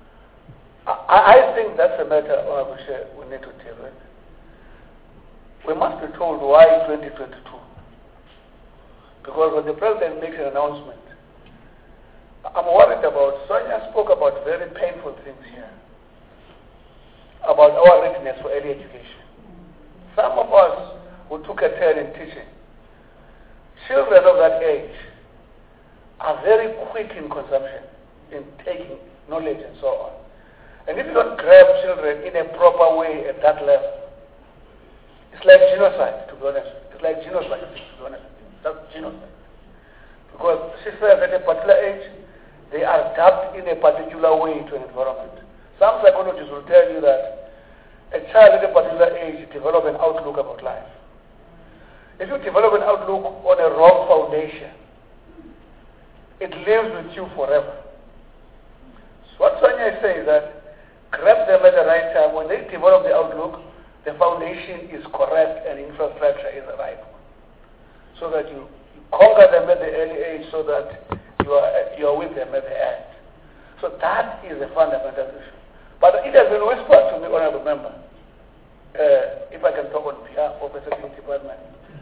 I think that's a matter we need to deal with. We must be told why 2022. Because when the president makes an announcement, I'm worried about, Sonia spoke about very painful things here, about our readiness for early education. Some of us who took a turn in teaching, children of that age are very quick in consumption, in taking knowledge and so on. And if you don't grab children in a proper way at that level, it's like genocide, to be honest. It's like genocide, to be honest. That's genocide. Because sisters at a particular age, they are adapted in a particular way to an environment. Some psychologists will tell you that a child at a particular age develops an outlook about life. If you develop an outlook on a wrong foundation, it lives with you forever. So what Sonia is saying is that grab them at the right time. When they develop the outlook, the foundation is correct and infrastructure is the right one. So that you conquer them at the early age so that you are with them at the end. So that is a fundamental issue. But it has been whispered to me, honorable member, if I can talk on behalf of the Security Department,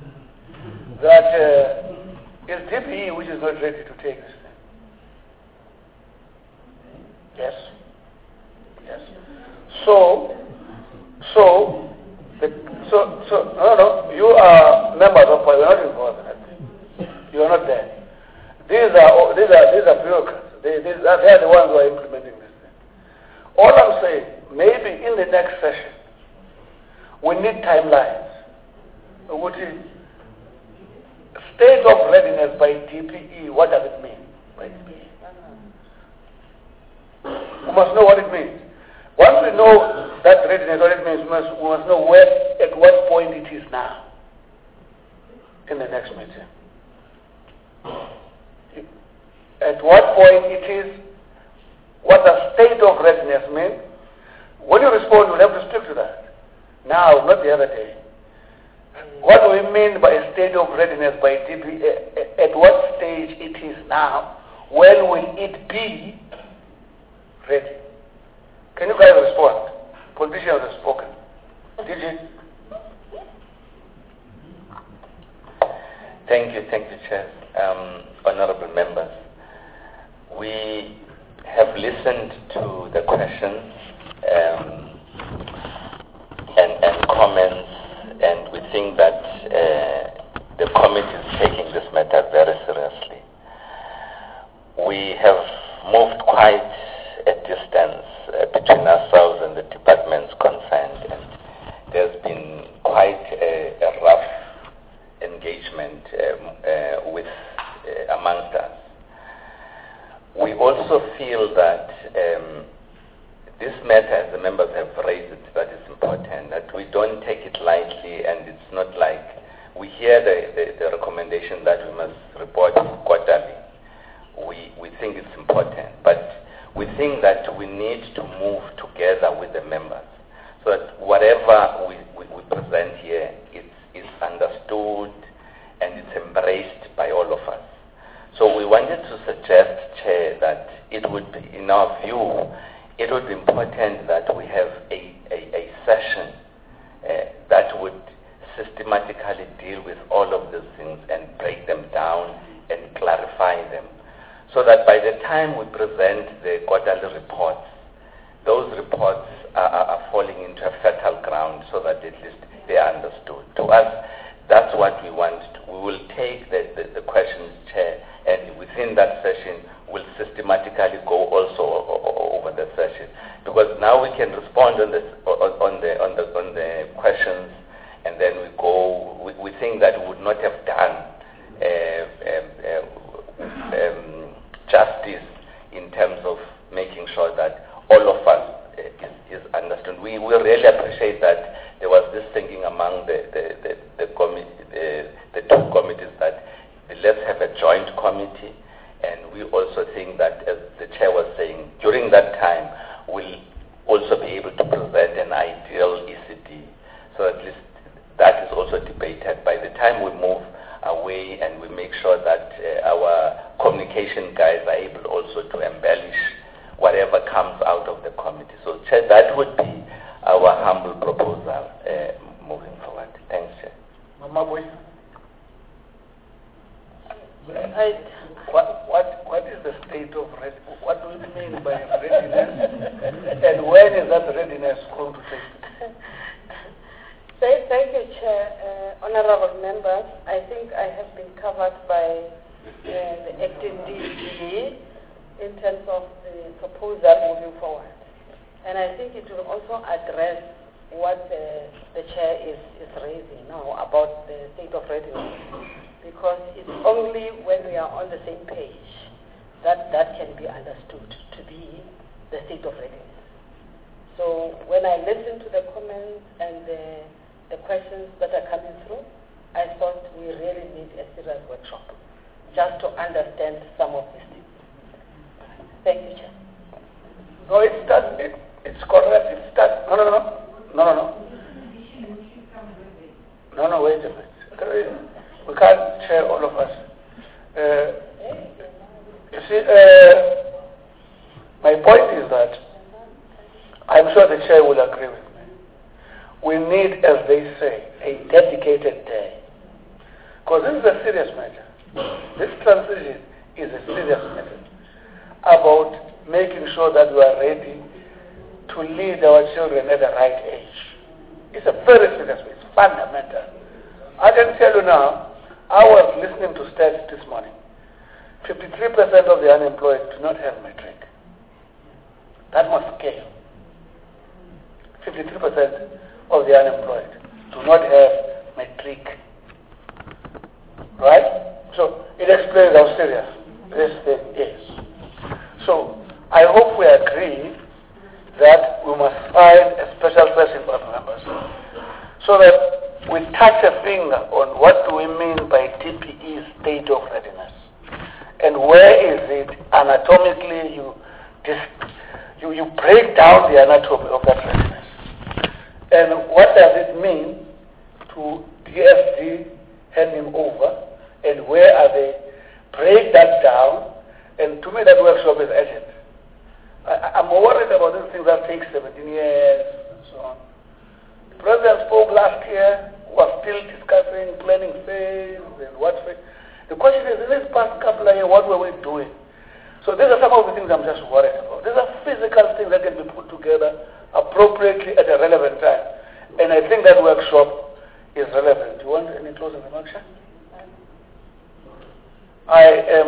that it's DPE which is not ready to take this thing. Yes. Yes. No, you are members of Parliament, you're not involved in that. You are not there. These are bureaucrats. They are the ones who are implementing this thing. All I'm saying, maybe in the next session, we need timelines. Which is state of readiness by DPE. What does it mean by DPE? We must know what it means. Once we know that readiness, what it means, we must know at what point it is now in the next meeting. At what point it is, what does state of readiness mean? When you respond, you'll have to stick to that. Now, not the other day. What do we mean by a state of readiness by DPE? At what stage it is now? When will it be ready? Can you guys respond? Politicians have spoken. Did you? Thank you, Chair. Honorable members, we have listened to the questions and comments, and we think that the committee is taking this matter very seriously. We have moved quite a distance between ourselves and the departments concerned, and there's been quite a rough engagement with amongst us. We also feel that this matter, as the members have raised it, that is important, that we don't take it lightly, and it's not like we hear the recommendation that we must report quarterly. We think it's important, but we think that we need to move together with the members so that whatever we present here is understood and it's embraced by all of us. So we wanted to suggest, Chair, that it would be, in our view, it would be important that we have a session that would systematically deal with all of these things and break them down and clarify them, so that by the time we present the quarterly reports, those reports are falling into a fertile ground so that at least they are understood. To us, that's what we want. We will take the question questions, Chair, and within that session, we'll systematically go also over the session, because now we can respond on the questions, and then we go. We think that we would not have done justice in terms of making sure that all of us is understood. We really appreciate that there was this thinking among the two committees that let's have a joint committee, and we also think that, as the chair was saying, during that time we'll also be able to present an ideal ECD, so at least that is also debated. By the time we move away and we make sure that our communication guys are able also to embellish whatever comes out of the committee. So, Chair, that would be our humble proposal moving forward. Thanks, Chair. Mama Boy. What is the state of readiness? What do we mean by readiness? And when is that readiness going to take place? Thank you, Chair. Honorable members, I think I have been covered by the acting DG in terms of the proposal moving forward. And I think it will also address what the Chair is raising now about the state of readiness. Because it's only when we are on the same page that can be understood to be the state of readiness. So when I listen to the comments and the questions that are coming through, I thought we really need a serious workshop just to understand some of these things. Thank you, Chair. No, it's correct. It starts. No, wait a minute. We can't share all of us. You see, my point is that I'm sure the Chair will agree with me. We need, as they say, a dedicated day. Because this is a serious matter. This transition is a serious matter about making sure that we are ready to lead our children at the right age. It's a very serious matter. It's fundamental. I can tell you now, I was listening to stats this morning. 53% of the unemployed do not have matric. That must scare you. 53% of the unemployed do not have matric. Right? So it explains how serious this thing is. So I hope we agree that we must find a special person for our members so that we touch a finger on what do we mean by TPE state of readiness, and where is it anatomically you break down the anatomy of that readiness, and what does it mean to DFD handing over, and where are they? Break that down, and to me that workshop is urgent. I'm worried about these things that take 17 years and so on. The President spoke last year, was still discussing planning phase and what phase. The question is, in this past couple of years, what were we doing? So these are some of the things I'm just worried about. These are physical things that can be put together appropriately at a relevant time. And I think that workshop is relevant. Do you want any closing remarks? I am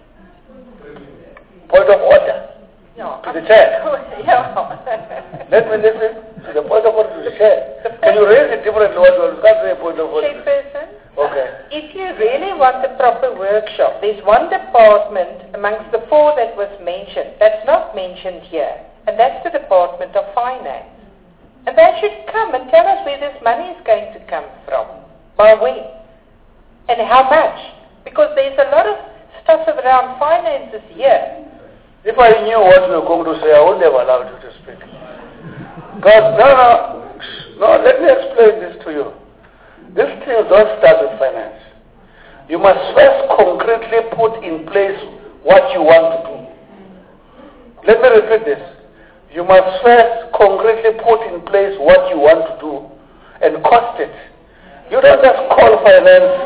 point of order. No, to the Chair. Let me listen to the point of order to the Chair. Can you raise it differently? You can't say point of order. Chairperson, okay. If you really want a proper workshop, there's one department amongst the four that was mentioned that's not mentioned here, and that's the Department of Finance. And they should come and tell us where this money is going to come from, by when, and how much. Because there's a lot of stuff around finances here. If I knew what you were going to say, I wouldn't have allowed you to speak. Because, no, let me explain this to you. These things don't start with finance. You must first concretely put in place what you want to do. Let me repeat this. You must first concretely put in place what you want to do and cost it. You don't just call finance.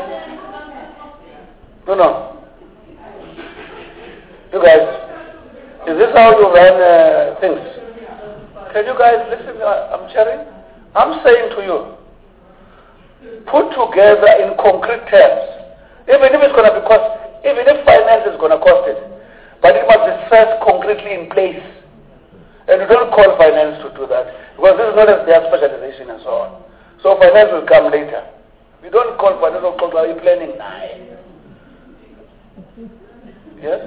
No. You guys, is this how you run things? Can you guys listen? I'm sharing. I'm saying to you, put together in concrete terms Even if it's going to be even if finance is going to cost it, but it must be first concretely in place. And you don't call finance to do that, because this is not their specialization and so on. So finance will come later. We don't call finance, are you planning now? Yes?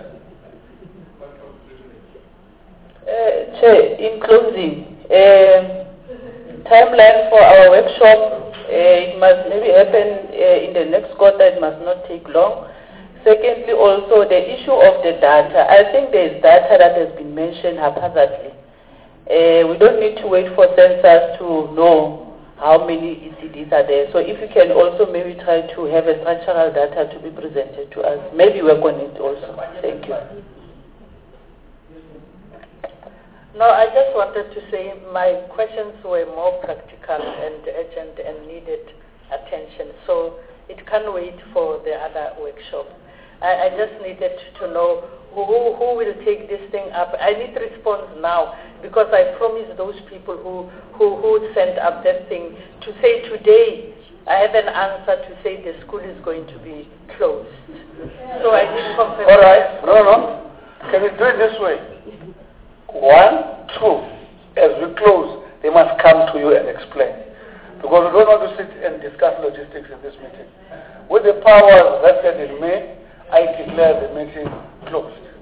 Chair, in closing, timeline for our workshop, it must maybe happen in the next quarter, it must not take long. Secondly, also the issue of the data. I think there is data that has been mentioned haphazardly. We don't need to wait for census to know how many ECDs are there. So if you can also maybe try to have a structural data to be presented to us, maybe work on it also. Thank you. No, I just wanted to say my questions were more practical and urgent and needed attention. So it can't wait for the other workshop. I just needed to know who will take this thing up. I need response now, because I promised those people who sent up that thing to say today I have an answer to say the school is going to be closed. So I need confirmation. All right. No. Can we do it this way? 1, 2, as we close, they must come to you and explain. Because we don't want to sit and discuss logistics in this meeting. With the powers vested in me, I declare the meeting closed.